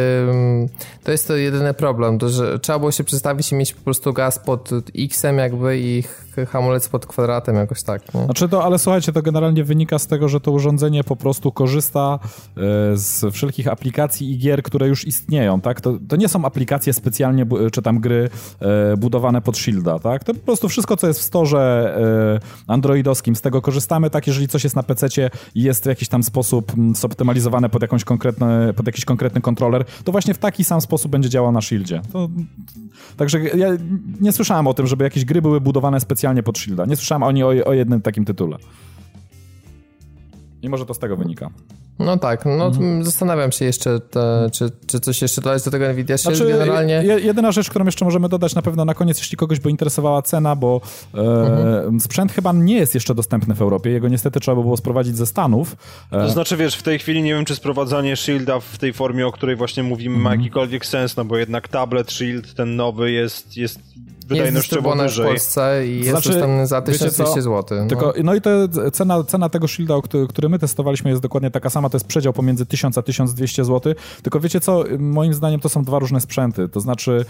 To jest to jedyny problem, to, że trzeba było się przestawić i mieć po prostu gaz pod X-em jakby i hamulec pod kwadratem jakoś tak. Nie? Znaczy ale słuchajcie, to generalnie wynika z tego, że to urządzenie po prostu korzysta z wszelkich aplikacji i gier, które już istnieją, tak? To nie są aplikacje specjalnie, czy tam gry budowane pod Shielda, tak? To po prostu wszystko, co jest w storze androidowskim, z tego korzystamy, tak? Jeżeli coś jest na PC-cie i jest w jakiś tam sposób zoptymalizowane pod jakiś konkretny kontroler, to właśnie w taki sam sposób będzie działał na Shieldzie. Także ja nie słyszałem o tym, żeby jakieś gry były budowane specjalnie pod Shielda. Nie słyszałem o jednym takim tytule. I może to z tego wynika. No tak, zastanawiam się jeszcze, czy coś jeszcze dodać do tego Nvidia Shield generalnie. Jedyna rzecz, którą jeszcze możemy dodać na pewno na koniec, jeśli kogoś by interesowała cena, bo sprzęt chyba nie jest jeszcze dostępny w Europie, jego niestety trzeba by było sprowadzić ze Stanów. To znaczy, wiesz, w tej chwili nie wiem, czy sprowadzanie Shielda w tej formie, o której właśnie mówimy, ma jakikolwiek sens, no bo jednak tablet Shield, ten nowy jest wydajnościowo wyżej. W Polsce i jest dostępny za 1200 zł. No. Tylko, no i cena tego Shielda, który my testowaliśmy, jest dokładnie taka sama, to jest przedział pomiędzy 1000 a 1200 zł, tylko wiecie co, moim zdaniem to są dwa różne sprzęty, to znaczy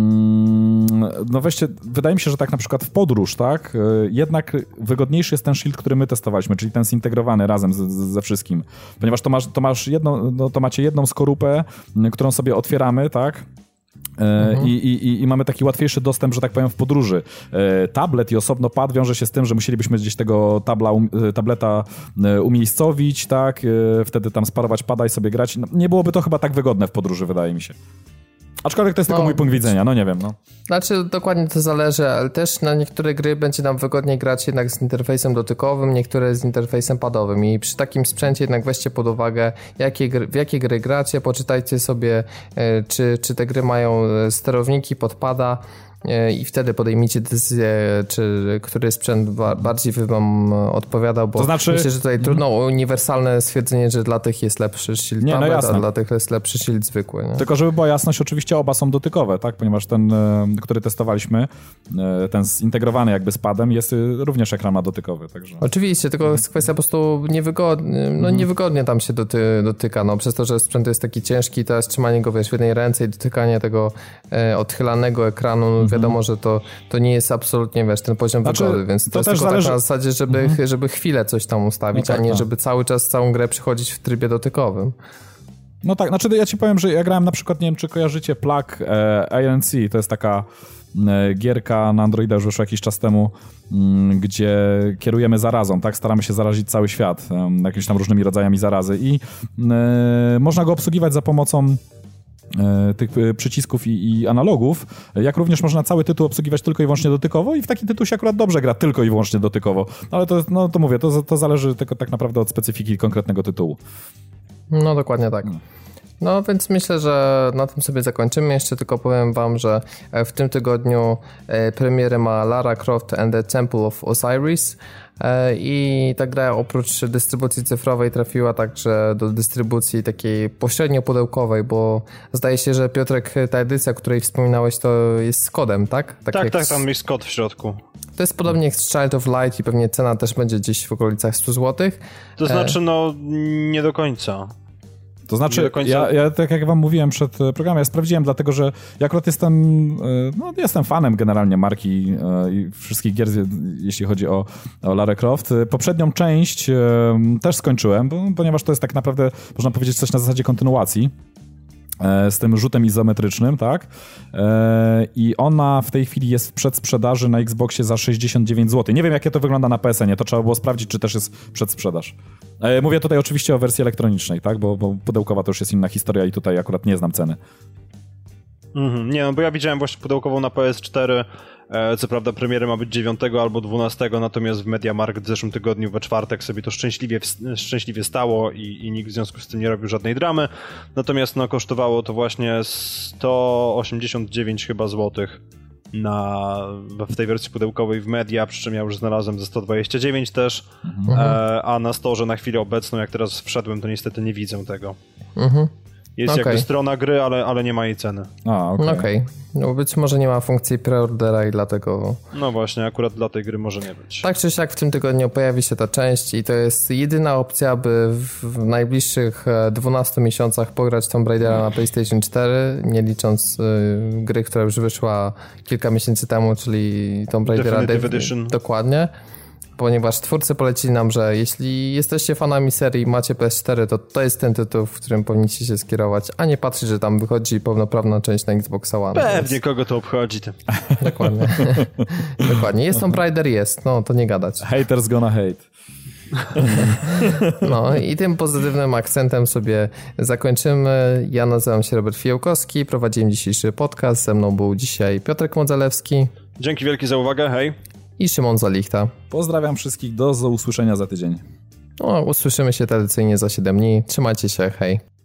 no weźcie, wydaje mi się, że tak na przykład w podróż, tak, jednak wygodniejszy jest ten Shield, który my testowaliśmy, czyli ten zintegrowany razem ze wszystkim, ponieważ to macie jedną skorupę, którą sobie otwieramy, tak, I mamy taki łatwiejszy dostęp, że tak powiem, w podróży. Tablet i osobno pad wiąże się z tym, że musielibyśmy gdzieś tego tableta umiejscowić, tak? Wtedy tam sparować pada i sobie grać. No, nie byłoby to chyba tak wygodne w podróży, wydaje mi się. Aczkolwiek to jest tylko mój punkt widzenia, no nie wiem. No. Znaczy dokładnie to zależy, ale też na niektóre gry będzie nam wygodniej grać jednak z interfejsem dotykowym, niektóre z interfejsem padowym i przy takim sprzęcie jednak weźcie pod uwagę, w jakie gry gracie, poczytajcie sobie, czy te gry mają sterowniki pod pada i wtedy podejmijcie decyzję, który sprzęt bardziej wam odpowiadał, bo to znaczy, myślę, że tutaj trudno uniwersalne stwierdzenie, że dla tych jest lepszy shield tablet, a dla tych jest lepszy shield zwykły. Nie? Tylko żeby była jasność, oczywiście oba są dotykowe, tak? Ponieważ ten, który testowaliśmy, ten zintegrowany jakby z padem, jest również ekran ma dotykowy. Także... Oczywiście, tylko jest kwestia po prostu niewygodnie tam się dotyka, no przez to, że sprzęt jest taki ciężki, teraz trzymanie go w jednej ręce i dotykanie tego odchylanego ekranu, wiadomo, że to nie jest absolutnie, ten poziom wygody, więc to jest tylko zależy... tak na zasadzie, żeby chwilę coś tam ustawić, a nie żeby cały czas całą grę przychodzić w trybie dotykowym. No tak, znaczy ja ci powiem, że ja grałem na przykład, nie wiem, czy kojarzycie Plague ANC, to jest taka gierka na Androida już wyszła jakiś czas temu, gdzie kierujemy zarazą, tak? Staramy się zarazić cały świat jakimiś tam różnymi rodzajami zarazy i można go obsługiwać za pomocą tych przycisków i analogów, jak również można cały tytuł obsługiwać tylko i wyłącznie dotykowo i w taki tytuł się akurat dobrze gra tylko i wyłącznie dotykowo. Ale to mówię, to zależy tylko tak naprawdę od specyfiki konkretnego tytułu. No dokładnie tak. No więc myślę, że na tym sobie zakończymy. Jeszcze tylko powiem wam, że w tym tygodniu premierę ma Lara Croft and the Temple of Osiris i ta gra oprócz dystrybucji cyfrowej trafiła także do dystrybucji takiej pośrednio pudełkowej, bo zdaje się, że Piotrek, ta edycja, o której wspominałeś, to jest z kodem, tak? Tak, tam jest kod w środku. To jest podobnie jak z Child of Light i pewnie cena też będzie gdzieś w okolicach 100 zł. To znaczy, nie do końca. To znaczy, ja tak jak wam mówiłem przed programem, ja sprawdziłem, dlatego że ja akurat jestem fanem generalnie marki i wszystkich gier, jeśli chodzi o Lara Croft. Poprzednią część też skończyłem, ponieważ to jest tak naprawdę, można powiedzieć, coś na zasadzie kontynuacji z tym rzutem izometrycznym, tak? I ona w tej chwili jest w przedsprzedaży na Xboxie za 69 zł. Nie wiem, jakie to wygląda na PSN-ie, to trzeba było sprawdzić, czy też jest przedsprzedaż. Mówię tutaj oczywiście o wersji elektronicznej, tak? Bo pudełkowa to już jest inna historia i tutaj akurat nie znam ceny. Nie, bo ja widziałem właśnie pudełkową na PS4. Co prawda premiery ma być 9 albo 12, natomiast w MediaMarkt w zeszłym tygodniu we czwartek sobie to szczęśliwie stało i nikt w związku z tym nie robił żadnej dramy. Natomiast kosztowało to właśnie 189 chyba złotych w tej wersji pudełkowej w Media, przy czym ja już znalazłem za 129 też, a na storze na chwilę obecną, jak teraz wszedłem, to niestety nie widzę tego. Jest jakby strona gry, ale nie ma jej ceny. Okej. No być może nie ma funkcji preordera i dlatego... No właśnie, akurat dla tej gry może nie być. Tak czy siak w tym tygodniu pojawi się ta część i to jest jedyna opcja, aby w najbliższych 12 miesiącach pograć Tomb Raidera na PlayStation 4, nie licząc gry, która już wyszła kilka miesięcy temu, czyli Tomb Raidera Definitive Edition. Dokładnie. Ponieważ twórcy polecili nam, że jeśli jesteście fanami serii i macie PS4, to jest ten tytuł, w którym powinniście się skierować, a nie patrzeć, że tam wychodzi pełnoprawna część na Xbox One. Pewnie, kogo to obchodzi. Dokładnie. Dokładnie. Jest Tomb Raider, to nie gadać. Haters gonna hate. No i tym pozytywnym akcentem sobie zakończymy. Ja nazywam się Robert Fiołkowski, prowadziłem dzisiejszy podcast. Ze mną był dzisiaj Piotrek Modzelewski. Dzięki wielkie za uwagę, hej. I Szymon Zalichta. Pozdrawiam wszystkich, do usłyszenia za tydzień. No, usłyszymy się tradycyjnie za 7 dni. Trzymajcie się, hej.